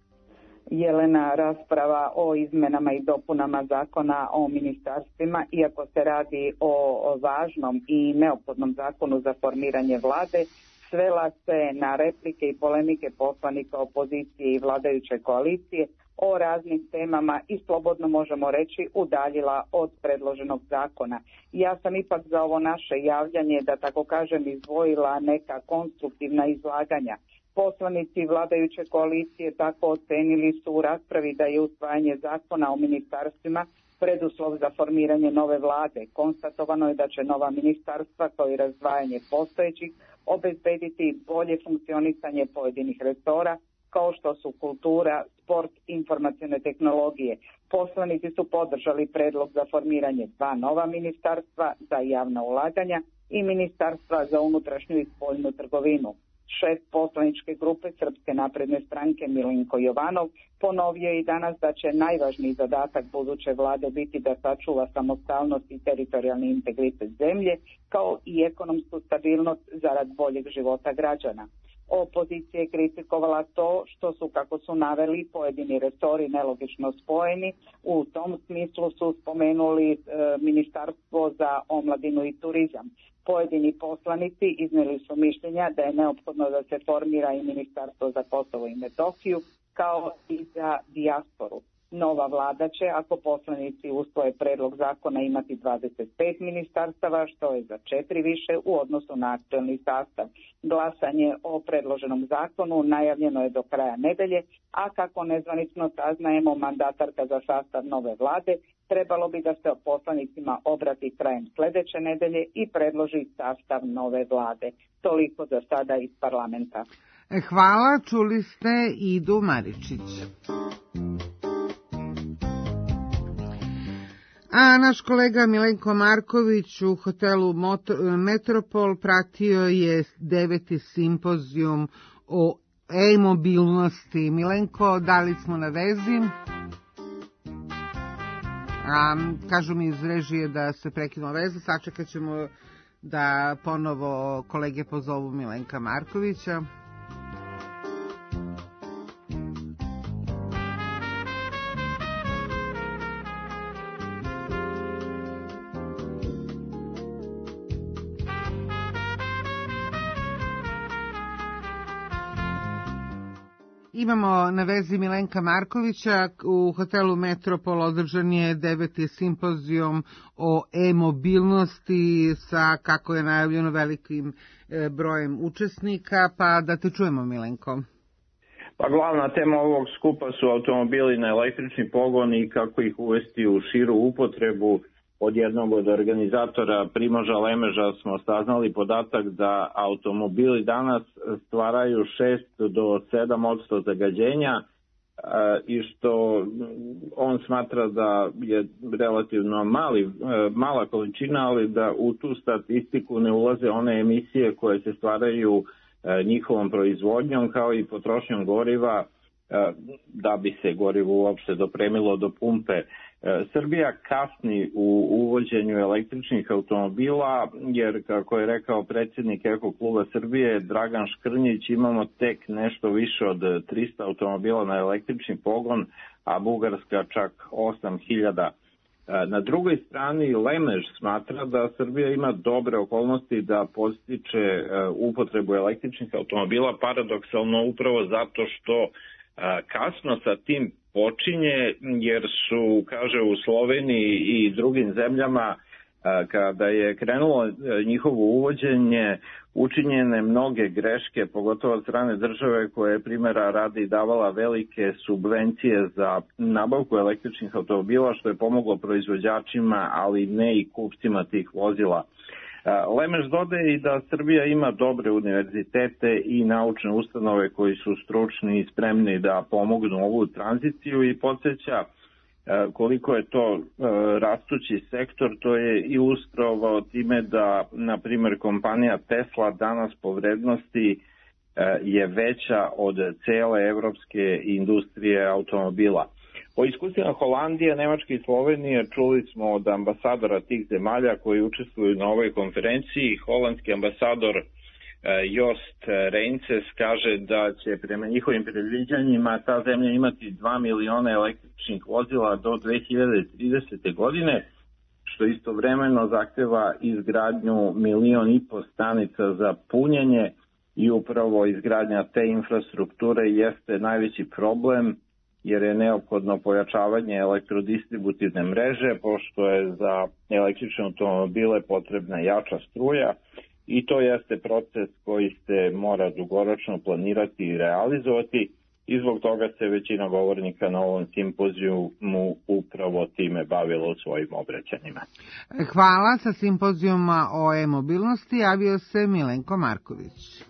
Jelena, rasprava o izmenama i dopunama zakona o ministarstvima, iako se radi o važnom i neophodnom zakonu za formiranje vlade, svela se na replike i polemike poslanika opozicije i vladajuće koalicije o raznim temama i slobodno možemo reći udaljila od predloženog zakona. Ja sam ipak za ovo naše javljanje, da tako kažem, izdvojila neka konstruktivna izlaganja. Poslanici vladajuće koalicije tako ocenili su u raspravi da je usvajanje zakona o ministarstvima preduslov za formiranje nove vlade. Konstatovano je da će nova ministarstva kao i razdvajanje postojećih obezbediti bolje funkcionisanje pojedinih resora kao što su kultura, sport, informacione tehnologije. Poslanici su podržali predlog za formiranje dva nova ministarstva za javna ulaganja i ministarstva za unutrašnju i spoljnu trgovinu. Šef poslaničke grupe Srpske napredne stranke Milenko Jovanov ponovio je i danas da će najvažniji zadatak buduće vlade biti da sačuva samostalnost i teritorijalni integritet zemlje, kao i ekonomsku stabilnost zarad boljeg života građana. Opozicija je kritikovala to što su, kako su naveli, pojedini resori nelogično spojeni. U tom smislu su spomenuli e, Ministarstvo za omladinu i turizam. Pojedini poslanici iznijeli su mišljenja da je neophodno da se formira i Ministarstvo za Kosovo i Metohiju, kao i za dijasporu. Nova vlada će, ako poslanici usvoje predlog zakona, imati dvadeset pet ministarstava, što je za četiri više u odnosu na aktuelni sastav. Glasanje o predloženom zakonu najavljeno je do kraja nedelje, a kako nezvanično saznajemo, mandatarka za sastav nove vlade trebalo bi da se poslanicima obrati krajem sledeće nedelje i predloži sastav nove vlade. Toliko za sada iz parlamenta. Hvala, čuli ste Idu Maričić. A naš kolega Milenko Marković u hotelu Metropol pratio je deveti simpozijum o e-mobilnosti. Milenko, da li smo na vezi? A, kažu mi iz režije da se prekinuo veza, sačekat ćemo da ponovo kolege pozovu Milenka Markovića. Imamo na vezi Milenka Markovića. U hotelu Metropol održan je deveti simpozijum o e-mobilnosti sa, kako je najavljeno, velikim brojem učesnika, pa da te čujemo, Milenko. Pa glavna tema ovog skupa su automobili na električni pogon i kako ih uvesti u širu upotrebu. Od jednog od organizatora Primoža Lemeža smo saznali podatak da automobili danas stvaraju šest do sedam posto zagađenja i što on smatra da je relativno mali, mala količina, ali da u tu statistiku ne ulaze one emisije koje se stvaraju njihovom proizvodnjom kao i potrošnjom goriva da bi se gorivo uopšte dopremilo do pumpe. Srbija kasni u uvođenju električnih automobila, jer, kako je rekao predsjednik Eko kluba Srbije Dragan Škrnjić, imamo tek nešto više od trista automobila na električni pogon, a Bugarska čak osam hiljada. Na drugoj strani Lemež smatra da Srbija ima dobre okolnosti da podstiče upotrebu električnih automobila, paradoksalno upravo zato što kasno sa tim počinje, jer su, kaže, u Sloveniji i drugim zemljama, kada je krenulo njihovo uvođenje, učinjene mnoge greške, pogotovo od strane države koja je, primjera radi, davala velike subvencije za nabavku električnih automobila, što je pomoglo proizvođačima, ali ne i kupcima tih vozila. Lemež dodaje i da Srbija ima dobre univerzitete i naučne ustanove koji su stručni i spremni da pomognu ovu tranziciju i podsjeća koliko je to rastući sektor. To je ilustrovao time da, na primjer, kompanija Tesla danas po vrednosti je veća od cele evropske industrije automobila. O iskustvima Holandije, Nemačke i Slovenije čuli smo od ambasadora tih zemalja koji učestvuju na ovoj konferenciji. Holandski ambasador Jost Reinces kaže da će prema njihovim predviđanjima ta zemlja imati dva miliona električnih vozila do dve hiljade tridesete. godine, što istovremeno zahteva izgradnju milion i po stanica za punjenje i upravo izgradnja te infrastrukture jeste najveći problem jer je neophodno pojačavanje elektrodistributivne mreže pošto je za električne automobile potrebna jača struja i to jeste proces koji se mora dugoročno planirati i realizovati i zbog toga se većina govornika na ovom simpozijumu upravo time bavila u svojim obraćanjima. Hvala. Sa simpozijuma o e-mobilnosti javio se Milenko Marković.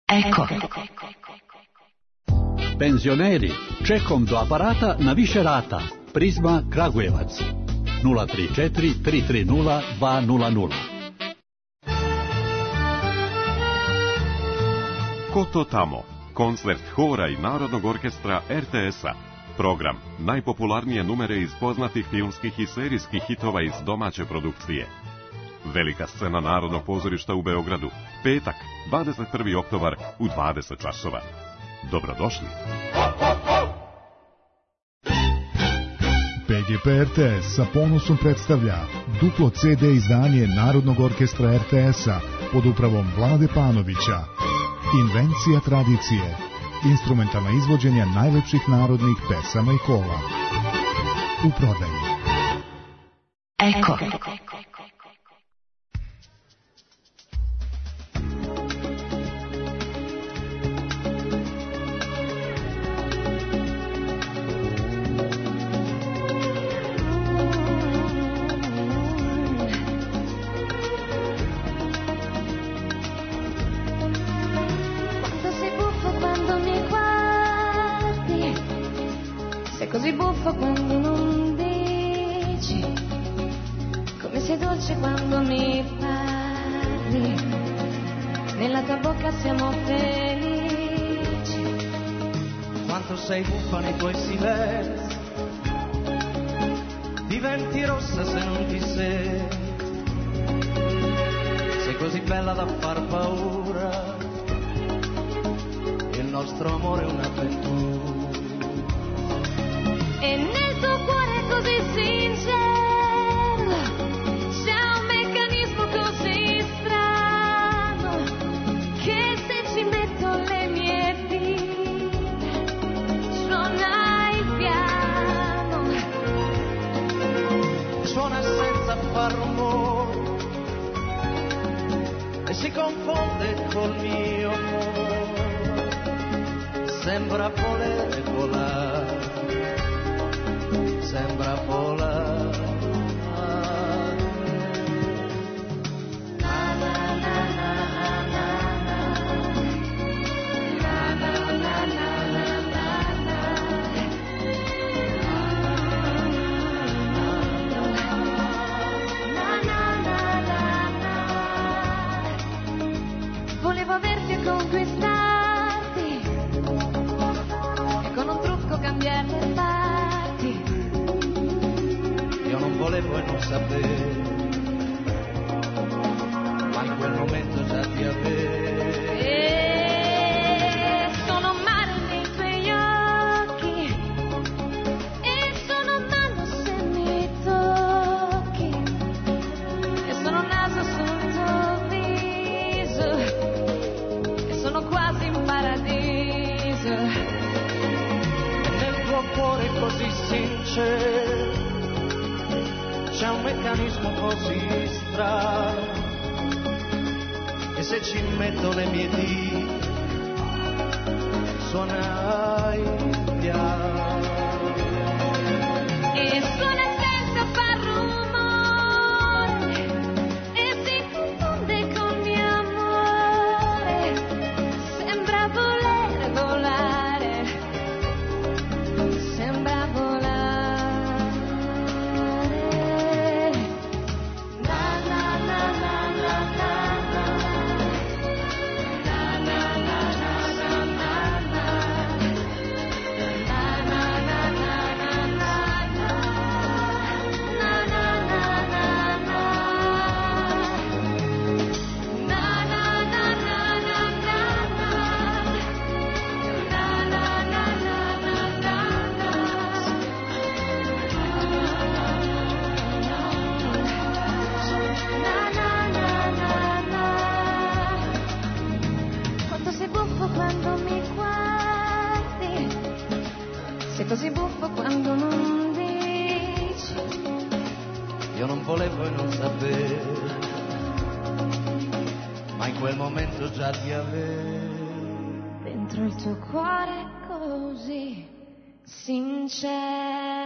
Eko. Penzioneri, čekom do aparata na više rata. Prizma Kragujevac. nula tri četiri tri tri nula dva nula nula. Ko to tamo? Koncert hora i Narodnog orkestra er te es-a. Program najpopularnije numere iz poznatih filmskih i serijskih hitova iz domaće produkcije. Velika scena Narodnog pozorišta u Beogradu. Petak, dvadeset prvi oktobar u dvadeset časova. Dobrodošli. P G P R T S sa ponosom predstavlja duplo ce de izdanje Narodnog orkestra er te es-a pod upravom Vlade Panovića. Invencija tradicije. Instrumentalna izvođenja najlepših narodnih pesama i kola. U prodaji. Eko. Così buffo quando non dici, come sei dolce quando mi parli, nella tua bocca siamo felici. Quanto sei buffa nei tuoi silenzi, diventi rossa se non ti senti, sei così bella da far paura, il nostro amore è un'avventura. E nel tuo cuore così sincero c'è un meccanismo così strano che se ci metto le mie dita suona il piano, suona senza far rumore e si confonde col mio amore, sembra volere volare, sembra volare. Volevo averti e conquistarti e con un trucco cambiare le parti. Io non volevo e non sapevo, ma in quel momento già ti avevo. E sono mare nei tuoi occhi e sono mano se mi tocchi e sono naso sul tuo viso e sono quasi in paradiso. E nel tuo cuore così sincero c'è un meccanismo così strano e se ci metto le mie dita suona il piano. E suona senza far rumore e si confonde con mio amore, sembra voler volare, sembra volare. Così buffo quando non dici. Io non volevo e non sapevo, ma in quel momento già ti avevo. Dentro il tuo cuore così sincero.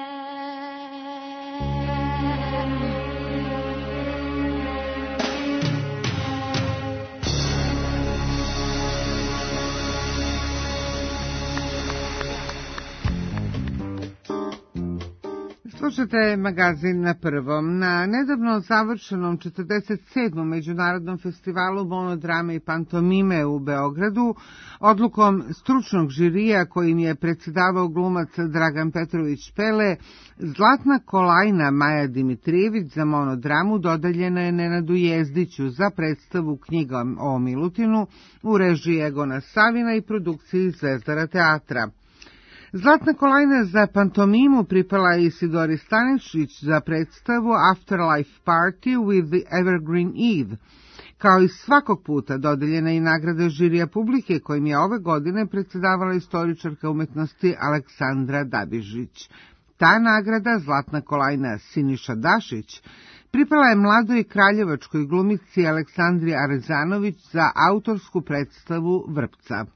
Slušate magazin Na prvom. Na nedavno završenom četrdeset sedmom Međunarodnom festivalu monodrame i pantomime u Beogradu, odlukom stručnog žirija kojim je predsjedavao glumac Dragan Petrović Pele, zlatna kolajna Maja Dimitrijević za monodramu dodeljena je Nenadu Jezdiću za predstavu Knjiga o Milutinu u režiji Egona Savina i produkciji Zvezdara teatra. Zlatna kolajna za pantomimu pripala je Isidori Stanišić za predstavu Afterlife Party with the Evergreen Eve. Kao i svakog puta dodeljena i nagrada žirija publike kojim je ove godine predsjedavala istoričarka umetnosti Aleksandra Dabižić. Ta nagrada, Zlatna kolajna Siniša Dašić, pripala je mladoj kraljevačkoj glumici Aleksandri Arezanović za autorsku predstavu Vrpca.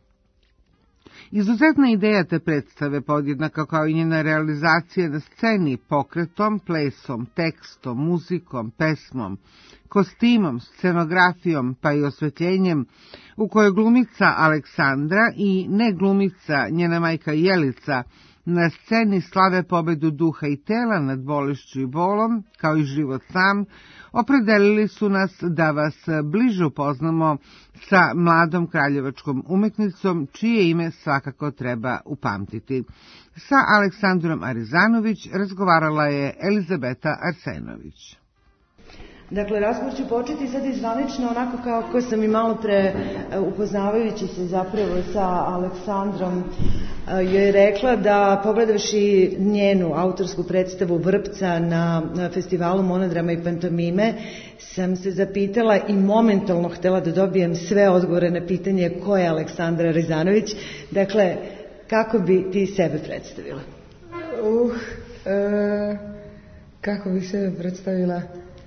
Izuzetna ideja te predstave, podjednaka kao i njena realizacija na sceni pokretom, plesom, tekstom, muzikom, pesmom, kostimom, scenografijom pa i osvetljenjem, u kojoj glumica Aleksandra i ne glumica njena majka Jelica na sceni slave pobedu duha i tela nad bolešću i bolom, kao i život sam, opredelili su nas da vas bliže upoznamo sa mladom kraljevačkom umetnicom, čije ime svakako treba upamtiti. Sa Aleksandrom Arezanović razgovarala je Elizabeta Arsenović. Dakle, razgovor ću početi sad izvanično onako kako sam i malo pre upoznavajući se zapravo sa Aleksandrom joj je rekla da pogledavši njenu autorsku predstavu Vrpca na festivalu monodrama i pantomime sam se zapitala i momentalno htjela da dobijem sve odgovore na pitanje ko je Aleksandra Arezanović. Dakle, kako bi ti sebe predstavila? Uh, e, kako bi sebe predstavila?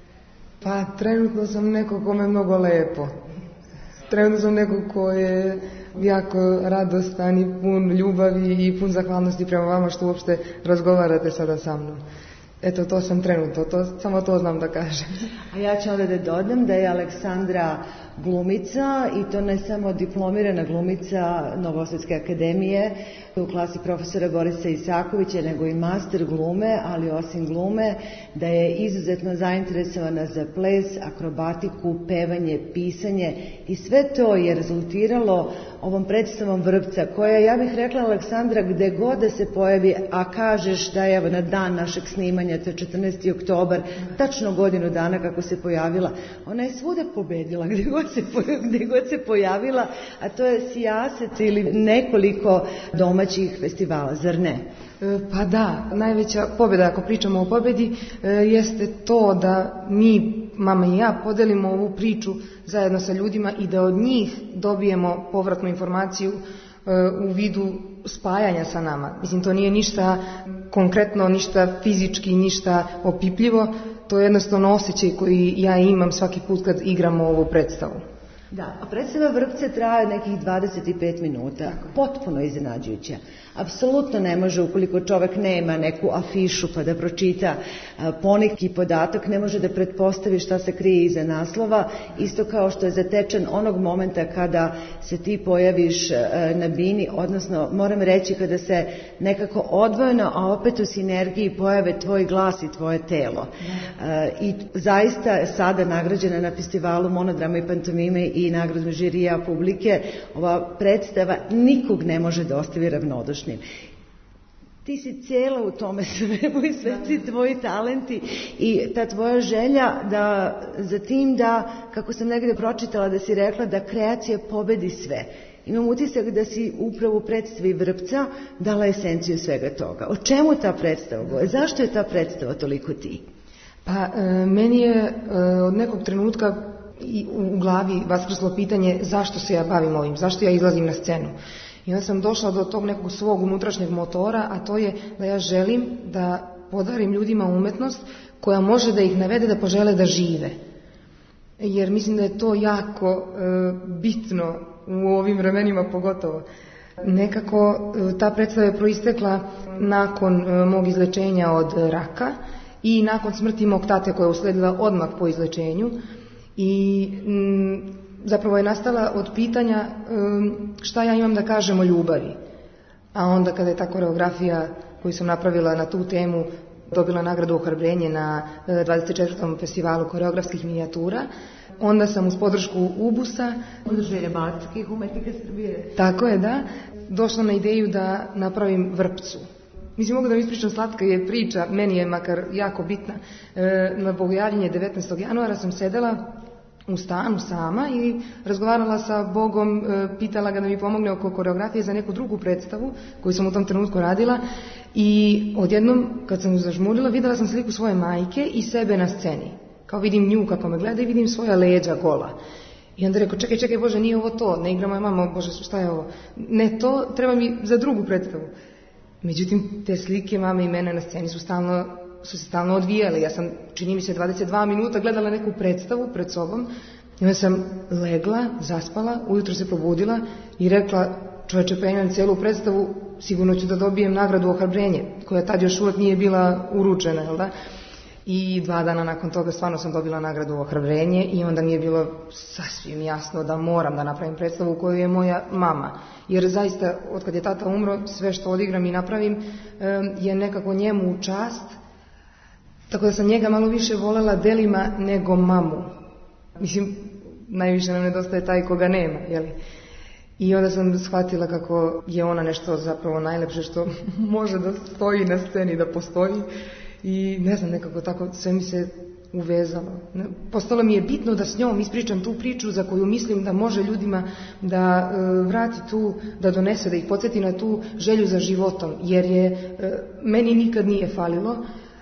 Pa trenutno sam neko kome je mnogo lepo. Trenutno sam neko ko je jako radostan i pun ljubavi i pun zahvalnosti prema vama što uopšte razgovarate sada sa mnom. Eto, to sam trenutno, to, samo to znam da kažem. A ja ću onda da dodam da je Aleksandra glumica i to ne samo diplomirana glumica Novosadske akademije u klasi profesora Borisa Isakovića, nego i master glume, ali osim glume da je izuzetno zainteresovana za ples, akrobatiku, pevanje, pisanje i sve to je rezultiralo ovom predstavom Vrpca koja, ja bih rekla Aleksandra, gde god da se pojavi, a kažeš da je evo na dan našeg snimanja, to je četrnaesti oktobar, tačno godinu dana kako se pojavila, ona je svude pobedila gdje god se, gdje god se pojavila, a to je sijaset ili nekoliko domaćih festivala, zar ne? Pa da, najveća pobjeda, ako pričamo o pobjedi, jeste to da mi, mama i ja, podelimo ovu priču zajedno sa ljudima i da od njih dobijemo povratnu informaciju u vidu spajanja sa nama. Mislim, to nije ništa konkretno, ništa fizički, ništa opipljivo, to je jednostavno osjećaj koji ja imam svaki put kad igramo ovu predstavu. Da, a predstava Vrpce traje nekih dvadeset pet minuta, potpuno iznenađujuća. Apsolutno ne može, ukoliko čovjek nema neku afišu pa da pročita poneki podatak, ne može da pretpostavi šta se krije iza naslova, isto kao što je zatečen onog momenta kada se ti pojaviš na bini, odnosno moram reći kada se nekako odvojeno, a opet u sinergiji pojave tvoj glas i tvoje telo. I zaista je sada nagrađena na festivalu monodrama i pantomime i nagradom žirija publike, ova predstava nikog ne može da ostavi ravnodušnim. Ti si cijela u tome svemu i sve ti tvoji talenti i ta tvoja želja da za tim da, kako sam negdje pročitala da si rekla, da kreacija pobedi sve. Imam utisak da si upravo u predstavi Vrpca dala esenciju svega toga. O čemu ta predstava govori? Zašto je ta predstava toliko ti? Pa e, meni je e, od nekog trenutka i u glavi vaskrslo pitanje zašto se ja bavim ovim, zašto ja izlazim na scenu. I onda sam došla do tog nekog svog unutrašnjeg motora, a to je da ja želim da podarim ljudima umetnost koja može da ih navede da požele da žive. Jer mislim da je to jako e, bitno u ovim vremenima pogotovo. Nekako e, ta predstava je proistekla nakon e, mog izlečenja od raka i nakon smrti mog tate koja je usledila odmah po izlečenju. I m, zapravo je nastala od pitanja um, šta ja imam da kažem o ljubavi. A onda kada je ta koreografija koju sam napravila na tu temu dobila nagradu Ohrabrenje na dvadeset četvrtom festivalu koreografskih minijatura. Onda sam uz podršku UBUS-a, Udruženja baletskih umetnika Srbije. Tako je, da, došla na ideju da napravim vrpcu. Mislim, mogu da vam ispričam, slatka je priča, meni je makar jako bitna. E, na bogojavljenje devetnaestog januara sam sedela u stanu sama i razgovarala sa Bogom, e, pitala ga da mi pomogne oko koreografije za neku drugu predstavu koju sam u tom trenutku radila i odjednom, kad sam zažmurila, videla sam sliku svoje majke i sebe na sceni. Kao vidim nju kako me gleda i vidim svoja leđa gola. I onda rekao, čekaj, čekaj, Bože, nije ovo to, ne igra moja mama, Bože, šta je ovo? Ne to, treba mi za drugu predstavu. Međutim, te slike mame i mene na sceni su stalno, su se stalno odvijale. Ja sam, čini mi se, dvadeset dva minuta gledala neku predstavu pred sobom i onda sam legla, zaspala, ujutro se probudila i rekla, čoveče, penjam cijelu predstavu, sigurno ću da dobijem nagradu Ohrabrenje, koja tad još uvijek nije bila uručena, jel da? I dva dana nakon toga stvarno sam dobila nagradu Ohrabrenje i onda mi je bilo sasvim jasno da moram da napravim predstavu koju je moja mama. Jer zaista, od kad je tata umro, sve što odigram i napravim je nekako njemu u čast. Tako da sam njega malo više volela delima nego mamu. Mislim, najviše nam nedostaje taj koga nema, jeli? I onda sam shvatila kako je ona nešto zapravo najlepše što može da stoji na sceni, da postoji. I ne znam, nekako tako sve mi se uvezalo. Postalo mi je bitno da s njom ispričam tu priču za koju mislim da može ljudima da e, vrati tu, da donese, da ih podsjeti na tu želju za životom. Jer je, e, meni nikad nije falilo,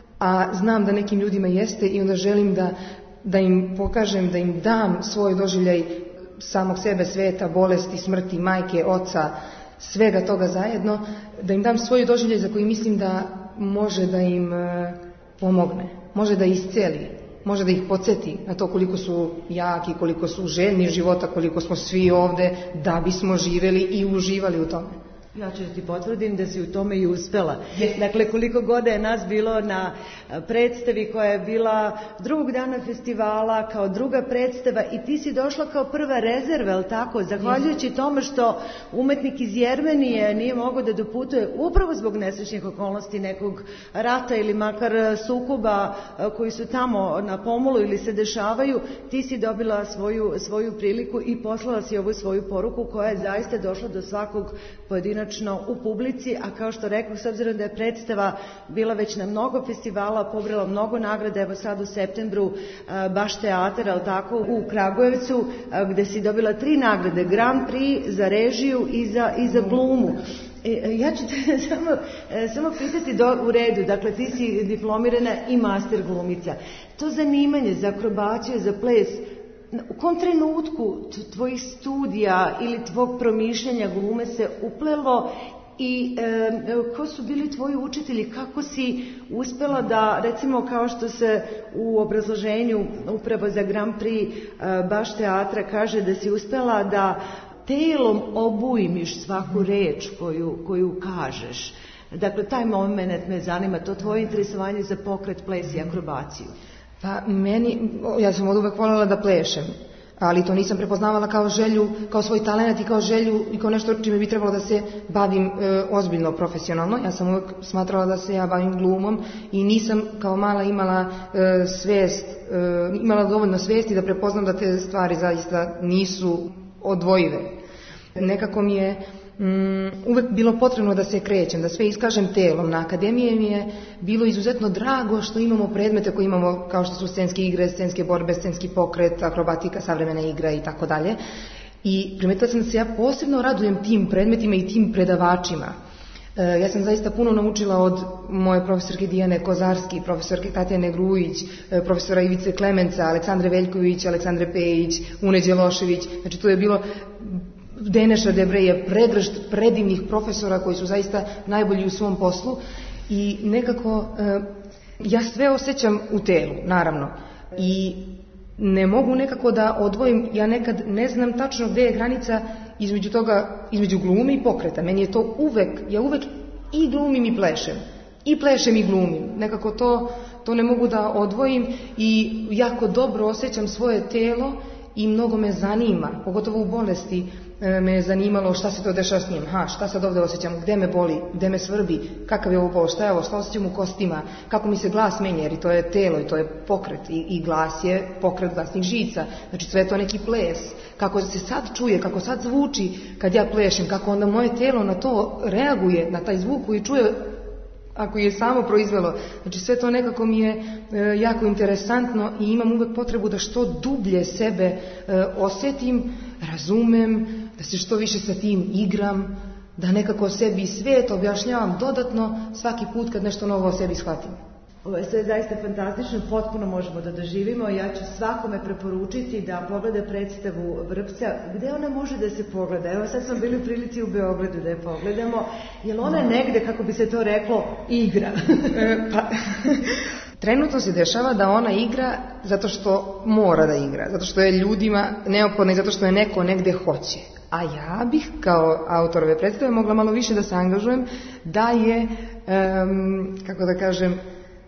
a znam da nekim ljudima jeste i onda želim da, da im pokažem, da im dam svoj doživljaj samog sebe, sveta, bolesti, smrti, majke, oca, svega toga zajedno, da im dam svoj doživljaj za koji mislim da može da im e, pomogne, može da isceli, može da ih podsjeti na to koliko su jaki, koliko su željni života, koliko smo svi ovde da bismo živeli i uživali u tome. Ja ću ti potvrdim da si u tome i uspela. Dakle, koliko god je nas bilo na predstavi koja je bila drugog dana festivala, kao druga predstava i ti si došla kao prva rezerva, ali tako? Zahvaljujući tome što umetnik iz Jermenije nije mogao da doputuje upravo zbog nesrećnih okolnosti nekog rata ili makar sukoba koji su tamo na pomolu ili se dešavaju, ti si dobila svoju, svoju priliku i poslala si ovu svoju poruku koja je zaista došla do svakog pojedinačnog u publici, a kao što rekao, s obzirom da je predstava bila već na mnogo festivala, pobrala mnogo nagrada, evo sad u septembru baš teatar, ali tako, u Kragujevcu, gde si dobila tri nagrade, Grand Prix za režiju i za, i za glumu. E, ja ću te samo, samo pitati do, u redu, dakle ti si diplomirana i master glumica. To zanimanje za akrobaciju, za ples, u kom trenutku tvojih studija ili tvog promišljanja glume se uplelo i e, ko su bili tvoji učitelji, kako si uspela da, recimo kao što se u obrazloženju upravo za Grand Prix e, baš teatra kaže da si uspela da telom obujmiš svaku reč koju, koju kažeš. Dakle, taj moment me zanima, to tvoje interesovanje za pokret, ples i akrobaciju. Pa meni, ja sam od uvek voljela da plešem, ali to nisam prepoznavala kao želju, kao svoj talent i kao želju i kao nešto čime bi trebalo da se bavim e, ozbiljno, profesionalno. Ja sam uvek smatrala da se ja bavim glumom i nisam kao mala imala e, svest, e, imala dovoljno svesti da prepoznam da te stvari zaista nisu odvojive. Nekako mi je Mm, uvek bilo potrebno da se krećem, da sve iskažem telom. Na akademiji mi je bilo izuzetno drago što imamo predmete koje imamo kao što su scenske igre, scenske borbe, scenski pokret, akrobatika, savremena igra i tako dalje. I primetila sam da se ja posebno radujem tim predmetima i tim predavačima. E, ja sam zaista puno naučila od moje profesorke Dijane Kozarski, profesorke Tatjane Grujić, e, profesora Ivice Klemenca, Aleksandre Veljković, Aleksandre Pejić, Une Đelošević. Znači tu je bilo Deneša Debreje, pregršt predivnih profesora koji su zaista najbolji u svom poslu i nekako e, ja sve osjećam u telu, naravno, i ne mogu nekako da odvojim, ja nekad ne znam tačno gde je granica između toga, između glume i pokreta. Meni je to uvek, ja uvek i glumim i plešem, i plešem i glumim, nekako to, to ne mogu da odvojim i jako dobro osjećam svoje telo i mnogo me zanima, pogotovo u bolesti me je zanimalo šta se to dešava s njim, ha, šta sad ovdje osjećam, gde me boli, gde me svrbi, kakav je ovo bol, šta je ovo, šta osjećam u kostima, kako mi se glas menja, jer i to je telo i to je pokret i, i glas je pokret glasnih žica, znači sve je to neki ples, kako se sad čuje, kako sad zvuči kad ja plešem, kako onda moje telo na to reaguje, na taj zvuk koji čuje ako je samo proizvelo. Znači sve to nekako mi je e, jako interesantno i imam uvek potrebu da što dublje sebe e, osjetim, razumem, da se što više sa tim igram, da nekako sebi svijet objašnjavam dodatno svaki put kad nešto novo o sebi shvatim. Ovo je sve zaista fantastično, potpuno možemo da doživimo. Ja ću svakome preporučiti da pogleda predstavu Vrpca. Gde ona može da se pogleda? Evo sad smo bili u prilici u Beogradu da je pogledamo. Je li ona negde, kako bi se to reklo, igra? Pa, trenutno se dešava da ona igra zato što mora da igra, zato što je ljudima neophodno i zato što je neko negde hoće. A ja bih kao autor ove predstave mogla malo više da se angažujem da je, um, kako da kažem,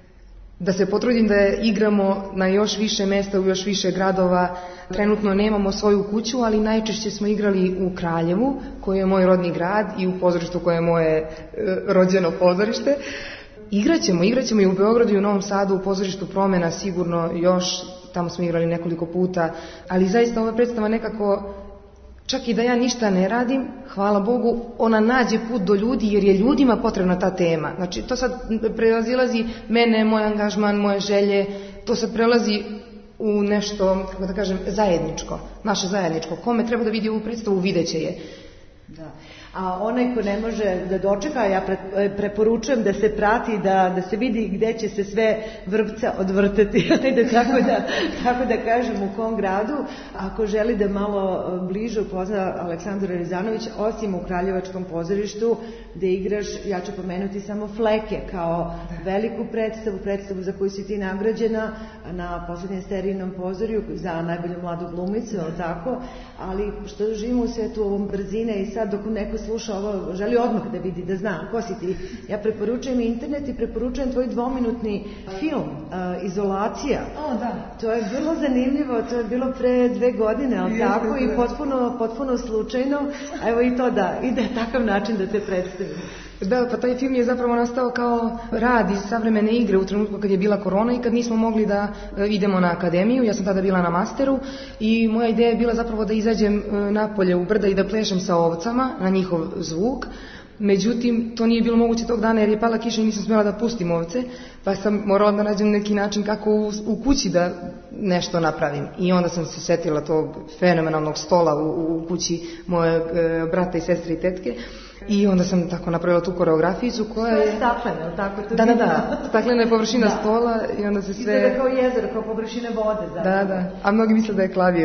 da se potrudim da je igramo na još više mesta, u još više gradova. Trenutno nemamo svoju kuću, ali najčešće smo igrali u Kraljevu, koji je moj rodni grad, i u pozorištu koje je moje e, rođeno pozorište. Igraćemo, igraćemo i u Beogradu i u Novom Sadu, u pozorištu Promena sigurno još, tamo smo igrali nekoliko puta, ali zaista ova predstava nekako, čak i da ja ništa ne radim, hvala Bogu, ona nađe put do ljudi jer je ljudima potrebna ta tema. Znači, to sad prelazilazi mene, moj angažman, moje želje, to sad prelazi u nešto, kako da kažem, zajedničko, naše zajedničko. Kome treba da vidi ovu predstavu, videće je. Da. A onaj ko ne može da dočeka, ja preporučujem da se prati, da, da se vidi gde će se sve Vrpca odvrtati, da tako, da, tako da kažem, u kom gradu. Ako želi da malo bliže upozna Aleksandra Rizanović, osim u Kraljevačkom pozorištu, gde igraš, ja ću pomenuti samo Fleke, kao veliku predstavu, predstavu za koju si ti nagrađena na poslednjem serijnom pozorju za najbolju mladu glumicu, ali tako, ali što živimo u svetu ovom brzine i sad dok neko sluša ovo, želi odmah da vidi, da zna ko si ti. Ja preporučujem internet i preporučujem tvoj dvominutni film, uh, Izolacija. O, da. To je vrlo zanimljivo, to je bilo pre dve godine, ali Jeste, tako, da. i potpuno, potpuno slučajno. A evo i to da, i da je takav način da te predstavim. Da, pa taj film je zapravo nastao kao rad iz savremene igre u trenutku kad je bila korona i kad nismo mogli da e, idemo na akademiju. Ja sam tada bila na masteru i moja ideja je bila zapravo da izađem e, napolje u brda i da plešem sa ovcama na njihov zvuk. Međutim, to nije bilo moguće tog dana jer je pala kiša i nisam smjela da pustim ovce, pa sam morala da nađem neki način kako u, u kući da nešto napravim. I onda sam se setila tog fenomenalnog stola u, u kući moje e, brata i sestre i tetke. I onda sam tako napravila tu koreografijicu koja je... To je staklena, ali tako? To da, da, da, staklena je površina da. stola i onda se sve... Izgleda kao jezero, kao površina vode. Zapravo. Da, da, a mnogi misle da je klavir.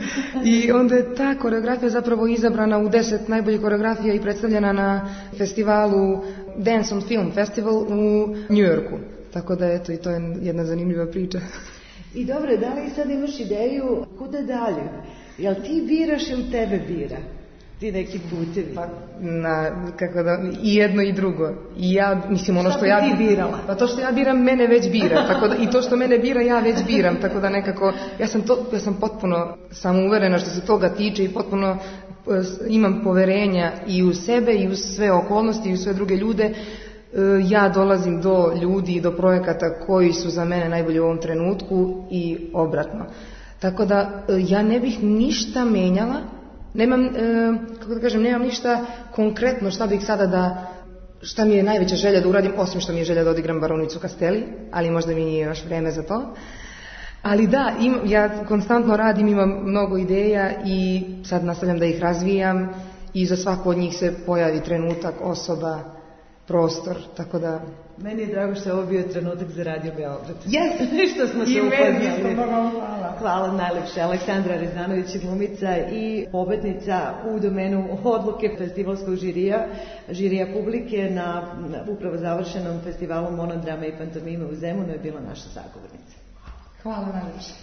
I onda je ta koreografija zapravo izabrana u deset najboljih koreografija i predstavljena na festivalu Dance on Film Festival u New Yorku. Tako da, eto, i to je jedna zanimljiva priča. I dobro, da li sad imaš ideju kuda dalje? Jel ti biraš ili tebe bira? Ti neki putevi. Pa, na, kako da, i jedno i drugo. I ja, mislim, ono što, što ja... Šta bi ti birala? Pa to što ja biram, mene već bira. Tako da, i to što mene bira, ja već biram. Tako da nekako, ja sam, to, ja sam potpuno samouverena što se toga tiče i potpuno imam poverenja i u sebe i u sve okolnosti i u sve druge ljude. Ja dolazim do ljudi i do projekata koji su za mene najbolji u ovom trenutku i obratno. Tako da, ja ne bih ništa menjala. Nemam, e, kako da kažem, nemam ništa konkretno šta bih sada da, šta mi je najveća želja da uradim, osim što mi je želja da odigram baronicu Castelli, ali možda mi nije još vreme za to. Ali da, im, ja konstantno radim, imam mnogo ideja i sad nastavljam da ih razvijam i za svaku od njih se pojavi trenutak, osoba, prostor, tako da... Meni je drago što je ovo bio trenutak za Radio Beograd. Yes. Što smo se I upoznali. meni, hvala. Hvala najlepše. Aleksandra Rizanović, glumica i pobednica u domenu odluke festivalskog žirija, žirija publike na, na upravo završenom festivalu Monodrame i pantomime u Zemunu je bila naša sagovornica. Hvala najlepše.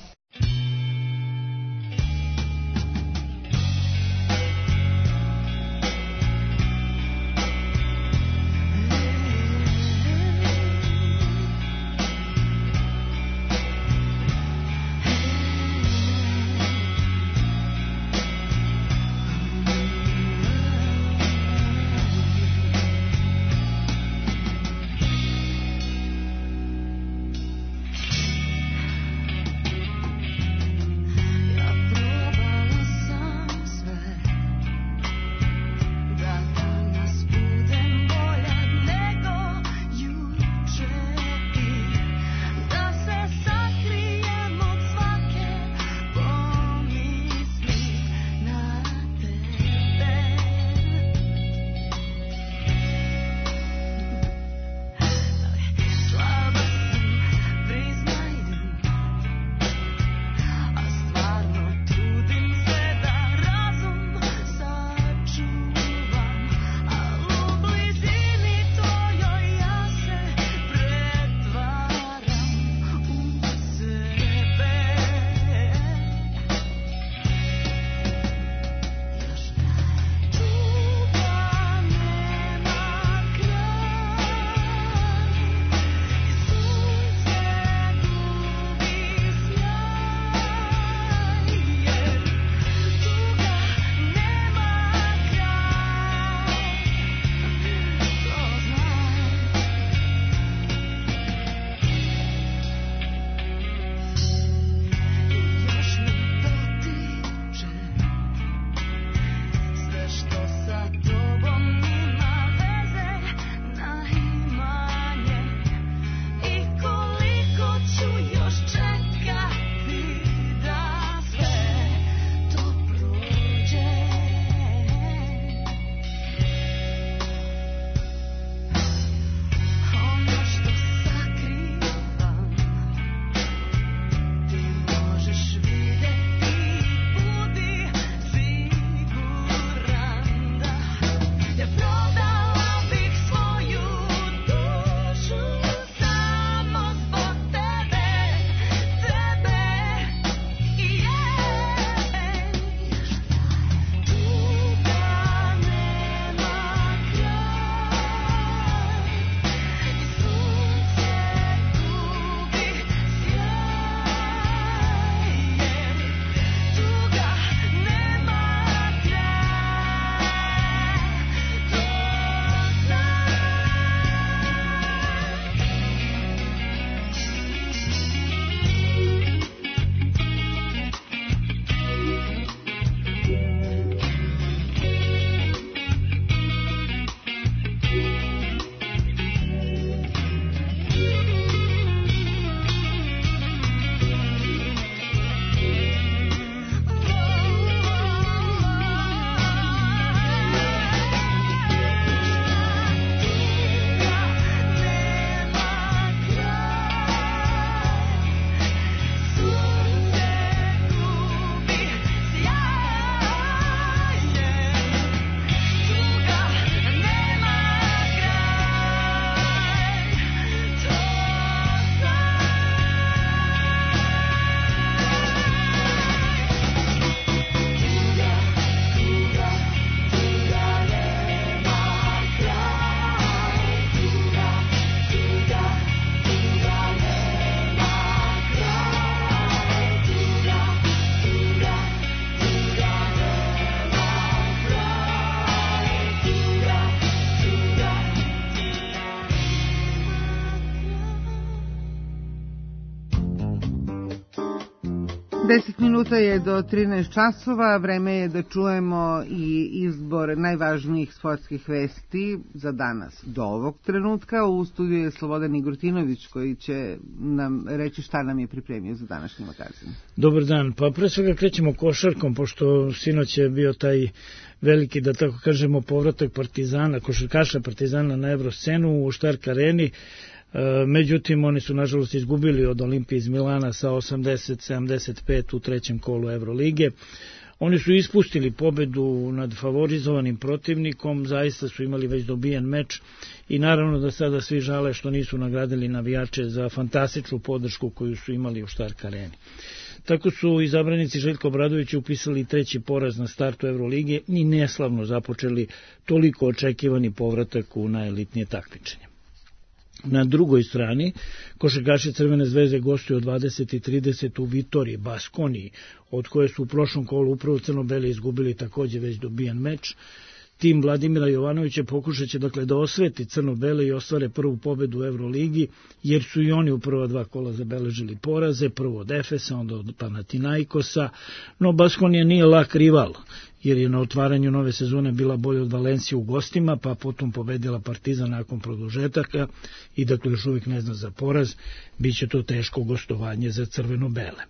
deset minuta je do trinaest časova, vreme je da čujemo i izbor najvažnijih sportskih vesti za danas do ovog trenutka. U studiju je Slobodan Igortinović koji će nam reći šta nam je pripremio za današnji magazin. Dobar dan, pa pre svega krećemo košarkom, pošto sinoć je bio taj veliki, da tako kažemo, povratak Partizana, košarkaša Partizana na Evroscenu u Štark areni. Međutim, oni su nažalost izgubili od Olimpije iz Milana sa osamdeset sedamdeset pet u trećem kolu Evrolige. Oni su ispustili pobedu nad favorizovanim protivnikom, zaista su imali već dobijen meč i naravno da sada svi žale što nisu nagradili navijače za fantastičnu podršku koju su imali u Štark areni. Tako su izabranici Željko Obradović upisali treći poraz na startu Evrolige i neslavno započeli toliko očekivani povratak u najelitnije takmičenje. Na drugoj strani, košarkaši Crvene zvezde gostuju od dvadeset i trideset u Vitoriji, Baskoniji, od koje su u prošlom kolu upravo crno-beli izgubili također već dobijen meč. Tim Vladimira Jovanovića pokušat će dakle da osveti crno-bele i ostvare prvu pobedu u Evroligi, jer su i oni u prva dva kola zabeležili poraze, prvo od Efesa, onda od Panathinaikosa, no Baskonija nije lak rival, jer je na otvaranju nove sezone bila bolja od Valencije u gostima, pa potom pobedila Partizan nakon produžetaka i dakle još uvijek ne zna za poraz, bit će to teško gostovanje za crveno-bele.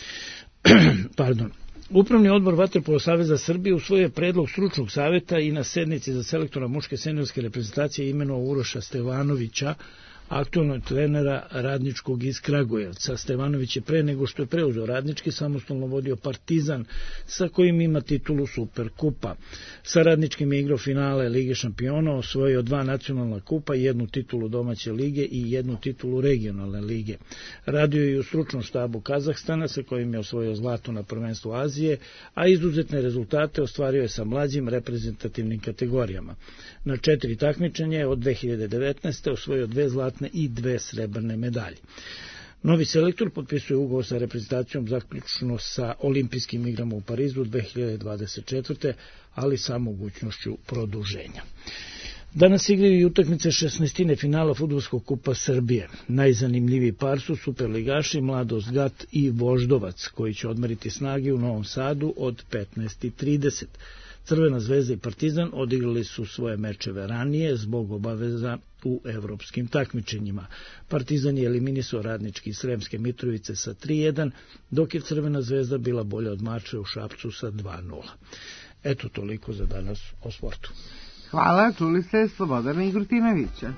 Pardon. Upravni odbor Vaterpolo saveza Srbije usvojio je predlog stručnog savjeta i na sednici za selektora muške seniorske reprezentacije imenovao Uroša Stevanovića, aktualnog trenera Radničkog iz Kragujevca. Stevanović je pre nego što je preuzeo Radnički samostalno vodio Partizan, sa kojim ima titulu Superkupa. Sa Radničkim je igrao finale Lige šampiona, osvojio dva nacionalna kupa, jednu titulu domaće lige i jednu titulu regionalne lige. Radio je i u stručnom štabu Kazahstana, sa kojim je osvojio zlato na prvenstvu Azije, a izuzetne rezultate ostvario je sa mlađim reprezentativnim kategorijama. Na četiri takmičenja od dve hiljade devetnaeste. osvojio dve zlatne i dve srebrne medalje. Novi selektor potpisuje ugovor sa reprezentacijom zaključno sa olimpijskim igrama u Parizu dve hiljade dvadeset četvrte. ali sa mogućnošću produženja. Danas igraju i utakmice šesnaestine finala Fudbalskog kupa Srbije. Najzanimljiviji par su superligaši Mladost Gat i Voždovac, koji će odmeriti snage u Novom Sadu od petnaest i trideset. Crvena zvezda i Partizan odigrali su svoje mečeve ranije zbog obaveza u evropskim takmičenjima. Partizan je eliminisao Radnički iz Sremske Mitrovice sa tri jedan, dok je Crvena zvezda bila bolja od mača u Šapcu sa dva nula. Eto toliko za danas o sportu. Hvala, čuli ste Slobodana Igortinovića.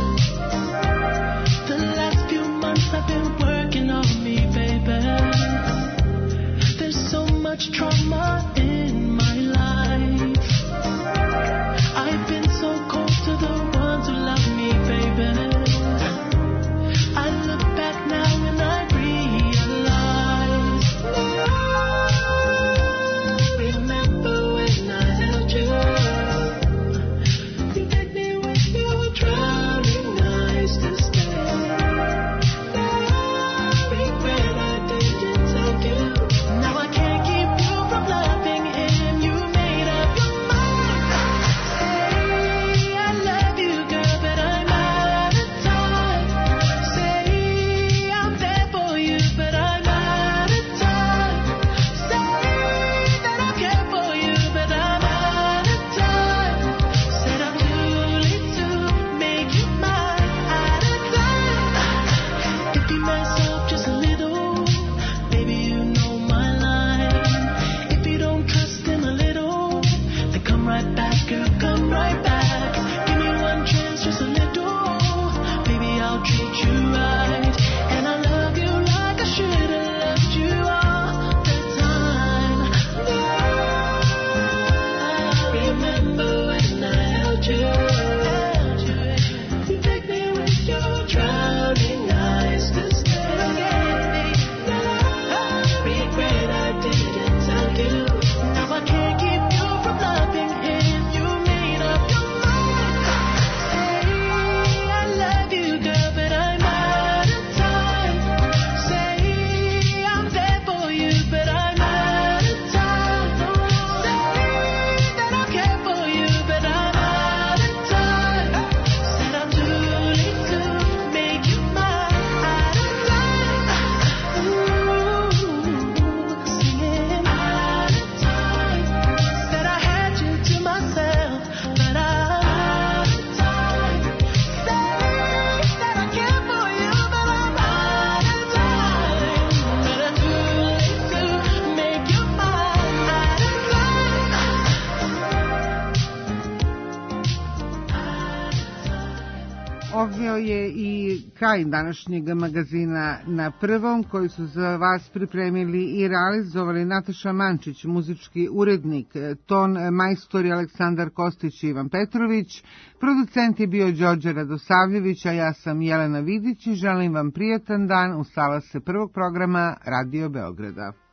I've been working on me, baby. bio je i kraj današnjeg magazina Na prvom, koji su za vas pripremili i realizovali Nataša Mančić, muzički urednik, ton majstori Aleksandar Kostić i Ivan Petrović, producent je bio Đorđe Radosavljević, a ja sam Jelena Vidić i želim vam prijatan dan u salase prvog programa Radio Beograda.